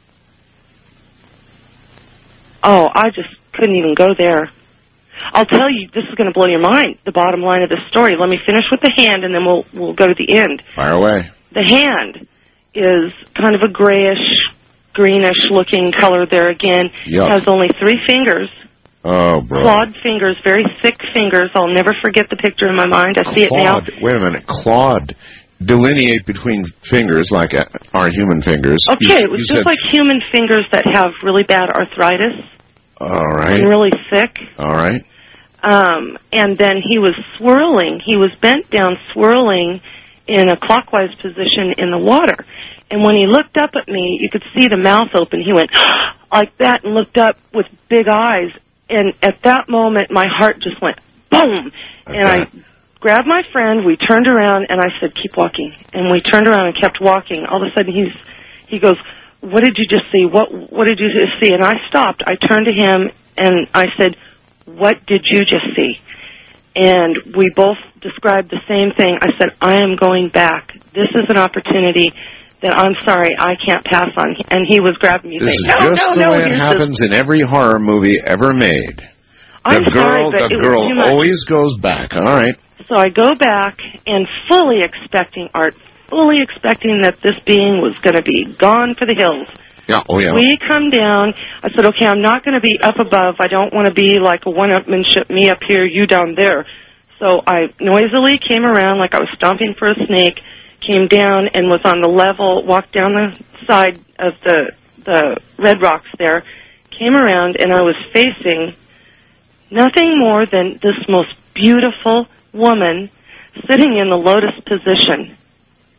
Oh, I just couldn't even go there. I'll tell you, this is going to blow your mind, the bottom line of the story. Let me finish with the hand, and then we'll we'll go to the end.
Fire away.
The hand is kind of a grayish, greenish-looking color there again.
Yuck.
Has only three fingers,
Oh, bro.
clawed fingers, very thick fingers. I'll never forget the picture in my mind. I see it now.
Clawed. Wait a minute. Clawed. Delineate between fingers like uh, our human fingers.
Okay,
You-
it was
you
just
said-
like human fingers that have really bad arthritis
All right.
and really thick.
All right.
Um, and then he was swirling. He was bent down, swirling in a clockwise position in the water. And when he looked up at me, you could see the mouth open. He went like that and looked up with big eyes. And at that moment, my heart just went boom. And I grabbed my friend. We turned around, and I said, "Keep walking." And we turned around and kept walking. All of a sudden, he's he goes, "What did you just see? What What did you just see?" And I stopped. I turned to him, and I said, "What did you just see?" And we both described the same thing. I said, "I am going back. This is an opportunity that I'm sorry I can't pass on." And he was grabbing me,
This
saying,
is
"No,
just
no,
the
no."
way it
here's this-
happens in every horror movie ever made.
I'm
the
sorry,
girl,
but
the
it was
girl
too much.
always goes back. All right.
So I go back and fully expecting, Art, fully expecting that this being was going to be gone for the hills.
Yeah. Oh yeah.
We come down. I said, "Okay, I'm not going to be up above. I don't want to be like a one-upmanship, me up here, you down there." So I noisily came around like I was stomping for a snake, came down and was on the level, walked down the side of the the red rocks there, came around, and I was facing nothing more than this most beautiful woman sitting in the lotus position.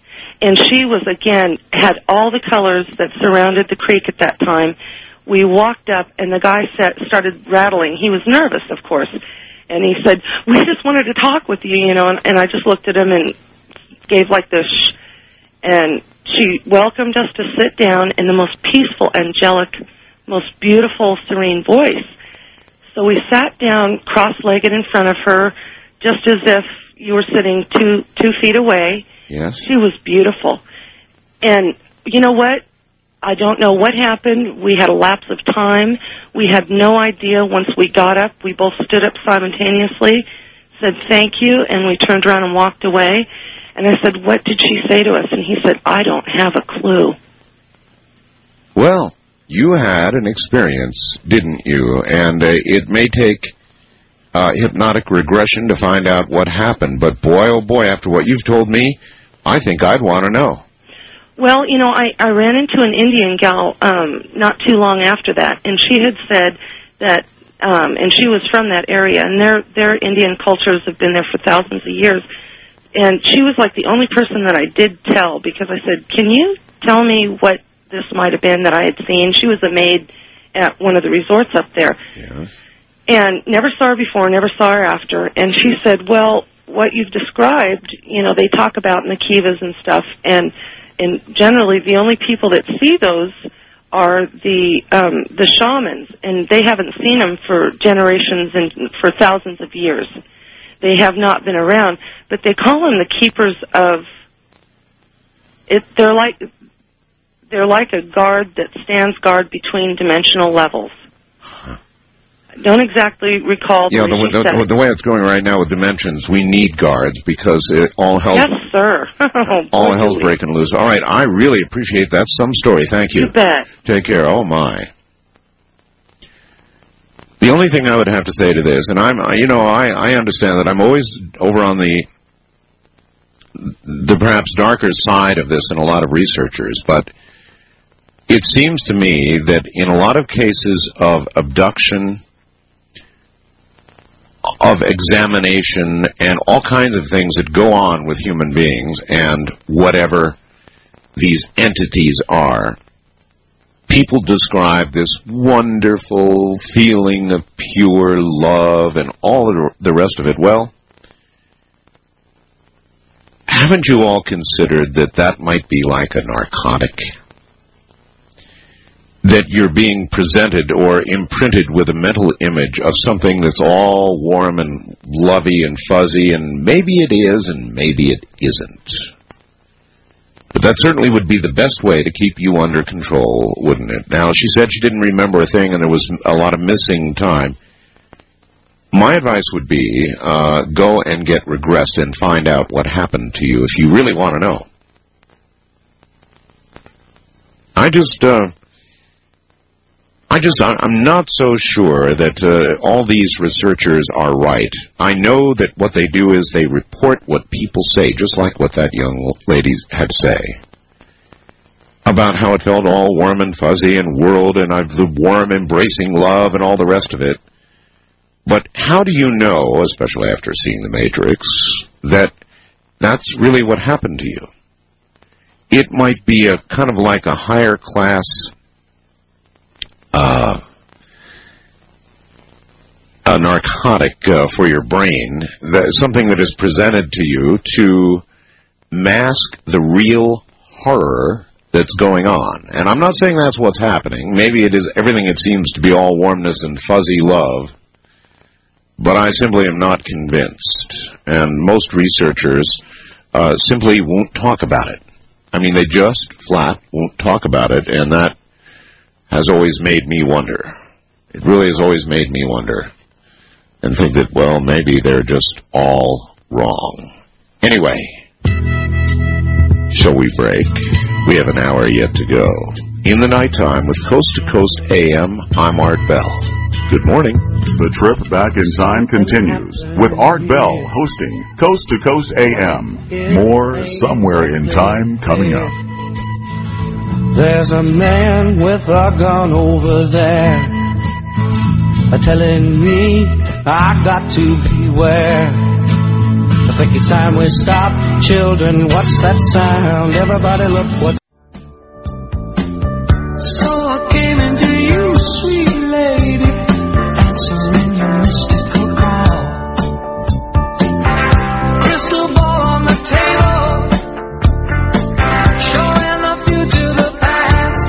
and she was, again, had all the colors that surrounded the creek at that time. We walked up, and the guy sat, started rattling. He was nervous, of course. And he said, we just wanted to talk with you, you know, and, and I just looked at him and gave like this shh. And she welcomed us to sit down in the most peaceful, angelic, most beautiful, serene voice. So we sat down cross-legged in front of her, just as if you were sitting two two feet away.
Yes.
She was beautiful. And you know what? I don't know what happened. We had a lapse of time. We had no idea. Once we got up, we both stood up simultaneously, said thank you, and we turned around and walked away. And I said, what did she say to us? And he said, I don't have a clue.
Well, you had an experience, didn't you? And uh, it may take uh, hypnotic regression to find out what happened. But boy, oh boy, after what you've told me, I think I'd want to know.
Well, you know, I, I ran into an Indian gal um, not too long after that, and she had said that, um, and she was from that area, and their their Indian cultures have been there for thousands of years. And she was like the only person that I did tell, because I said, can you tell me what this might have been that I had seen? She was a maid at one of the resorts up there.
Yes.
And never saw her before, never saw her after. And she said, well, what you've described, you know, they talk about in the kivas and stuff, and and generally the only people that see those are the um, the shamans, and they haven't seen them for generations and for thousands of years. They have not been around, but they call them the keepers of it. They're like they're like a guard that stands guard between dimensional levels. I don't exactly recall.
Yeah, the, the, the, the way it's going right now with dimensions, we need guards because it all hell's
yes, sir.
all hell's breaking loose. All right, I really appreciate that. Some story. Thank you.
You bet.
Take care. Oh my. The only thing I would have to say to this, and I'm, you know, I, I understand that I'm always over on the the perhaps darker side of this than a lot of researchers, but it seems to me that in a lot of cases of abduction, of examination, and all kinds of things that go on with human beings and whatever these entities are, people describe this wonderful feeling of pure love and all the rest of it. Well, haven't you all considered that that might be like a narcotic? That you're being presented or imprinted with a mental image of something that's all warm and lovey and fuzzy, and maybe it is and maybe it isn't. But that certainly would be the best way to keep you under control, wouldn't it? Now, she said she didn't remember a thing and there was a lot of missing time. My advice would be uh, go and get regressed and find out what happened to you if you really want to know. I just... Uh, I just, I'm not so sure that uh, all these researchers are right. I know that what they do is they report what people say, just like what that young lady had to say, about how it felt all warm and fuzzy and whirled and I've the warm embracing love and all the rest of it. But how do you know, especially after seeing The Matrix, that that's really what happened to you? It might be a kind of like a higher class Uh, a narcotic uh, for your brain, that, something that is presented to you to mask the real horror that's going on. And I'm not saying that's what's happening. Maybe it is everything it seems to be all warmness and fuzzy love, but I simply am not convinced. And most researchers uh, simply won't talk about it. I mean, they just flat won't talk about it, and that has always made me wonder. It really has always made me wonder and think that, well, maybe they're just all wrong. Anyway, shall we break? We have an hour yet to go. In the nighttime with Coast to Coast A M, I'm Art Bell. Good morning.
The trip back in time continues with Art Bell hosting Coast to Coast A M. More somewhere in time coming up.
There's a man with a gun over there, telling me I got to beware. I think it's time we stop. Children, what's that sound? Everybody look what. So I came into you, sweet lady, answering your mystical call. Crystal ball on the table, showing the future, the past.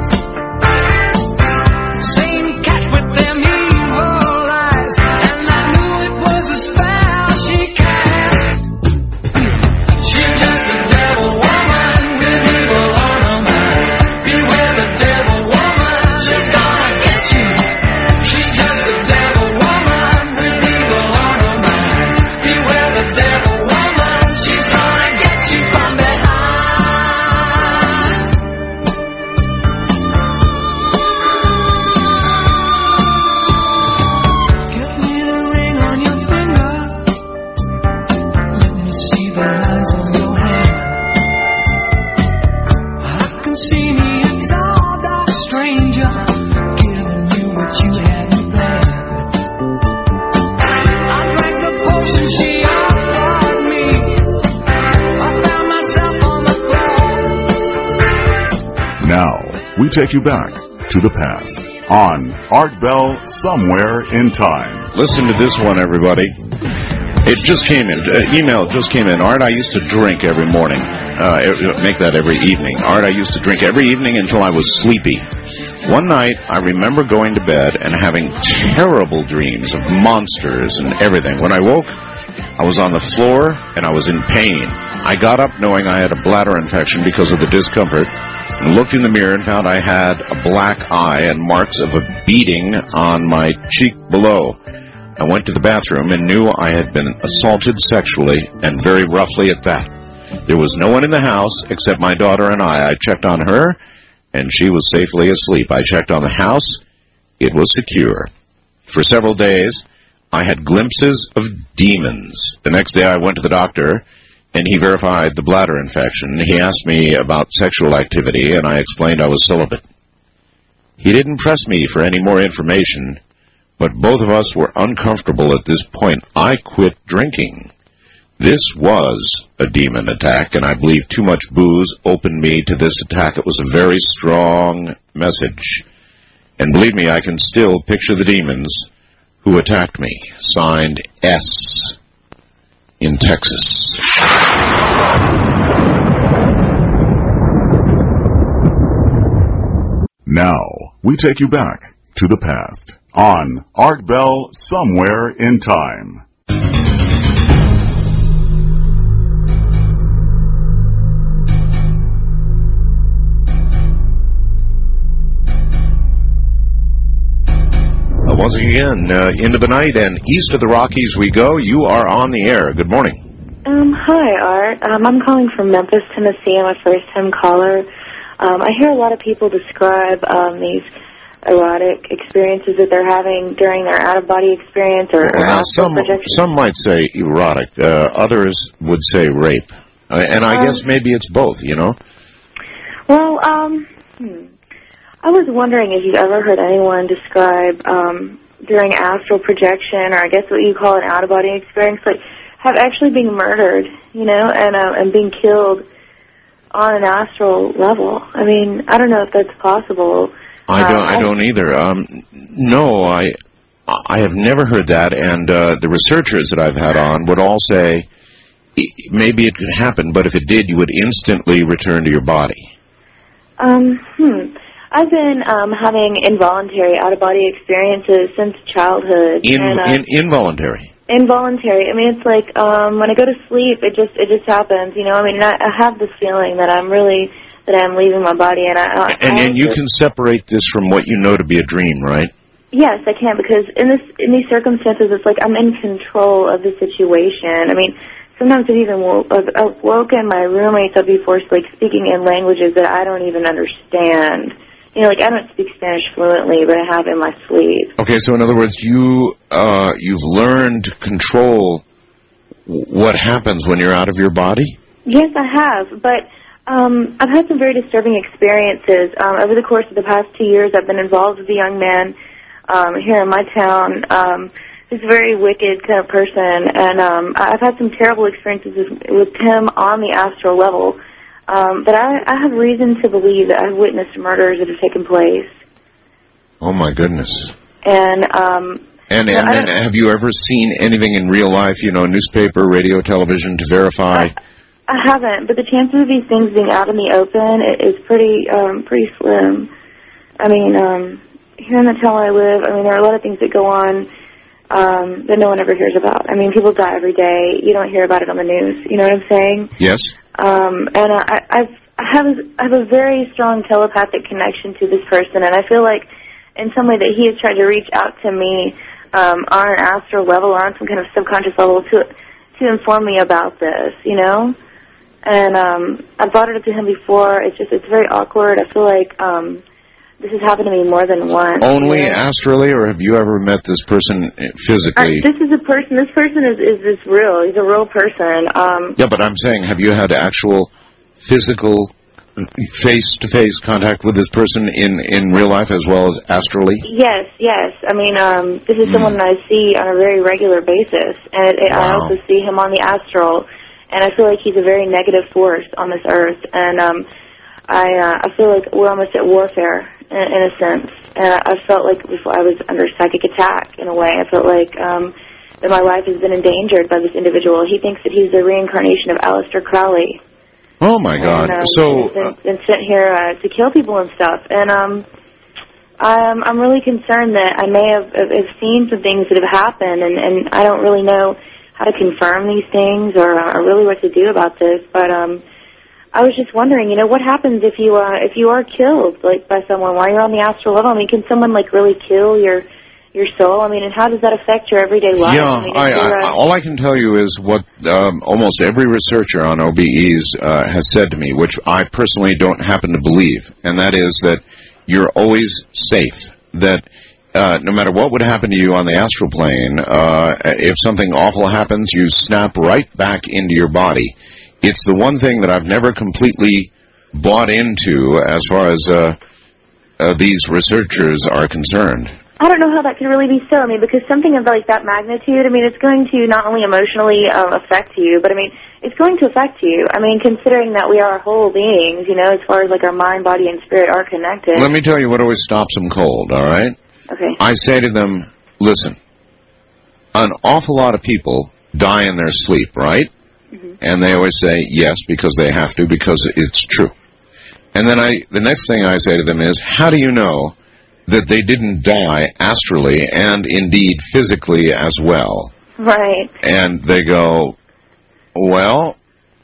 Same cat with them evil eyes, and I knew it was a spell she cast. She's just a devil woman with evil on her mind. Beware the devil woman, she's gonna get you. She's just a devil woman with evil on her mind. Beware the devil woman, she's gonna get you from behind. Give me the ring on your finger. Let me see the lines on your hand. I can see me a tall, dark stranger giving you what you hadn't planned. I drank the potion she offered me. I found myself on the floor.
Now, we take you back to the past on Art Bell Somewhere in Time.
Listen to this one, everybody. It just came in. Uh, email just came in. Art, I used to drink every morning. Uh, e- make that every evening. Art, I used to drink every evening until I was sleepy. One night, I remember going to bed and having terrible dreams of monsters and everything. When I woke, I was on the floor and I was in pain. I got up knowing I had a bladder infection because of the discomfort, and looked in the mirror and found I had a black eye and marks of a beating on my cheek below. I went to the bathroom and knew I had been assaulted sexually, and very roughly at that. There was no one in the house except my daughter and I. I checked on her, and she was safely asleep. I checked on the house. It was secure. For several days, I had glimpses of demons. The next day I went to the doctor, and he verified the bladder infection. He asked me about sexual activity, and I explained I was celibate. He didn't press me for any more information, but both of us were uncomfortable at this point. I quit drinking. This was a demon attack, and I believe too much booze opened me to this attack. It was a very strong message. And believe me, I can still picture the demons who attacked me. Signed S in Texas.
Now, we take you back to the past on Art Bell Somewhere in Time.
Uh, once again, uh, into the night and east of the Rockies we go. You are on the air. Good morning.
Um, hi, Art. Um, I'm calling from Memphis, Tennessee. I'm a first-time caller. Um, I hear a lot of people describe um, these erotic experiences that they're having during their out-of-body experience or, or
Well,
astral
some
projection.
some might say erotic. Uh, others would say rape. Uh, and I
Um,
guess maybe it's both, you know?
Well, um, hmm. I was wondering if you've ever heard anyone describe um, during astral projection, or I guess what you call an out-of-body experience, like have actually being murdered, you know, and uh, and being killed on an astral level. I mean, I don't know if that's possible.
I don't.
Uh,
I don't either. Um, no, I. I have never heard that, and uh, the researchers that I've had on would all say e- maybe it could happen, but if it did, you would instantly return to your body.
Um, hmm. I've been um, having involuntary out-of-body experiences since childhood.
In,
and, uh,
in involuntary.
Involuntary. I mean, it's like um, when I go to sleep, it just it just happens. You know, I mean, I, I have this feeling that I'm really that I'm leaving my body, and I. I
And
I
then you can separate this from what you know to be a dream, right?
Yes, I can, because in this in these circumstances, it's like I'm in control of the situation. I mean, sometimes I've even wo- I've, I've woken my roommates up before, like speaking in languages that I don't even understand. You know, like I don't speak Spanish fluently, but I have in my sleep.
Okay, so in other words, you uh, you've learned to control w- what happens when you're out of your body.
Yes, I have, but um, I've had some very disturbing experiences um, over the course of the past two years. I've been involved with a young man um, here in my town um,
he's a very wicked kind of person, and um, I've had some terrible experiences with, with him on the astral level. Um, but I, I have reason to believe that I've witnessed murders that have taken place.
Oh, my goodness.
And, um...
And, and, and have you ever seen anything in real life, you know, newspaper, radio, television, to verify?
I, I haven't, but the chances of these things being out in the open is pretty, um, pretty slim. I mean, um, here in the town I live, I mean, there are a lot of things that go on um, that no one ever hears about. I mean, people die every day. You don't hear about it on the news. You know what I'm saying?
Yes.
Um, and I, I've, I have, a, I have a very strong telepathic connection to this person, and I feel like in some way that he has tried to reach out to me um, on an astral level or on some kind of subconscious level to to inform me about this, you know? And um, I brought it up to him before. It's just, it's very awkward. I feel like um, this has happened to me more than once.
Only
you know?
astrally, or have you ever met this person physically?
Uh, this is a person, this person is, is, is real. He's a real person. Um,
Yeah, but I'm saying, have you had actual physical face-to-face contact with this person in, in real life as well as astrally?
yes, yes. I mean, um, this is
Mm.
someone that I see on a very regular basis. And it, it, I
Wow.
also see him on the astral. And I feel like he's a very negative force on this earth. And um, I uh, I feel like we're almost at warfare, in, in a sense. And I, I felt like before I was under psychic attack, in a way. I felt like um, that my life has been endangered by this individual. He thinks that he's the reincarnation of Aleister Crowley.
Oh, my God.
And, um,
so,
and, and sent here uh, to kill people and stuff. And um, I'm, I'm really concerned that I may have, have, have seen some things that have happened, and, and I don't really know how to confirm these things or, or really what to do about this. But um, I was just wondering, you know, what happens if you uh, if you are killed like by someone while you're on the astral level? I mean, can someone like really kill your your soul? I mean, and how does that affect your everyday life?
yeah,
I mean,
I,
is there
I,
a-
all I can tell you is what um, almost every researcher on O B Es uh, has said to me, which I personally don't happen to believe, and that is that you're always safe, that uh, no matter what would happen to you on the astral plane, uh, if something awful happens, you snap right back into your body. It's the one thing that I've never completely bought into as far as uh, uh, these researchers are concerned.
I don't know how that could really be so. I mean, because something of like that magnitude, I mean, it's going to not only emotionally um, affect you, but I mean, it's going to affect you. I mean, considering that we are whole beings, you know, as far as like our mind, body, and spirit are connected.
Let me tell you what always stops them cold, all right?
Okay.
I say to them, listen, an awful lot of people die in their sleep, right?
Mm-hmm.
And they always say yes because they have to, because it's true. And then I, the next thing I say to them is, how do you know that they didn't die astrally and indeed physically as well?
Right.
And they go, well,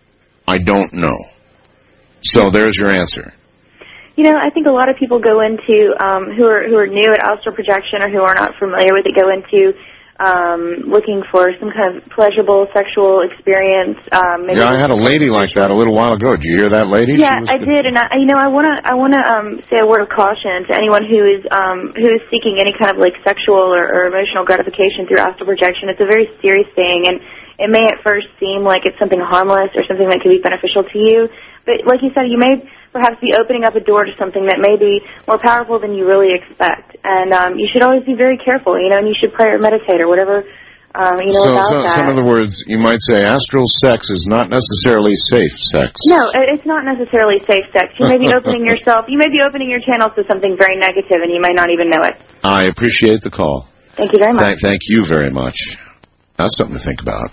I don't know. So there's your answer.
You know, I think a lot of people go into um, who are who are new at astral projection or who are not familiar with it go into um, looking for some kind of pleasurable sexual experience. Um, maybe
Yeah, I had a lady like that a little while ago. Did you hear that lady? She
Yeah,
was
I
the-
did, and I, you know, I want to, I want to um, say a word of caution to anyone who is, um, who is seeking any kind of like sexual or, or emotional gratification through astral projection. It's a very serious thing, and it may at first seem like it's something harmless or something that could be beneficial to you, but like you said, you may perhaps be opening up a door to something that may be more powerful than you really expect, and um, you should always be very careful, you know, and you should pray or meditate or whatever. Um, you know,
so,
about
so,
that.
so in other words, you might say astral sex is not necessarily safe sex.
No, it- it's not necessarily safe sex. You may be opening yourself, you may be opening your channels to something very negative, and you may not even know it.
I appreciate the call.
Thank you very much.
Thank, thank you very much. That's something to think about,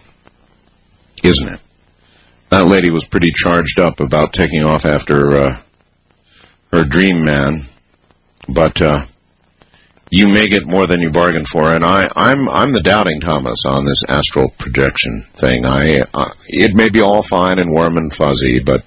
isn't it? That lady was pretty charged up about taking off after uh, her dream man, but uh, you may get more than you bargained for, and I, I'm I'm the doubting Thomas on this astral projection thing. I uh, it may be all fine and warm and fuzzy, but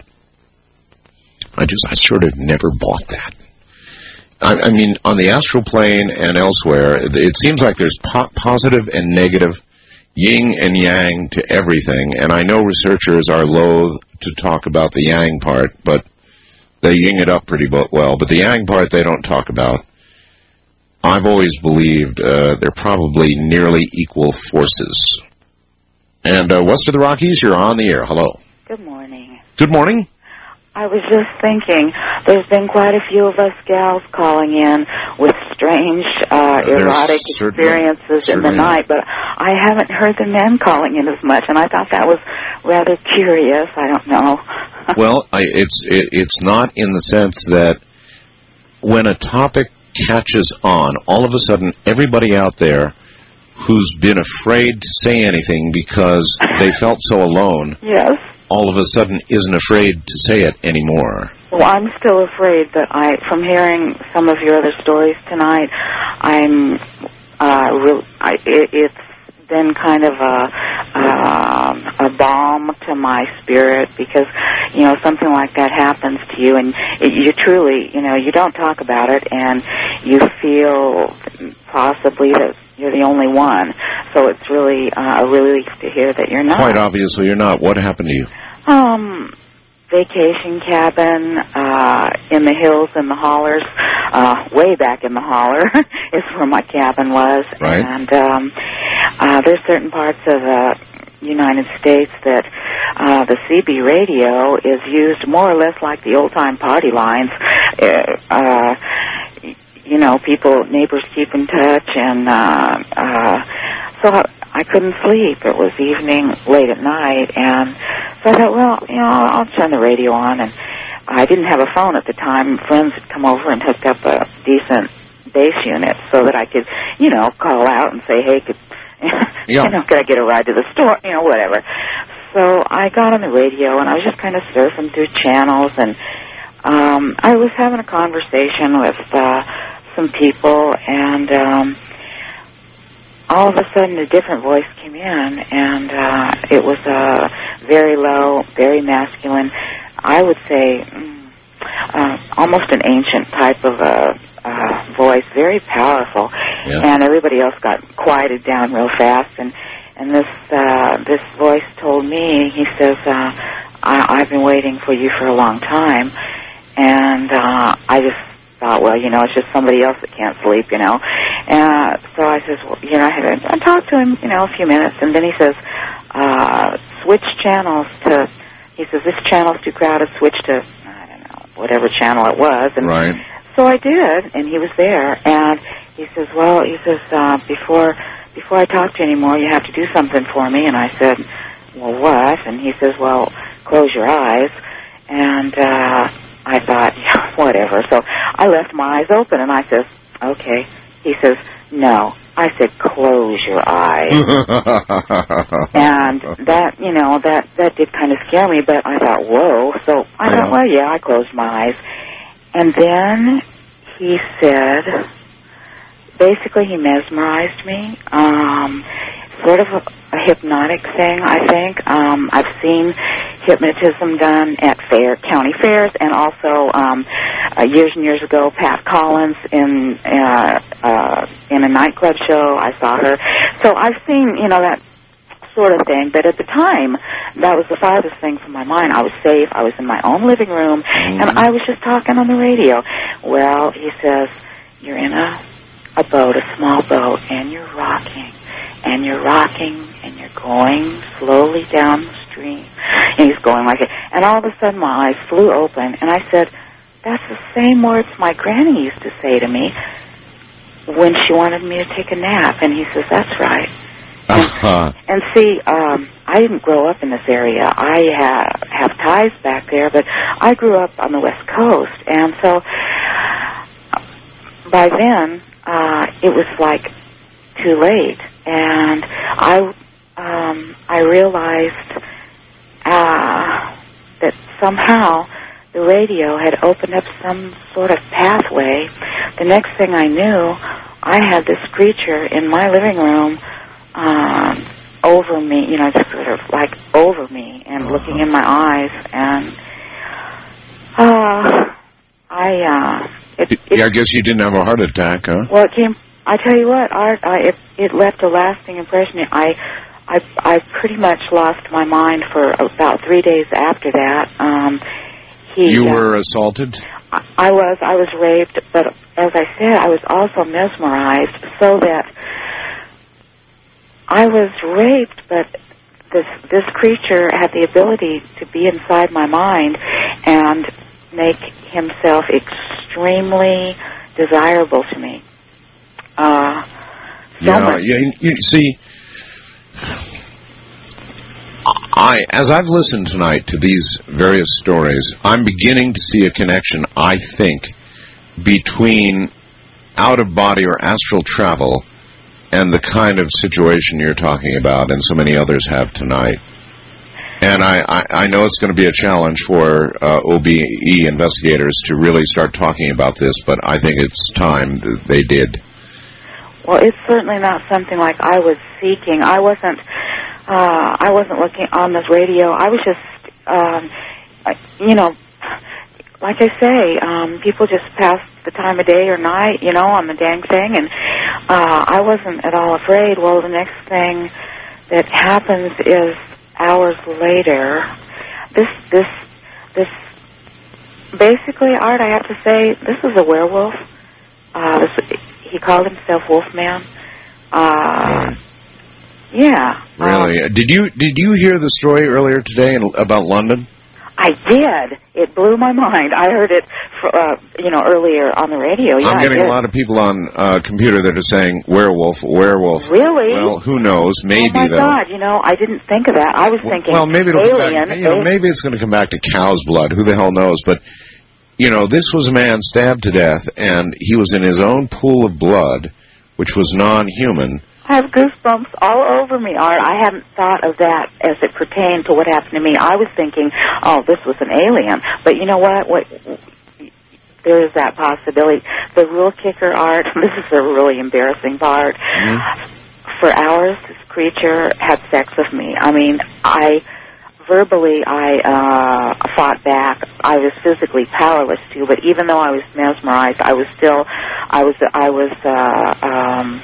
I just I sort of never bought that. I, I mean, on the astral plane and elsewhere, it, it seems like there's po- positive and negative, yin and yang to everything, and I know researchers are loath to talk about the yang part, but they yin it up pretty bo- well, but the yang part they don't talk about. I've always believed uh, they're probably nearly equal forces. And uh, west of the Rockies, you're on the air. Hello.
Good morning.
Good morning.
I was just thinking, there's been quite a few of us gals calling in with
strange, uh,
There's
erotic
certainly-
experiences in the
certainly.
night, but I haven't heard the men calling in as much, and I thought that was rather curious. I don't know.
Well, I, it's it, it's not in the sense that when a topic catches on, all of a sudden everybody out there who's been afraid to say anything because they felt so alone,
Yes.
all of a sudden isn't afraid to say it anymore.
Well, I'm still afraid that I, from hearing some of your other stories tonight, I'm, uh, real, I, it, it's been kind of a, uh, a balm to my spirit because, you know, something like that happens to you and it, you truly, you know, you don't talk about it and you feel possibly that you're the only one. So it's really uh, a relief to hear that you're not.
Quite obviously you're not. What happened to you?
Um, vacation cabin, uh, in the hills and the hollers, uh, way back in the holler is where my cabin was.
Right.
And, um, uh, there's certain parts of the United States that, uh, the C B radio is used more or less like the old-time party lines. Uh, uh, you know, people, neighbors keep in touch and, uh, uh, so I couldn't sleep. It was evening, late at night, and so I thought, well, you know, I'll turn the radio on. And I didn't have a phone at the time. Friends had come over and hooked up a decent base unit so that I could, you know, call out and say, hey, could,
Yeah.
you know, could I get a ride to the store, you know, whatever. So I got on the radio, and I was just kind of surfing through channels, and um, I was having a conversation with uh, some people, and um, all of a sudden a different voice came in, and uh, it was a very low, very masculine, I would say mm, uh, almost an ancient type of a uh, voice, very powerful.
Yeah.
And everybody else got quieted down real fast, and and this uh, this voice told me, he says, uh, I, I've been waiting for you for a long time, and uh, I just thought, well, you know, it's just somebody else that can't sleep, you know. Uh, so I says, well, you know, I had I talked to him, you know, a few minutes, and then he says, uh, switch channels to, he says, this channel's too crowded, switch to, I don't know, whatever channel it was. And
right.
So I did, and he was there, and he says, well, he says, uh, before, before I talk to you anymore, you have to do something for me. And I said, well, what? And he says, well, close your eyes. And, uh, I thought, yeah, whatever. So I left my eyes open, and I says, okay. He says, no. I said, close your eyes. And that, you know, that, that did kind of scare me, but I thought, whoa. So I
Yeah.
thought, well, yeah, I closed my eyes. And then he said, basically he mesmerized me, um, sort of a, a hypnotic thing, I think. Um, I've seen hypnotism done at fair county fairs, and also um, uh, years and years ago, Pat Collins in uh, uh, in a nightclub show. I saw her, so I've seen, you know, that sort of thing. But at the time, that was the farthest thing from my mind. I was safe. I was in my own living room,
Mm-hmm.
and I was just talking on the radio. Well, he says, you're in a a boat, a small boat, and you're rocking. And you're rocking, and you're going slowly down the stream. And he's going like it. And all of a sudden, my eyes flew open, and I said, that's the same words my granny used to say to me when she wanted me to take a nap. And he says, that's right.
Uh-huh.
And see, um, I didn't grow up in this area. I ha- have ties back there, but I grew up on the West Coast. And so by then, uh, it was like too late. And I, um, I realized uh, that somehow the radio had opened up some sort of pathway. The next thing I knew, I had this creature in my living room um, over me, you know, just sort of like over me and uh-huh. looking in my eyes. And uh, I, uh, it, it,
yeah, I guess you didn't have a heart attack, huh?
Well, it came. I tell you what, Art, I, it, it left a lasting impression. I, I, I pretty much lost my mind for about three days after that. Um, he,
you
uh,
were assaulted?
I, I was. I was raped, but as I said, I was also mesmerized, so that I was raped, but this this creature had the ability to be inside my mind and make himself extremely desirable to me. Uh, so
Yeah,
much.
you, you see, I, as I've listened tonight to these various stories, I'm beginning to see a connection, I think, between out-of-body or astral travel and the kind of situation you're talking about and so many others have tonight. And I, I, I know it's going to be a challenge for uh, O B E investigators to really start talking about this, but I think it's time that they did.
Well, it's certainly not something like I was seeking. I wasn't. Uh, I wasn't looking on this radio. I was just, um, uh, you know, like I say, um, people just pass the time of day or night, you know, on the dang thing, and uh, I wasn't at all afraid. Well, the next thing that happens is hours later. This, this, this. Basically, Art, I have to say, this is a werewolf. Uh, this, he called himself Wolfman. Uh, yeah.
Really?
Um,
did you did you hear the story earlier today in, about London?
I did. It blew my mind. I heard it, for, uh, you know, earlier on the radio. Yeah,
I'm getting
I did.
a lot of people on uh, computer that are saying werewolf, werewolf.
Really?
Well, who knows? Maybe
oh my
though.
God! You know, I didn't think of that. I was thinking
Well, maybe it'll come
alien.
back, you know, maybe it's going to come back to cow's blood. Who the hell knows? But you know, this was a man stabbed to death, and he was in his own pool of blood, which was non-human.
I have goosebumps all over me, Art. I hadn't thought of that as it pertained to what happened to me. I was thinking, oh, this was an alien. But you know what? What there is that possibility. The real kicker, Art, this is a really embarrassing part. Mm-hmm. For hours, this creature had sex with me. I mean, I... Verbally, I uh, fought back. I was physically powerless to, but even though I was mesmerized, I was still, I was, I was, uh, um,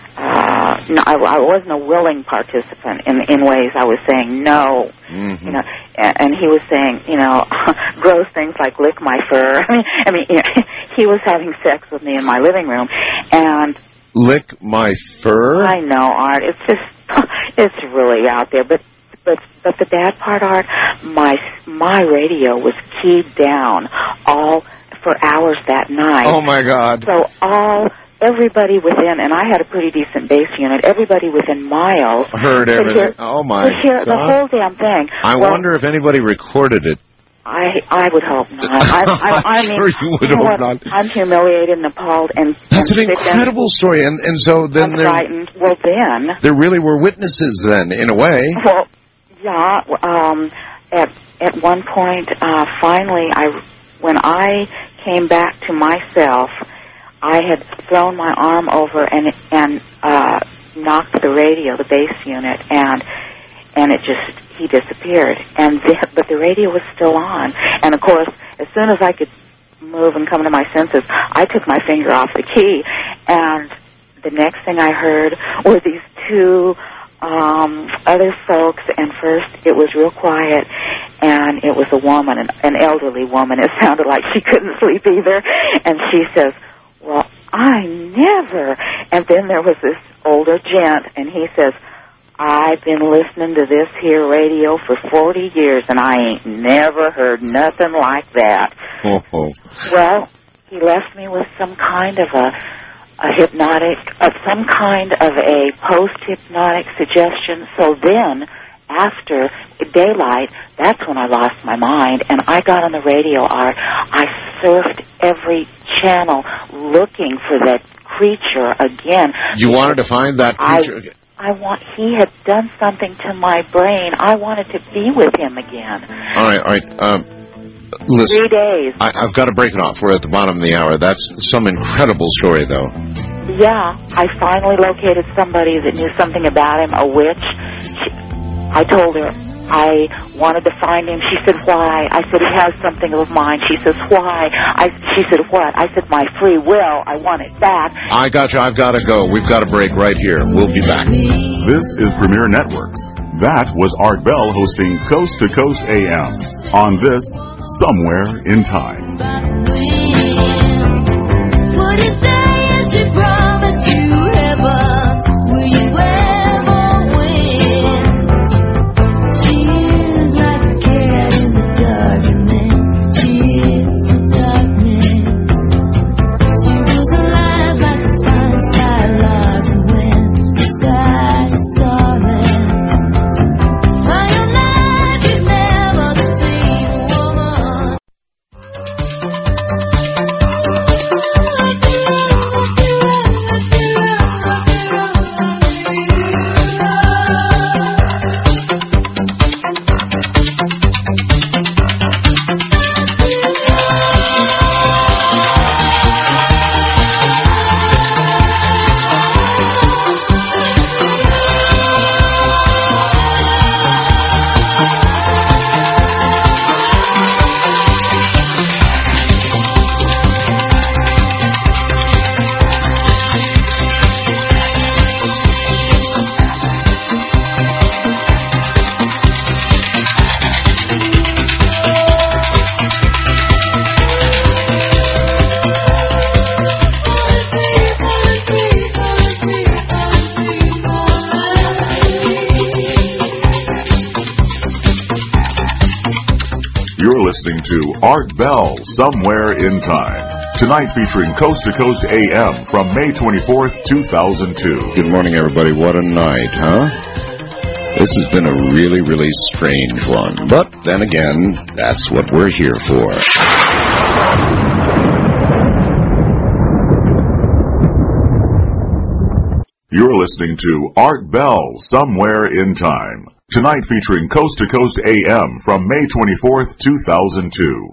uh, no, I, I wasn't a willing participant in in ways. I was saying no,
mm-hmm.
you know, and, and he was saying, you know, gross things like lick my fur. I mean, I mean, you know, he was having sex with me in my living room, and
lick my fur.
I know, Art. It's just, it's really out there, but. But but the bad part, Art, my my radio was keyed down all for hours that night.
Oh my God!
So all everybody within, and I had a pretty decent base unit. Everybody within miles
heard everything.
Hear,
oh my
could hear
God!
The whole damn thing.
I
well,
wonder if anybody recorded it.
I I would hope not. I, I, I mean,
sure you would
you know
hope
what?
not.
I'm humiliated and appalled, and
that's
and
an incredible story. And and so then
I'm
there,
frightened. Well, then
there really were witnesses. Then, in a way.
Well. Yeah, um, at at one point, uh, finally, I when I came back to myself, I had thrown my arm over and and uh, knocked the radio, the base unit, and and it just he disappeared. And the, but the radio was still on. And of course, as soon as I could move and come to my senses, I took my finger off the key, and the next thing I heard were these two. Um, other folks, and first it was real quiet, and it was a woman, an, an elderly woman. It sounded like she couldn't sleep either, and she says, well, I never. And then there was this older gent, and he says, I've been listening to this here radio for forty years, and I ain't never heard nothing like that.
Oh.
Well, he left me with some kind of a a hypnotic, of some kind of a post-hypnotic suggestion. So then, after daylight, that's when I lost my mind, and I got on the radio, Art. I surfed every channel looking for that creature again.
You wanted to find that creature again?
I, I want, he had done something to my brain. I wanted to be with him again.
All right, all right. Um, listen,
Three days.
I, I've got to break it off. We're at the bottom of the hour. That's some incredible story, though.
Yeah, I finally located somebody that knew something about him, a witch. She, I told her I wanted to find him. She said, why? I said, he has something of mine. She says, why? I, she said, what? I said, my free will. I want it back.
I got you. I've got to go. We've got a break right here. We'll be back.
This is Premier Networks. That was Art Bell hosting Coast to Coast A M on this Somewhere in Time.
What is that she promised you ever? Will you ever win? She's like a cat in the dark, and then she is the darkness. She was alive like a fine style
to Art Bell, Somewhere in Time. Tonight featuring Coast to Coast A M from May twenty-fourth, two thousand two.
Good morning, everybody. What a night, huh? This has been a really, really strange one. But then again, that's what we're here for.
You're listening to Art Bell, Somewhere in Time. Tonight featuring Coast to Coast A M from May twenty-fourth, two thousand two.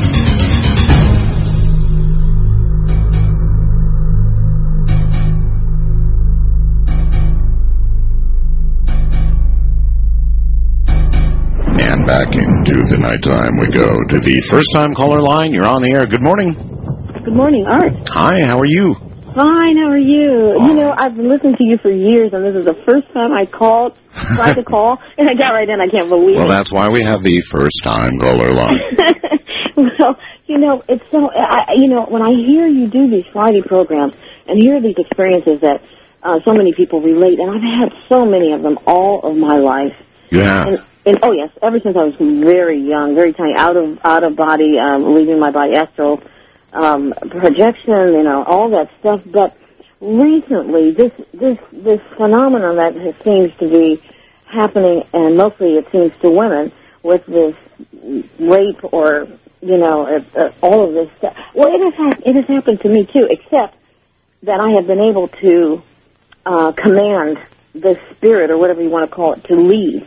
And back into the nighttime we go to the first-time caller line. You're on the air. Good morning.
Good morning, Art.
Hi, how are you?
Fine, how are you? Oh. You know, I've been listening to you for years, and this is the first time I called, tried to call, and I got right in. I can't believe
well,
it.
Well, that's why we have the first-time caller line.
Well, you know, it's so, I, you know, when I hear you do these Friday programs and hear these experiences that uh, so many people relate, and I've had so many of them all of my life.
Yeah.
And, and oh, yes, ever since I was very young, very tiny, out of out of body, um, leaving my body, astral Um, projection, you know, all that stuff. But recently, this this this phenomenon that has, seems to be happening, and mostly it seems to women, with this rape or you know, uh, uh, all of this stuff. Well, it has ha- it has happened to me too, except that I have been able to uh, command the spirit, or whatever you want to call it, to leave.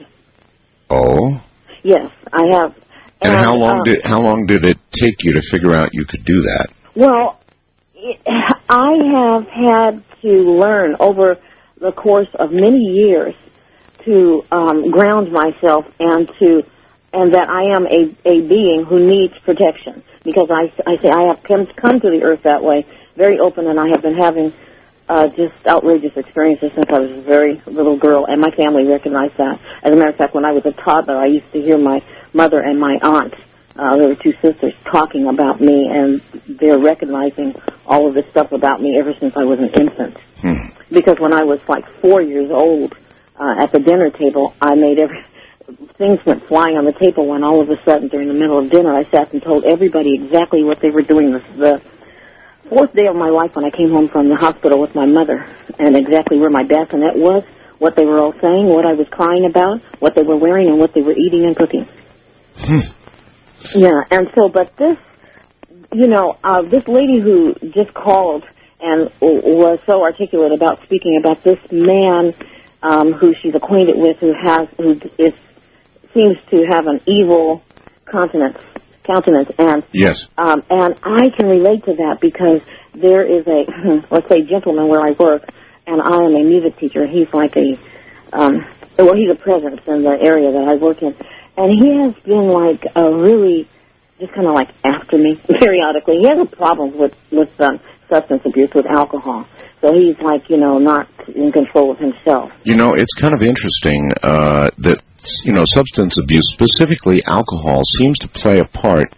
Oh.
Yes, I have.
And,
and
how long
um,
did how long did it take you to figure out you could do that?
Well, it, I have had to learn over the course of many years to um, ground myself and to and that I am a, a being who needs protection, because I, I say I have come, come to the earth that way, very open, and I have been having uh, just outrageous experiences since I was a very little girl, and my family recognized that. As a matter of fact, when I was a toddler, I used to hear my mother and my aunt, uh, there were two sisters, talking about me, and they're recognizing all of this stuff about me ever since I was an infant.
Hmm.
Because when I was like four years old, uh, at the dinner table, I made every... things went flying on the table when all of a sudden, during the middle of dinner, I sat and told everybody exactly what they were doing. The, the fourth day of my life, when I came home from the hospital with my mother, and exactly where my bassinet was, what they were all saying, what I was crying about, what they were wearing, and what they were eating and cooking.
Hmm.
Yeah, and so, but this, you know, uh, this lady who just called and was so articulate about speaking about this man um, who she's acquainted with, who has, who is, seems to have an evil countenance, countenance, and
yes,
um, and I can relate to that, because there is a, let's say, gentleman where I work, and I am a music teacher. He's like a, um, well, he's a presence in the area that I work in. And he has been, like, uh, really just kind of, like, after me periodically. He has a problem with, with um, substance abuse, with alcohol. So he's, like, you know, not in control of himself.
You know, it's kind of interesting uh, that, you know, substance abuse, specifically alcohol, seems to play a part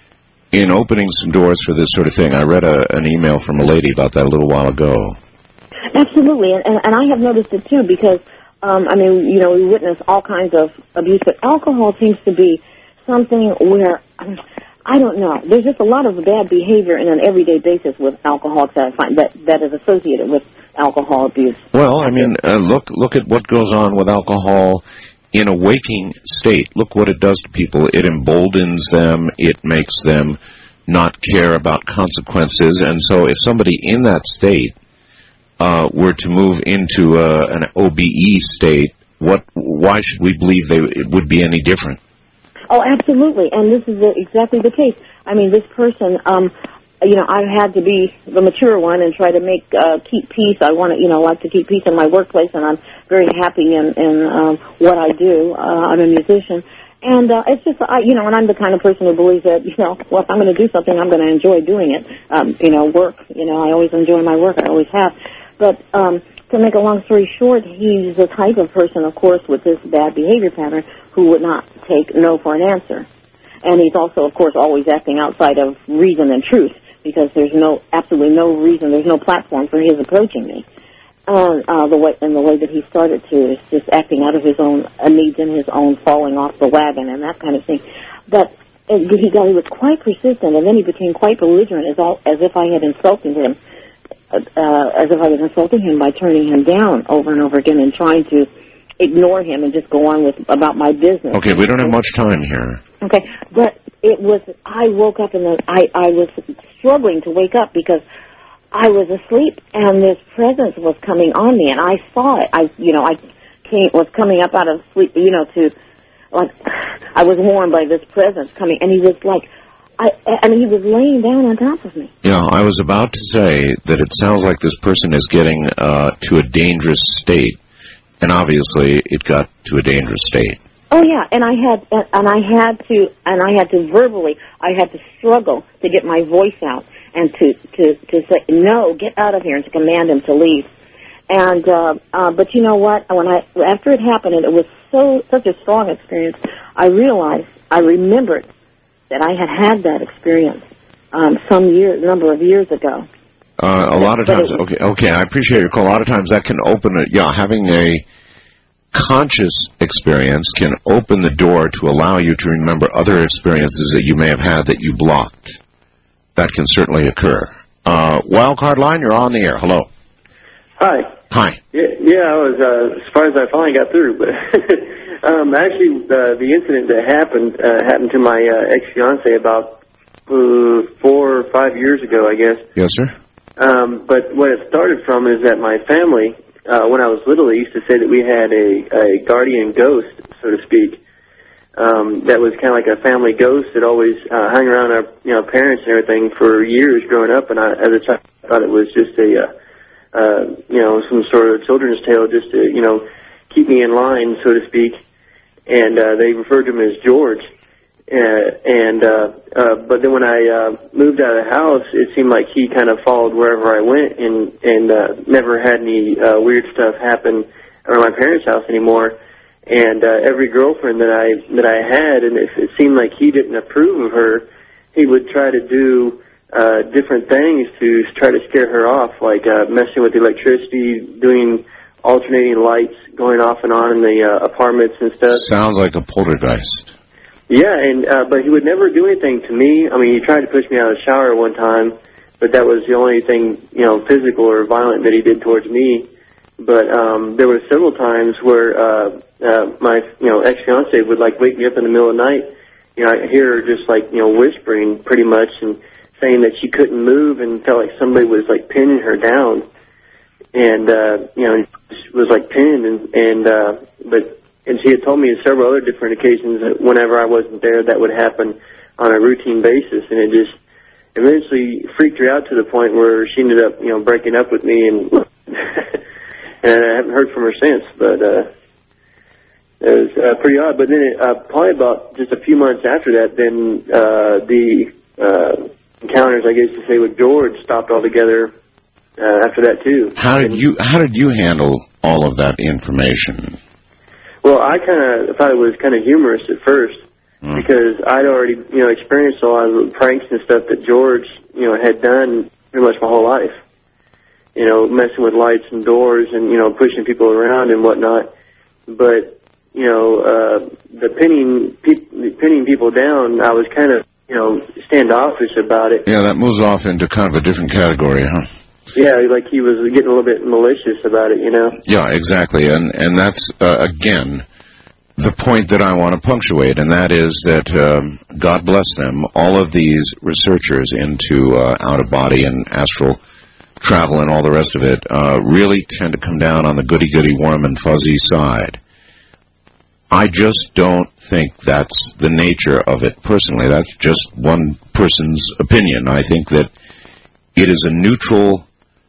in opening some doors for this sort of thing. I read a, an email from a lady about that a little while ago.
Absolutely, and, and, and I have noticed it, too, because... Um, I mean, you know, we witness all kinds of abuse, but alcohol seems to be something where, I don't know, there's just a lot of bad behavior in an everyday basis with alcoholics that I find that, that is associated with alcohol abuse.
Well, I mean, uh, look look at what goes on with alcohol in a waking state. Look what it does to people. It emboldens them. It makes them not care about consequences. And so if somebody in that state Uh, were to move into uh, an O B E state, what? Why should we believe they it would be any different?
Oh, absolutely, and this is the, exactly the case. I mean, this person, um, you know, I've had to be the mature one and try to make uh, keep peace. I want to, you know, like to keep peace in my workplace, and I'm very happy in, in um, what I do. Uh, I'm a musician. And uh, it's just, I, you know, and I'm the kind of person who believes that, you know, well, if I'm going to do something, I'm going to enjoy doing it. Um, you know, work, you know, I always enjoy my work. I always have. But um, to make a long story short, he's the type of person, of course, with this bad behavior pattern who would not take no for an answer. And he's also, of course, always acting outside of reason and truth, because there's no, absolutely no reason, there's no platform for his approaching me. And uh, the way, and the way that he started to is just acting out of his own uh, needs and his own falling off the wagon and that kind of thing. But and he got he was quite persistent, and then he became quite belligerent, as all as if I had insulted him, uh, as if I was insulting him by turning him down over and over again and trying to ignore him and just go on with about my business.
Okay, we don't have much time here.
Okay, but it was, I woke up and I, I was struggling to wake up because I was asleep and this presence was coming on me and I saw it. I, you know, I came, was coming up out of sleep, you know, to, like, I was warned by this presence coming, and he was like, I, I mean, he was laying down on top of me.
Yeah, I was about to say that it sounds like this person is getting uh, to a dangerous state, and obviously it got to a dangerous state.
Oh yeah, and I had, and I had to, and I had to verbally, I had to struggle to get my voice out and to to to say no, get out of here, and to command him to leave. And uh, uh, but you know what? When I after it happened, and it was so such a strong experience, I realized, I remembered that I had had that experience um, some year, number of years ago.
Uh, a lot of times, okay, okay, I appreciate your call. A lot of times that can open it. Yeah, having a conscious experience can open the door to allow you to remember other experiences that you may have had that you blocked. That can certainly occur. Uh, Wildcard line, you're on the air. Hello.
Hi.
Hi.
Yeah, yeah I was uh, surprised I finally got through, but um, actually uh, the incident that happened uh, happened to my uh, ex-fiance about uh, four or five years ago, I guess.
Yes, sir.
Um, but what it started from is that my family, uh, when I was little, they used to say that we had a, a guardian ghost, so to speak, um, that was kind of like a family ghost that always uh, hung around our you know parents and everything for years growing up, and I, as a child, I thought it was just a... Uh, Uh, you know, some sort of children's tale just to, you know, keep me in line, so to speak. And uh, they referred to him as George. Uh, and uh, uh, but then when I uh, moved out of the house, it seemed like he kind of followed wherever I went, and and uh, never had any uh, weird stuff happen around my parents' house anymore. And uh, every girlfriend that I that I had, and if it seemed like he didn't approve of her, he would try to do Uh, different things to try to scare her off, like uh, messing with the electricity, doing alternating lights, going off and on in the uh, apartments and stuff.
Sounds like a poltergeist.
Yeah, and uh, but he would never do anything to me. I mean, he tried to push me out of the shower one time, but that was the only thing, you know, physical or violent that he did towards me. But um, there were several times where uh, uh, my, you know, ex-fiance would, like, wake me up in the middle of the night. You know, I hear her just, like, you know, whispering pretty much, and saying that she couldn't move and felt like somebody was like pinning her down, and uh, you know, she was like pinned, and and uh, but and she had told me on several other different occasions that whenever I wasn't there, that would happen on a routine basis, and it just eventually freaked her out to the point where she ended up, you know, breaking up with me, and and I haven't heard from her since, but uh, it was uh, pretty odd. But then it, uh, probably about just a few months after that, then uh, the uh, encounters, I guess to say, with George stopped altogether uh, after that too.
How did you How did you handle all of that information?
Well, I kind of thought it was kind of humorous at first mm. because I'd already you know experienced a lot of the pranks and stuff that George you know had done pretty much my whole life. You know, messing with lights and doors and you know pushing people around and whatnot. But you know, uh, the pinning pe- pinning people down, I was kind of you know, standoffish about it.
Yeah, that moves off into kind of a different category, huh?
Yeah, like he was getting a little bit malicious about it, you know?
Yeah, exactly. And and that's, uh, again, the point that I want to punctuate, and that is that, um, God bless them, all of these researchers into uh, out-of-body and astral travel and all the rest of it uh, really tend to come down on the goody-goody, warm and fuzzy side. I just don't think that's the nature of it personally. That's just one person's opinion. I think that it is a neutral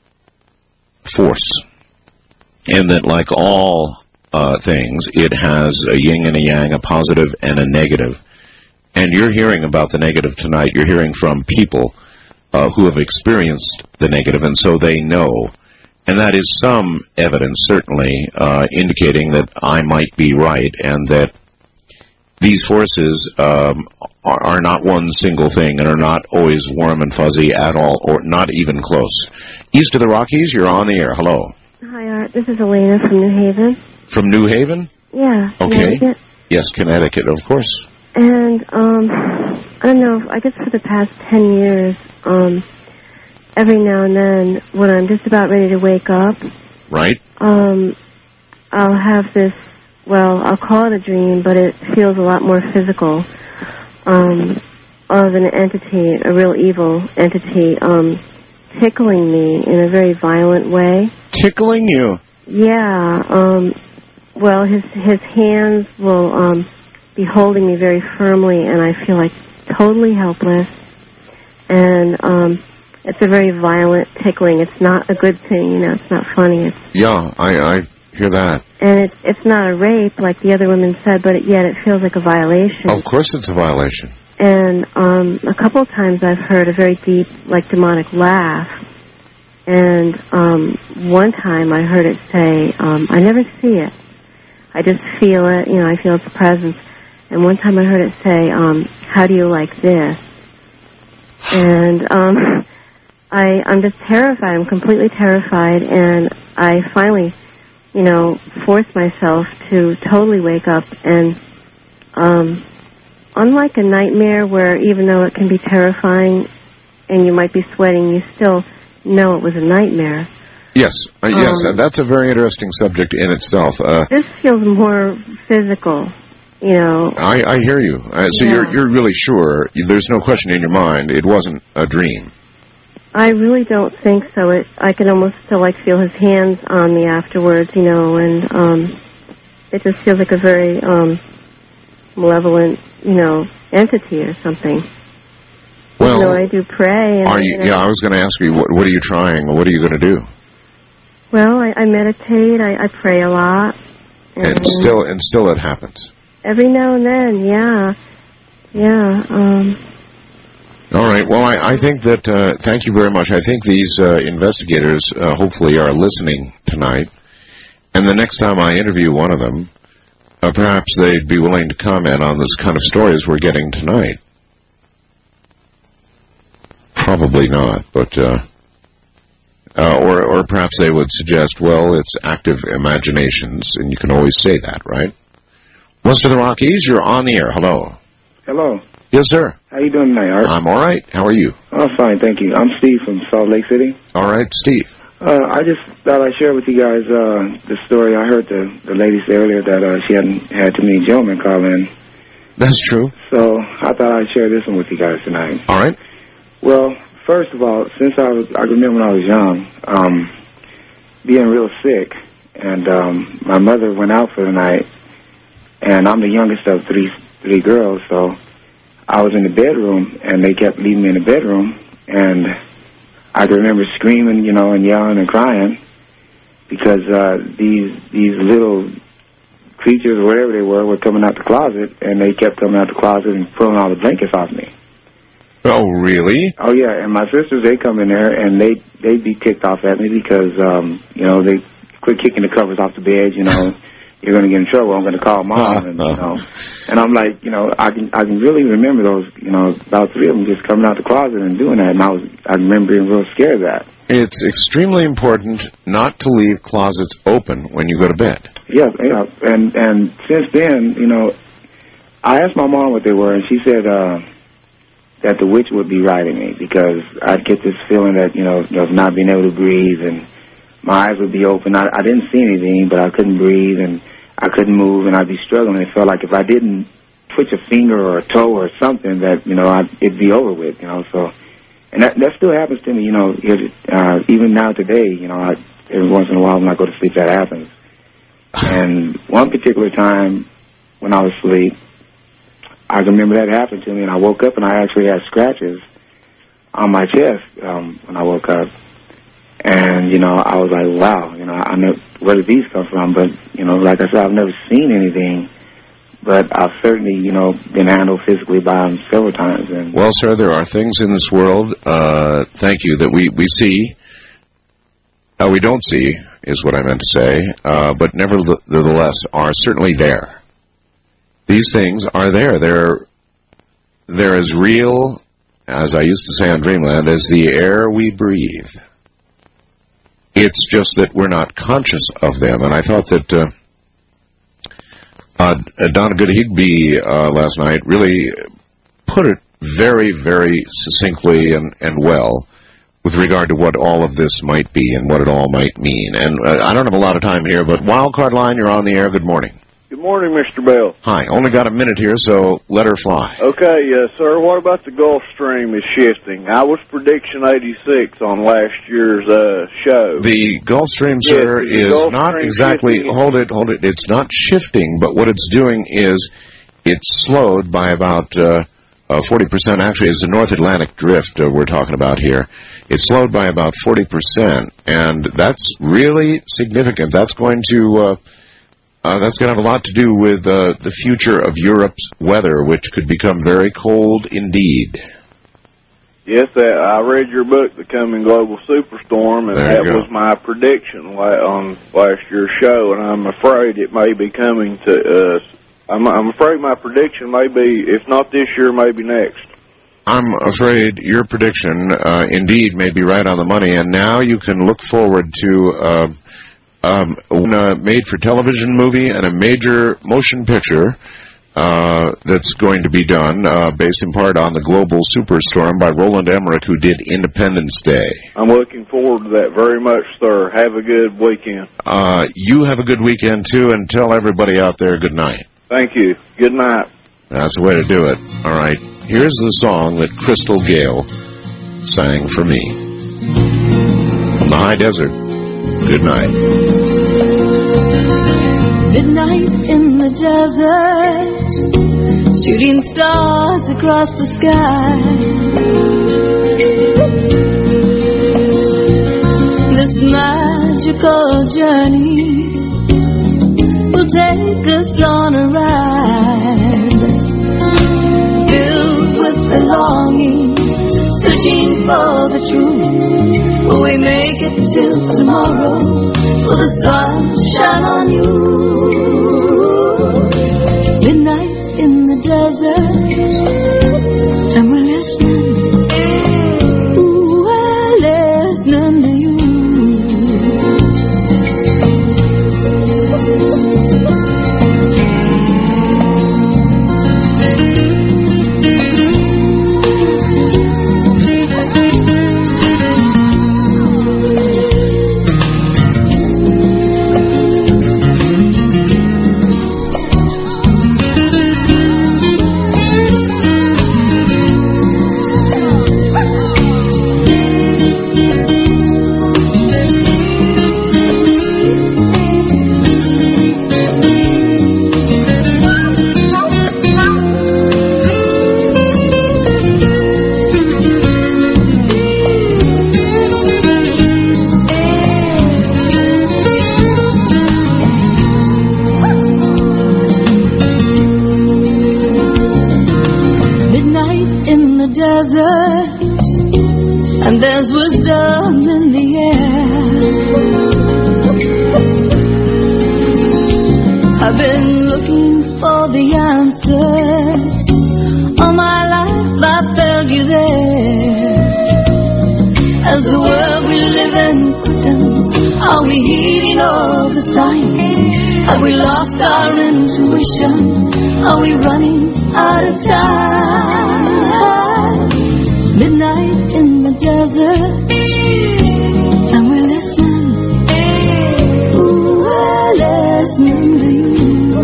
force, and that like all uh, things, it has a yin and a yang, a positive and a negative. And you're hearing about the negative tonight. You're hearing from people uh, who have experienced the negative, and so they know. And that is some evidence, certainly, uh, indicating that I might be right, and that these forces um, are, are not one single thing and are not always warm and fuzzy at all, or not even close. East of the Rockies, you're on the air. Hello.
Hi, Art. This is Elena from New Haven.
From New Haven?
Yeah.
Okay.
Connecticut.
Yes, Connecticut, of course.
And um, I don't know, I guess for the past ten years, um, every now and then, when I'm just about ready to wake up,
Right?
um, I'll have this, well, I'll call it a dream, but it feels a lot more physical, um, of an entity, a real evil entity, um, tickling me in a very violent way.
Tickling you?
Yeah, um, well, his his hands will um, be holding me very firmly, and I feel like totally helpless. And um, it's a very violent tickling. It's not a good thing, you know. It's not funny. It's,
Yeah, I, I hear that.
and it's it's not a rape like the other women said, but it, yet it feels like a violation.
Of course it's a violation.
And um, a couple of times I've heard a very deep, like, demonic laugh. And um, one time I heard it say, um, I never see it. I just feel it, you know, I feel its presence. And one time I heard it say, um, how do you like this? And um, I, I'm just terrified. I'm completely terrified. And I finally, you know, forced myself to totally wake up. And um, unlike a nightmare where even though it can be terrifying and you might be sweating, you still know it was a nightmare.
Yes, uh, yes,
Um,
and that's a very interesting subject in itself. Uh,
This feels more physical, you know.
I, I hear you. Uh, so
Yeah.
you're you're really sure? There's no question in your mind it wasn't a dream.
I really don't think so. It, I can almost still like feel his hands on me afterwards, you know, and um, it just feels like a very um, malevolent, you know, entity or something.
Well,
you know, I do pray. And,
Are you?
you know,
Yeah, I was going to ask you what what are you trying? What are you going to do?
Well, I, I meditate. I, I pray a lot.
And still, and still, it happens.
Every now and then, yeah, yeah. Um,
All right. Well, I, I think that. Uh, thank you very much. I think these uh, investigators uh, hopefully are listening tonight, and the next time I interview one of them, uh, perhaps they'd be willing to comment on this kind of stories we're getting tonight. Probably not, but uh, uh, or or perhaps they would suggest, well, it's active imaginations, and you can always say that, right? West of the Rockies, you're on the air. Hello.
Hello.
Yes, sir.
How you doing tonight, Art?
I'm all right. How are you?
I'm fine, thank you. I'm Steve from Salt Lake City.
All right, Steve.
Uh, I just thought I'd share with you guys uh, the story. I heard the, the lady say earlier that uh, she hadn't had too many gentlemen call in.
That's true.
So I thought I'd share this one with you guys tonight.
All right.
Well, first of all, since I was, I remember when I was young, um, being real sick, and um, my mother went out for the night, and I'm the youngest of three three girls, so I was in the bedroom, and they kept leaving me in the bedroom, and I can remember screaming, you know, and yelling and crying because uh, these these little creatures, or whatever they were, were coming out the closet, and they kept coming out the closet and pulling all the blankets off me.
Oh, really?
Oh, yeah, and my sisters, they come in there, and they, they'd be ticked off at me because, um, you know, they quit kicking the covers off the bed, you know, you're going to get in trouble, I'm going to call Mom, and, you know, and I'm like, you know, I can I can really remember those, you know, about three of them just coming out the closet and doing that, and I was, I remember being real scared of that.
It's extremely important not to leave closets open when you go to bed.
Yeah, yeah, and, and since then, you know, I asked my mom what they were, and she said, uh, that the witch would be riding me because I'd get this feeling that, you know, of not being able to breathe, and my eyes would be open. I, I didn't see anything, but I couldn't breathe, and I couldn't move, and I'd be struggling. It felt like if I didn't twitch a finger or a toe or something that, you know, I'd, it'd be over with, you know. So, and that, that still happens to me, you know, it, uh, even now today, you know, I, every once in a while when I go to sleep, that happens. And one particular time when I was asleep, I remember that happened to me, and I woke up, and I actually had scratches on my chest um, when I woke up. And, you know, I was like, wow, you know, I know where did these come from? But, you know, like I said, I've never seen anything, but I've certainly, you know, been handled physically by them several times. And
Well, sir, there are things in this world, uh, thank you, that we, we see, uh, we don't see, is what I meant to say, uh, but nevertheless are certainly there. These things are there. They're, they're as real, as I used to say on Dreamland, as the air we breathe. It's just that we're not conscious of them. And I thought that uh, uh, Donna Good-Higby uh, last night really put it very, very succinctly and, and well with regard to what all of this might be and what it all might mean. And uh, I don't have a lot of time here, but Wildcard Line, you're on the air. Good morning.
Good morning, Mister Bell.
Hi. Only got a minute here, so let her fly.
Okay, uh, sir, what about the Gulf Stream is shifting? I was prediction eighty-six on last year's uh, show.
The Gulf Stream, sir,
yes,
is
Gulf
not
Stream
exactly,
shifting.
hold it, hold it, it's not shifting, but what it's doing is it's slowed by about uh, uh, forty percent. Actually, it's the North Atlantic drift uh, we're talking about here. It's slowed by about forty percent, and that's really significant. That's going to... Uh, Uh, that's going to have a lot to do with uh, the future of Europe's weather, which could become very cold indeed.
Yes, uh, I read your book, The Coming Global Superstorm, and
There
that
you go.
was my prediction la- on last year's show, and I'm afraid it may be coming to us. I'm, I'm afraid my prediction may be, if not this year, maybe next.
I'm afraid your prediction uh, indeed may be right on the money, and now you can look forward to... Uh, Um, a made-for-television movie and a major motion picture uh, that's going to be done, uh, based in part on the Global Superstorm by Roland Emmerich, who did Independence Day.
I'm looking forward to that very much, sir. Have a good weekend.
Uh, you have a good weekend, too, and tell everybody out there good night.
Thank you. Good night.
That's the way to do it. All right. Here's the song that Crystal Gale sang for me. From the high desert. Good night.
Midnight in the desert, shooting stars across the sky. This magical journey will take us on a ride, filled with the longing, searching for the truth. Will we make it till tomorrow? Will the sun shine on you? Midnight in the desert, and we're listening. Ooh, we're listening to you. And there's wisdom in the air. I've been looking for the answers. All my life I felt you there. As the world we live in quickens, are we heeding all the signs? Have we lost our intuition? Are we running out of time? Midnight in the desert, and we're listening. Ooh, we're listening to you.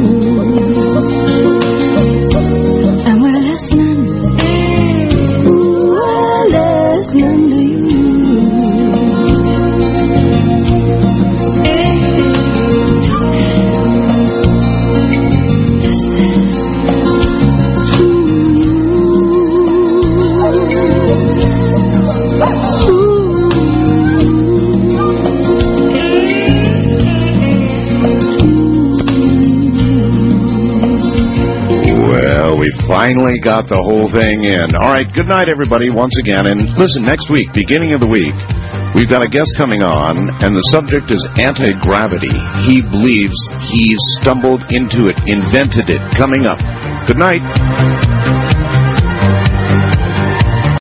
And we're listening. Ooh, we're listening to you.
Finally got the whole thing in. All right, good night, everybody, once again. And listen, next week, beginning of the week, we've got a guest coming on, and the subject is anti-gravity. He believes he's stumbled into it, invented it. Coming up. Good night.